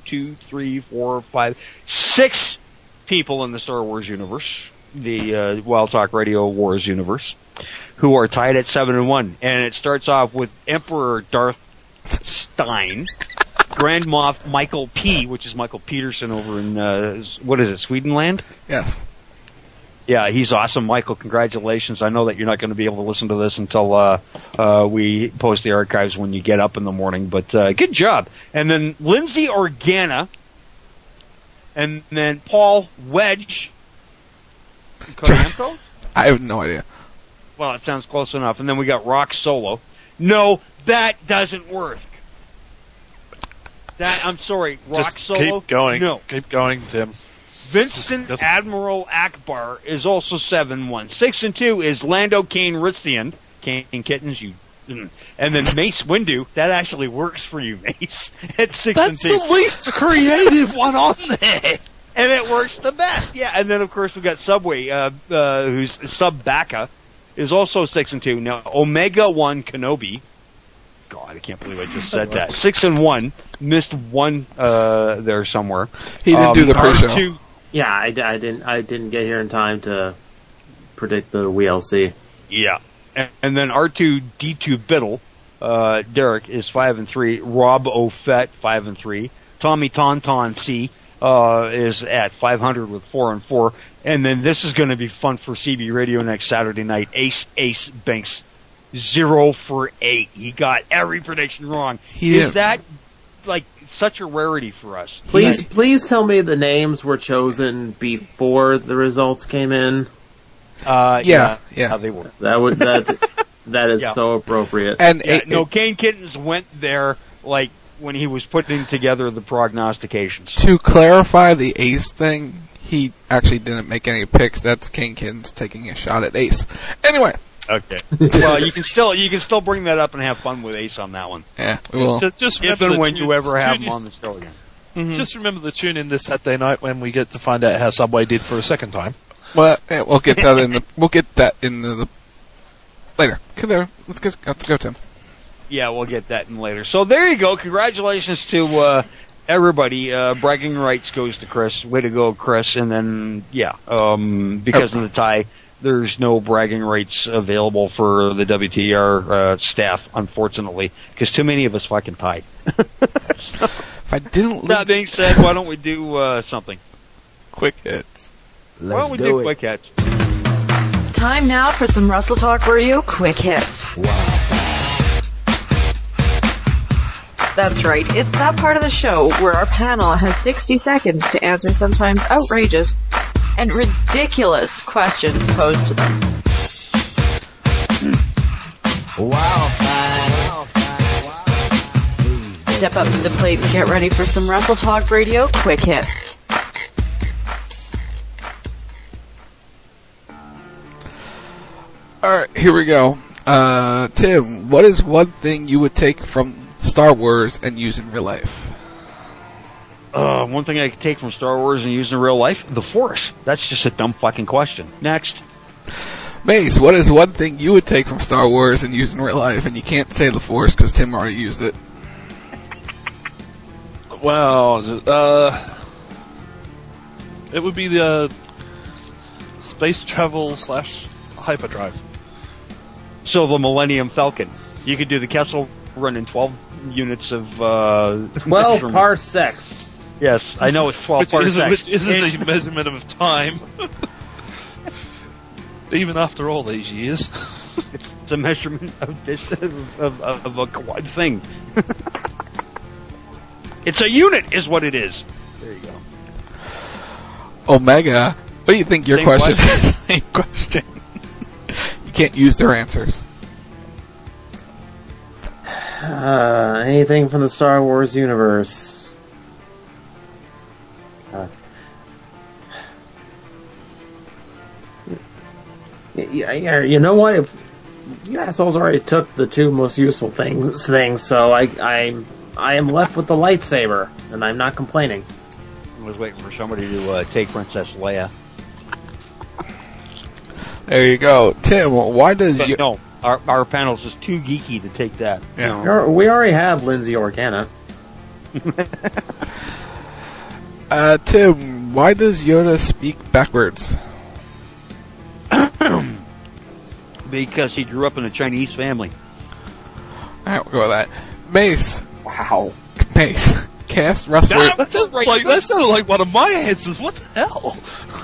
6 people in the Star Wars universe, the Wild Talk Radio Wars universe, who are tied at 7-1. And it starts off with Emperor Darth Stein, Grand Moff Michael P., which is Michael Peterson over in, Swedenland? Yes. Yeah, he's awesome. Michael, congratulations. I know that you're not going to be able to listen to this until we post the archives when you get up in the morning, but good job. And then Lindsay Organa, and then Paul Wedge. Korenko? I have no idea. Well, it sounds close enough. And then we got Rock Solo. No, that doesn't work. I'm sorry, Rock Just Solo. keep going. No. Keep going, Tim. Vincent Admiral Akbar is also 7-1. 6-2 is Lando Calrissian. Kane Kittens, you. And then Mace Windu. That actually works for you, Mace. At 6-2. That's the least creative one on there. And it works the best. Yeah. And then of course we got Subway, who's Sub Baka, is also 6-2. Now Omega 1 Kenobi. God, I can't believe I just said that. 6-1. Missed one there somewhere. He didn't do the pre-show. R2, yeah, I didn't get here in time to predict the WLC. Yeah, and then R2D2 Biddle, Derek is 5-3. Rob O'Fett 5-3. Tommy Tauntaun C is at 500 with 4-4. And then this is going to be fun for CB Radio next Saturday night. Ace Banks 0 for 8. He got every prediction wrong. Is that like such a rarity for us? Please tell me the names were chosen before the results came in. Yeah. They were. That is so appropriate. And Kane Kittens went there like when he was putting together the prognostications. To clarify the Ace thing, he actually didn't make any picks. That's Kane Kittens taking a shot at Ace. Anyway. Okay. Well, you can still bring that up and have fun with Ace on that one. Yeah, we will. Just if and when you ever have him on the show again. Mm-hmm. Just remember to tune in this Saturday night when we get to find out how Subway did for a second time. Well, yeah, we'll get that in the later. Let's go, Tim. Yeah, we'll get that in later. So there you go. Congratulations to everybody. Bragging rights goes to Chris. Way to go, Chris. And then because of the tie, there's no bragging rights available for the WTR staff, unfortunately, because too many of us fucking tied. So, if I didn't. That being said, why don't we do something? Quick hits. Why don't we do quick hits? Time now for some Russell Talk Radio quick hits. Wow. That's right. It's that part of the show where our panel has 60 seconds to answer sometimes outrageous and ridiculous questions posed to them. Wow. Step up to the plate and get ready for some Russell Talk Radio quick hits. Alright, here we go. Tim, what is one thing you would take from Star Wars and use in real life? One thing I could take from Star Wars and use in real life? The Force. That's just a dumb fucking question. Next. Mace, what is one thing you would take from Star Wars and use in real life? And you can't say the Force because Tim already used it. Well, it would be the space travel / hyperdrive. So the Millennium Falcon. You could do the Kessel Run in 12 units of 12 parsecs. Yes, I know it's 12 parsecs. Which isn't the measurement of time. Even after all these years. It's a measurement of this of a thing. It's a unit, is what it is. There you go. Omega, what do you think your Same question is? Same question. You can't use their answers. Anything from the Star Wars universe. You know what? If you assholes already took the two most useful things, so I am left with the lightsaber, and I'm not complaining. I was waiting for somebody to take Princess Leia. There you go, Tim. Why does our panel's just too geeky to take that. Yeah. We already have Lindsay Organa. Tim, why does Yoda speak backwards? Because he grew up in a Chinese family. Alright, we'll go with that. Mace. Wow. Mace. Cast wrestler. That sounded like one of my answers. What the hell?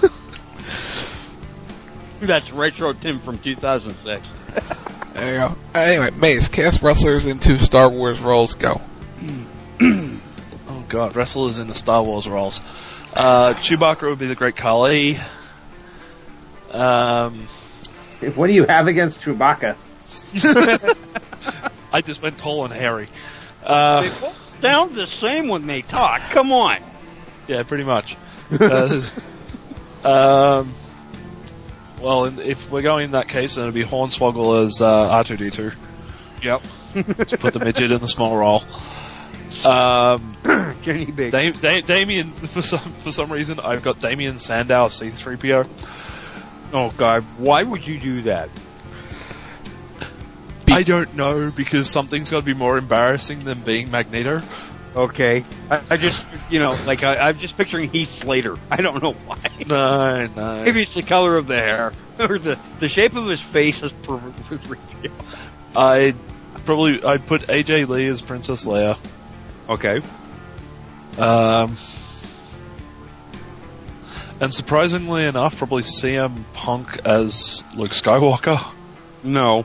That's Retro Tim from 2006. There you go. Anyway, Mace. Cast wrestlers into Star Wars roles. Go. Oh god, wrestlers in the Star Wars roles. Chewbacca would be the Great Khali. What do you have against Chewbacca? I just went tall and hairy. They both sound the same when they talk. Come on. Yeah, pretty much. Well, if we're going in that case, then it'd be Hornswoggle as R2-D2. Yep. Just put the midget in the small role. Jenny Big. Damien, for some reason, I've got Damien Sandow as C-3PO. Oh God, why would you do that? I don't know, because something's got to be more embarrassing than being Magneto. Okay. I just, I'm just picturing Heath Slater. I don't know why. No. Maybe it's the color of the hair. Or the shape of his face is I'd put AJ Lee as Princess Leia. Okay. And surprisingly enough, probably CM Punk as Luke Skywalker. No.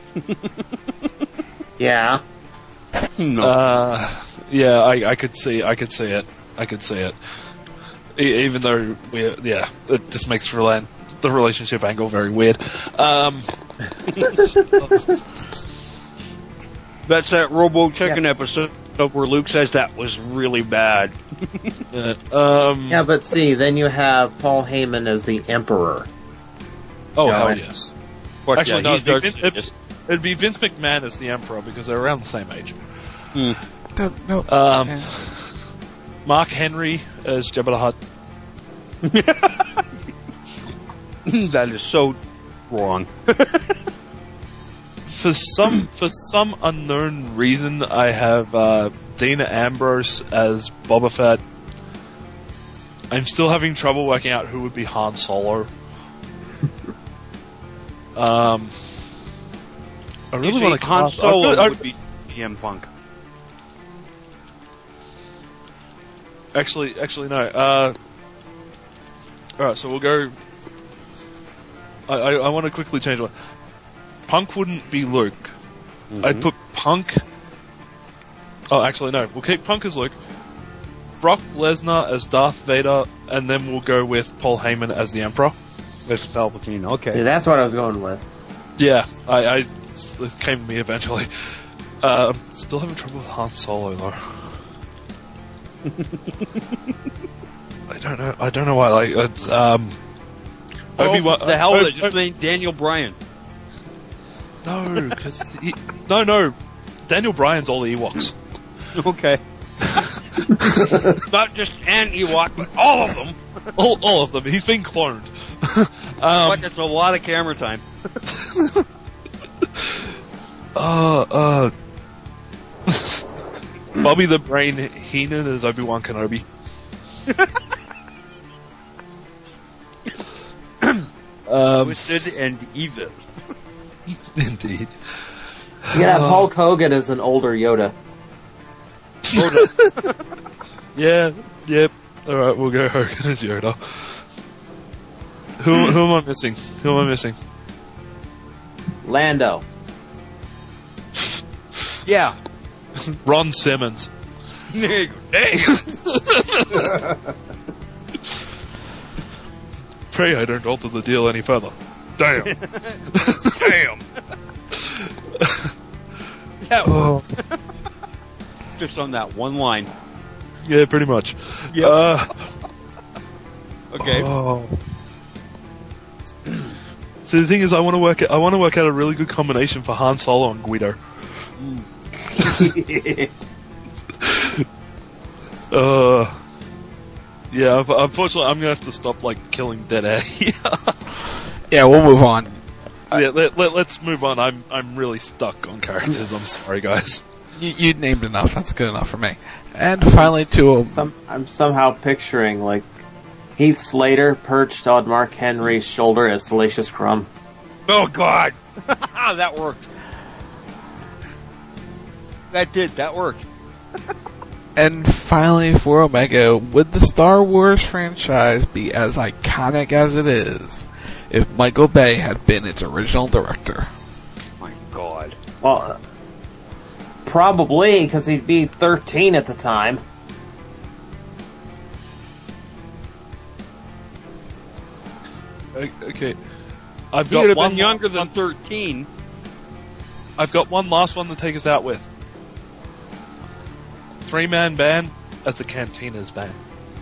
Yeah. No. Yeah, I could see it. Even though it just makes the relationship angle very weird. That's that Robo Chicken episode where Luke says that was really bad. Yeah, but see, then you have Paul Heyman as the Emperor. Oh, hell yes. But actually, yeah, no, it'd be Vince McMahon as the Emperor because they're around the same age. No. Mark Henry as Jabba the Hutt. That is so wrong. For some unknown reason, I have Dina Ambrose as Boba Fett. I'm still having trouble working out who would be Han Solo. I really want to Han Solo would be CM Punk. Actually, no. Alright, so we'll go. I want to quickly change one. Punk wouldn't be Luke. Mm-hmm. I'd put Punk. Oh, actually, no. We'll keep Punk as Luke. Brock Lesnar as Darth Vader, and then we'll go with Paul Heyman as the Emperor. As Palpatine, okay. See, that's what I was going with. Yeah, it came to me eventually. Still having trouble with Han Solo, though. I don't know why. Obi-Wan. The hell with it? Just named Daniel Bryan. No, because no. Daniel Bryan's all the Ewoks. Okay. Not just an Ewok, but all of them. All of them. He's been cloned. But it's a lot of camera time. Bobby the Brain Heenan as Obi-Wan Kenobi. Twisted and evil. Indeed. You got Hulk Hogan as an older Yoda. Yep. Alright, we'll go Hogan as Yoda. Who am I missing? Lando. Yeah. Ron Simmons. There you go. Dang. Pray I don't alter the deal any further. Damn. Damn. Yeah. Just on that one line. Yeah, pretty much. Yep. Okay. So the thing is, I want to work out a really good combination for Han Solo and Guido. Yeah, unfortunately, I'm gonna have to stop killing dead air. Yeah, we'll move on. let's move on. I'm really stuck on characters. I'm sorry, guys. You named enough. That's good enough for me. And finally, I'm somehow picturing like Heath Slater perched on Mark Henry's shoulder as Salacious Crumb. Oh God, that worked. That worked. And finally, for Omega, would the Star Wars franchise be as iconic as it is if Michael Bay had been its original director? My God. Well, probably, because he'd be 13 at the time. Okay. He would have been younger than 13. I've got one last one to take us out with. 3-man band as the Cantinas band.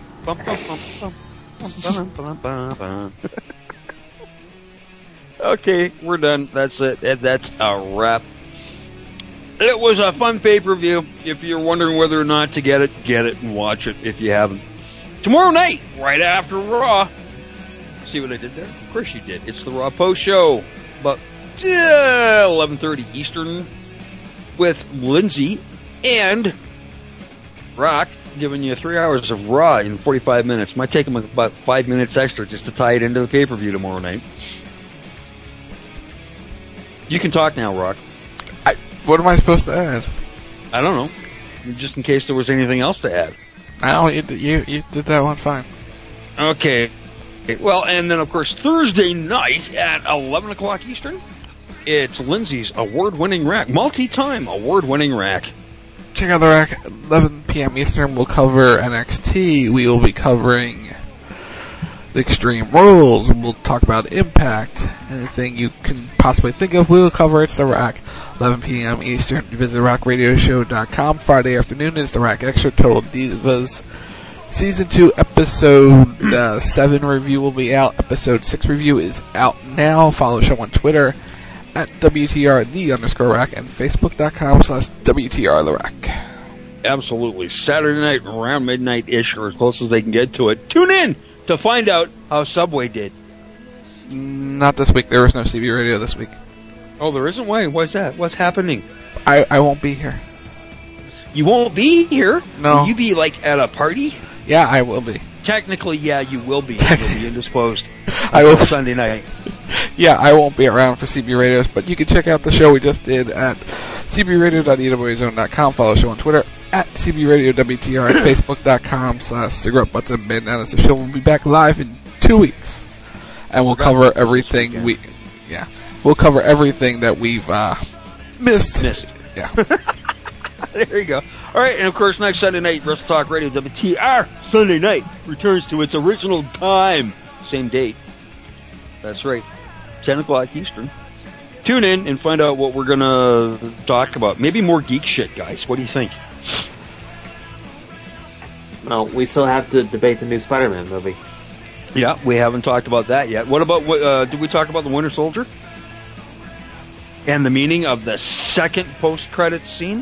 Okay, we're done. That's it. That's a wrap. It was a fun pay-per-view. If you're wondering whether or not to get it and watch it if you haven't. Tomorrow night, right after Raw. See what I did there? Of course you did. It's the Raw Post Show. But 11:30 Eastern with Lindsay and Rock giving you 3 hours of Raw in 45 minutes. Might take them about 5 minutes extra just to tie it into the pay-per-view tomorrow night. You can talk now, Rock. What am I supposed to add? I don't know. Just in case there was anything else to add. No, you did that one fine. Okay. Well, and then, of course, Thursday night at 11 o'clock Eastern, it's Lindsay's award-winning rack. Multi-time award-winning rack. Check out the rack at 11 p.m. Eastern. We'll cover NXT. We will be covering the Extreme Rules. We'll talk about Impact. Anything you can possibly think of, we will cover. It's the rack. 11 p.m. Eastern. Visit rockradioshow.com. Friday afternoon is the Rack Extra Total Divas Season 2 Episode 7 review will be out. Episode 6 review is out now. Follow the show on Twitter at WTR_Rack and Facebook.com/WTRTheRack. Absolutely. Saturday night around midnight-ish or as close as they can get to it. Tune in to find out how Subway did. Not this week. There was no CB radio this week. Oh, there isn't? Why? What's that? What's happening? I won't be here. You won't be here? No. Will you be, like, at a party? Yeah, I will be. Technically, yeah, you will be. You'll be indisposed. I will. Sunday night. Yeah, I won't be around for CB Radios, but you can check out the show we just did at cbradio.ewazone.com. Follow the show on Twitter at cbradiowtr, at facebook.com/cigarettebuttsandbin. And the show will be back live in 2 weeks, and we'll cover everything we'll cover everything that we've missed. Yeah. There you go. All right, and of course, next Sunday night, Wrestle Talk Radio WTR Sunday night returns to its original time. Same date. That's right. 10 o'clock Eastern. Tune in and find out what we're going to talk about. Maybe more geek shit, guys. What do you think? Well, we still have to debate the new Spider-Man movie. Yeah, we haven't talked about that yet. What about, did we talk about the Winter Soldier? And the meaning of the second post-credits scene?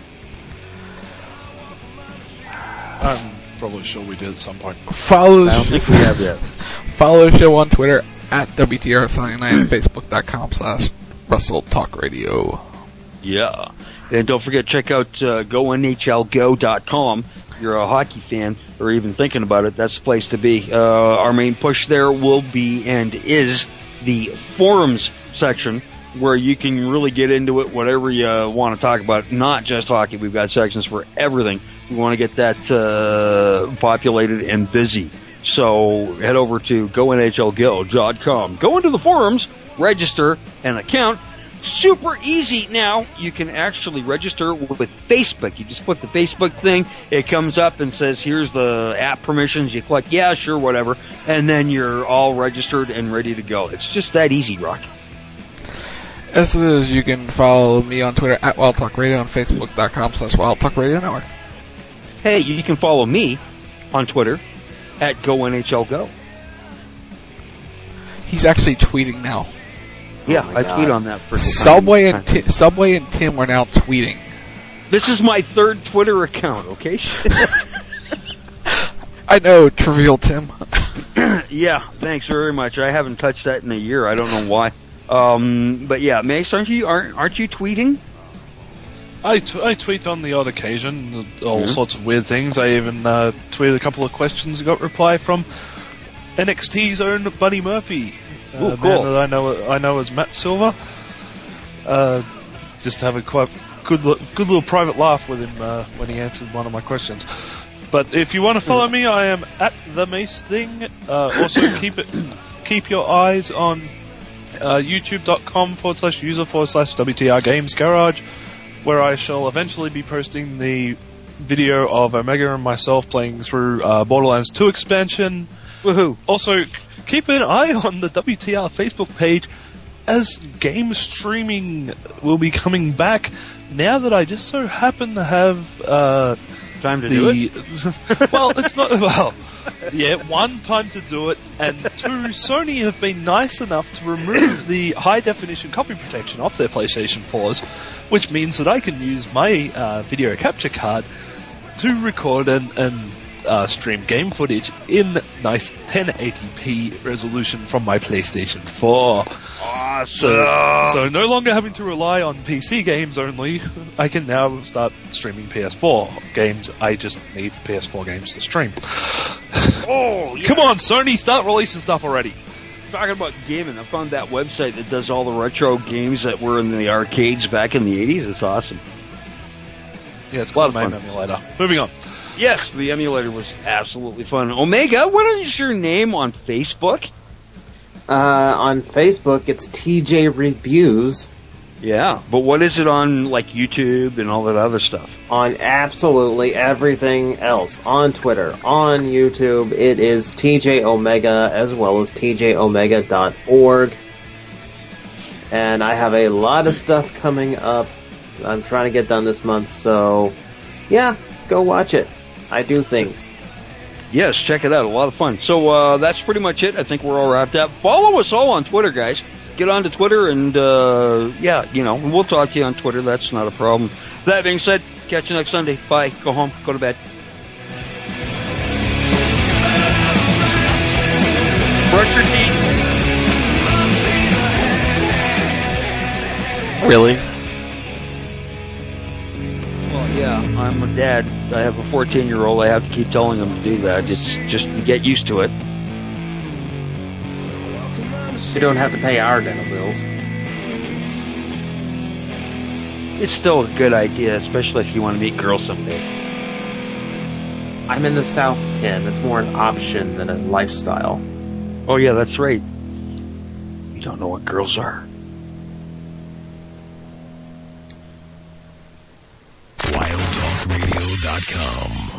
I'm probably sure we did at some point. Follow I don't think we have yet. Follow the show on Twitter at WTR Sunday Night and Facebook.com/WrestleTalkRadio. Yeah. And don't forget, check out GoNHLGo.com. If you're a hockey fan or even thinking about it, that's the place to be. Our main push there will be and is the forums section, where you can really get into it, whatever you want to talk about. Not just hockey. We've got sections for everything. We want to get that populated and busy. So head over to GoNHLGo.com. Go into the forums, register an account. Super easy now. You can actually register with Facebook. You just click the Facebook thing. It comes up and says, here's the app permissions. You click, yeah, sure, whatever. And then you're all registered and ready to go. It's just that easy, Rock. As it is, you can follow me on Twitter at Wild Talk Radio and Facebook.com/Wild Talk Radio Network. Hey, you can follow me on Twitter at GoNHLGo. He's actually tweeting now. Yeah, I tweet on that for Subway and Tim are now tweeting. This is my third Twitter account, okay? I know, Trivial Tim. Yeah, thanks very much. I haven't touched that in a year. I don't know why. But yeah, Mace, aren't you tweeting? I tweet on the odd occasion, all sorts of weird things. I even tweeted a couple of questions and got reply from NXT's own Buddy Murphy, cool. man that I know as Matt Silver. Just have a quite good little private laugh with him when he answered one of my questions. But if you want to follow me, I am at the Mace Thing. Also, keep your eyes on youtube.com/user/WTR Games Garage, where I shall eventually be posting the video of Omega and myself playing through Borderlands 2 expansion. Woohoo! Also, keep an eye on the WTR Facebook page, as game streaming will be coming back now that I just so happen to have time to do it. Well, it's not one, time to do it, and two, Sony have been nice enough to remove the high definition copy protection off their PlayStation 4s, which means that I can use my video capture card to record and stream game footage in nice 1080p resolution from my PlayStation 4. Awesome. So no longer having to rely on PC games only, I can now start streaming PS4 games. I just need PS4 games to stream. Oh, yeah. Come on, Sony, start releasing stuff already. Talking about gaming, I found that website that does all the retro games that were in the arcades back in the 80s. It's awesome. Yeah, it's a lot of fun. Emulator. Moving on. Yes, the emulator was absolutely fun. Omega, what is your name on Facebook? On Facebook, it's TJ Reviews. Yeah, but what is it on, like, YouTube and all that other stuff? On absolutely everything else. On Twitter, on YouTube, it is TJ Omega, as well as tjomega.org. And I have a lot of stuff coming up I'm trying to get done this month, so yeah, go watch it. I do things. Yes, check it out. A lot of fun. So that's pretty much it. I think we're all wrapped up. Follow us all on Twitter, guys. Get on to Twitter and, we'll talk to you on Twitter. That's not a problem. That being said, catch you next Sunday. Bye. Go home. Go to bed. Brush your teeth. Really? Well, yeah, I'm a dad. I have a 14-year-old. I have to keep telling him to do that. It's just to get used to it. You don't have to pay our dental bills. It's still a good idea, especially if you want to meet girls someday. I'm in the South, Tim. It's more an option than a lifestyle. Oh, yeah, that's right. You don't know what girls are. WildTalkRadio.com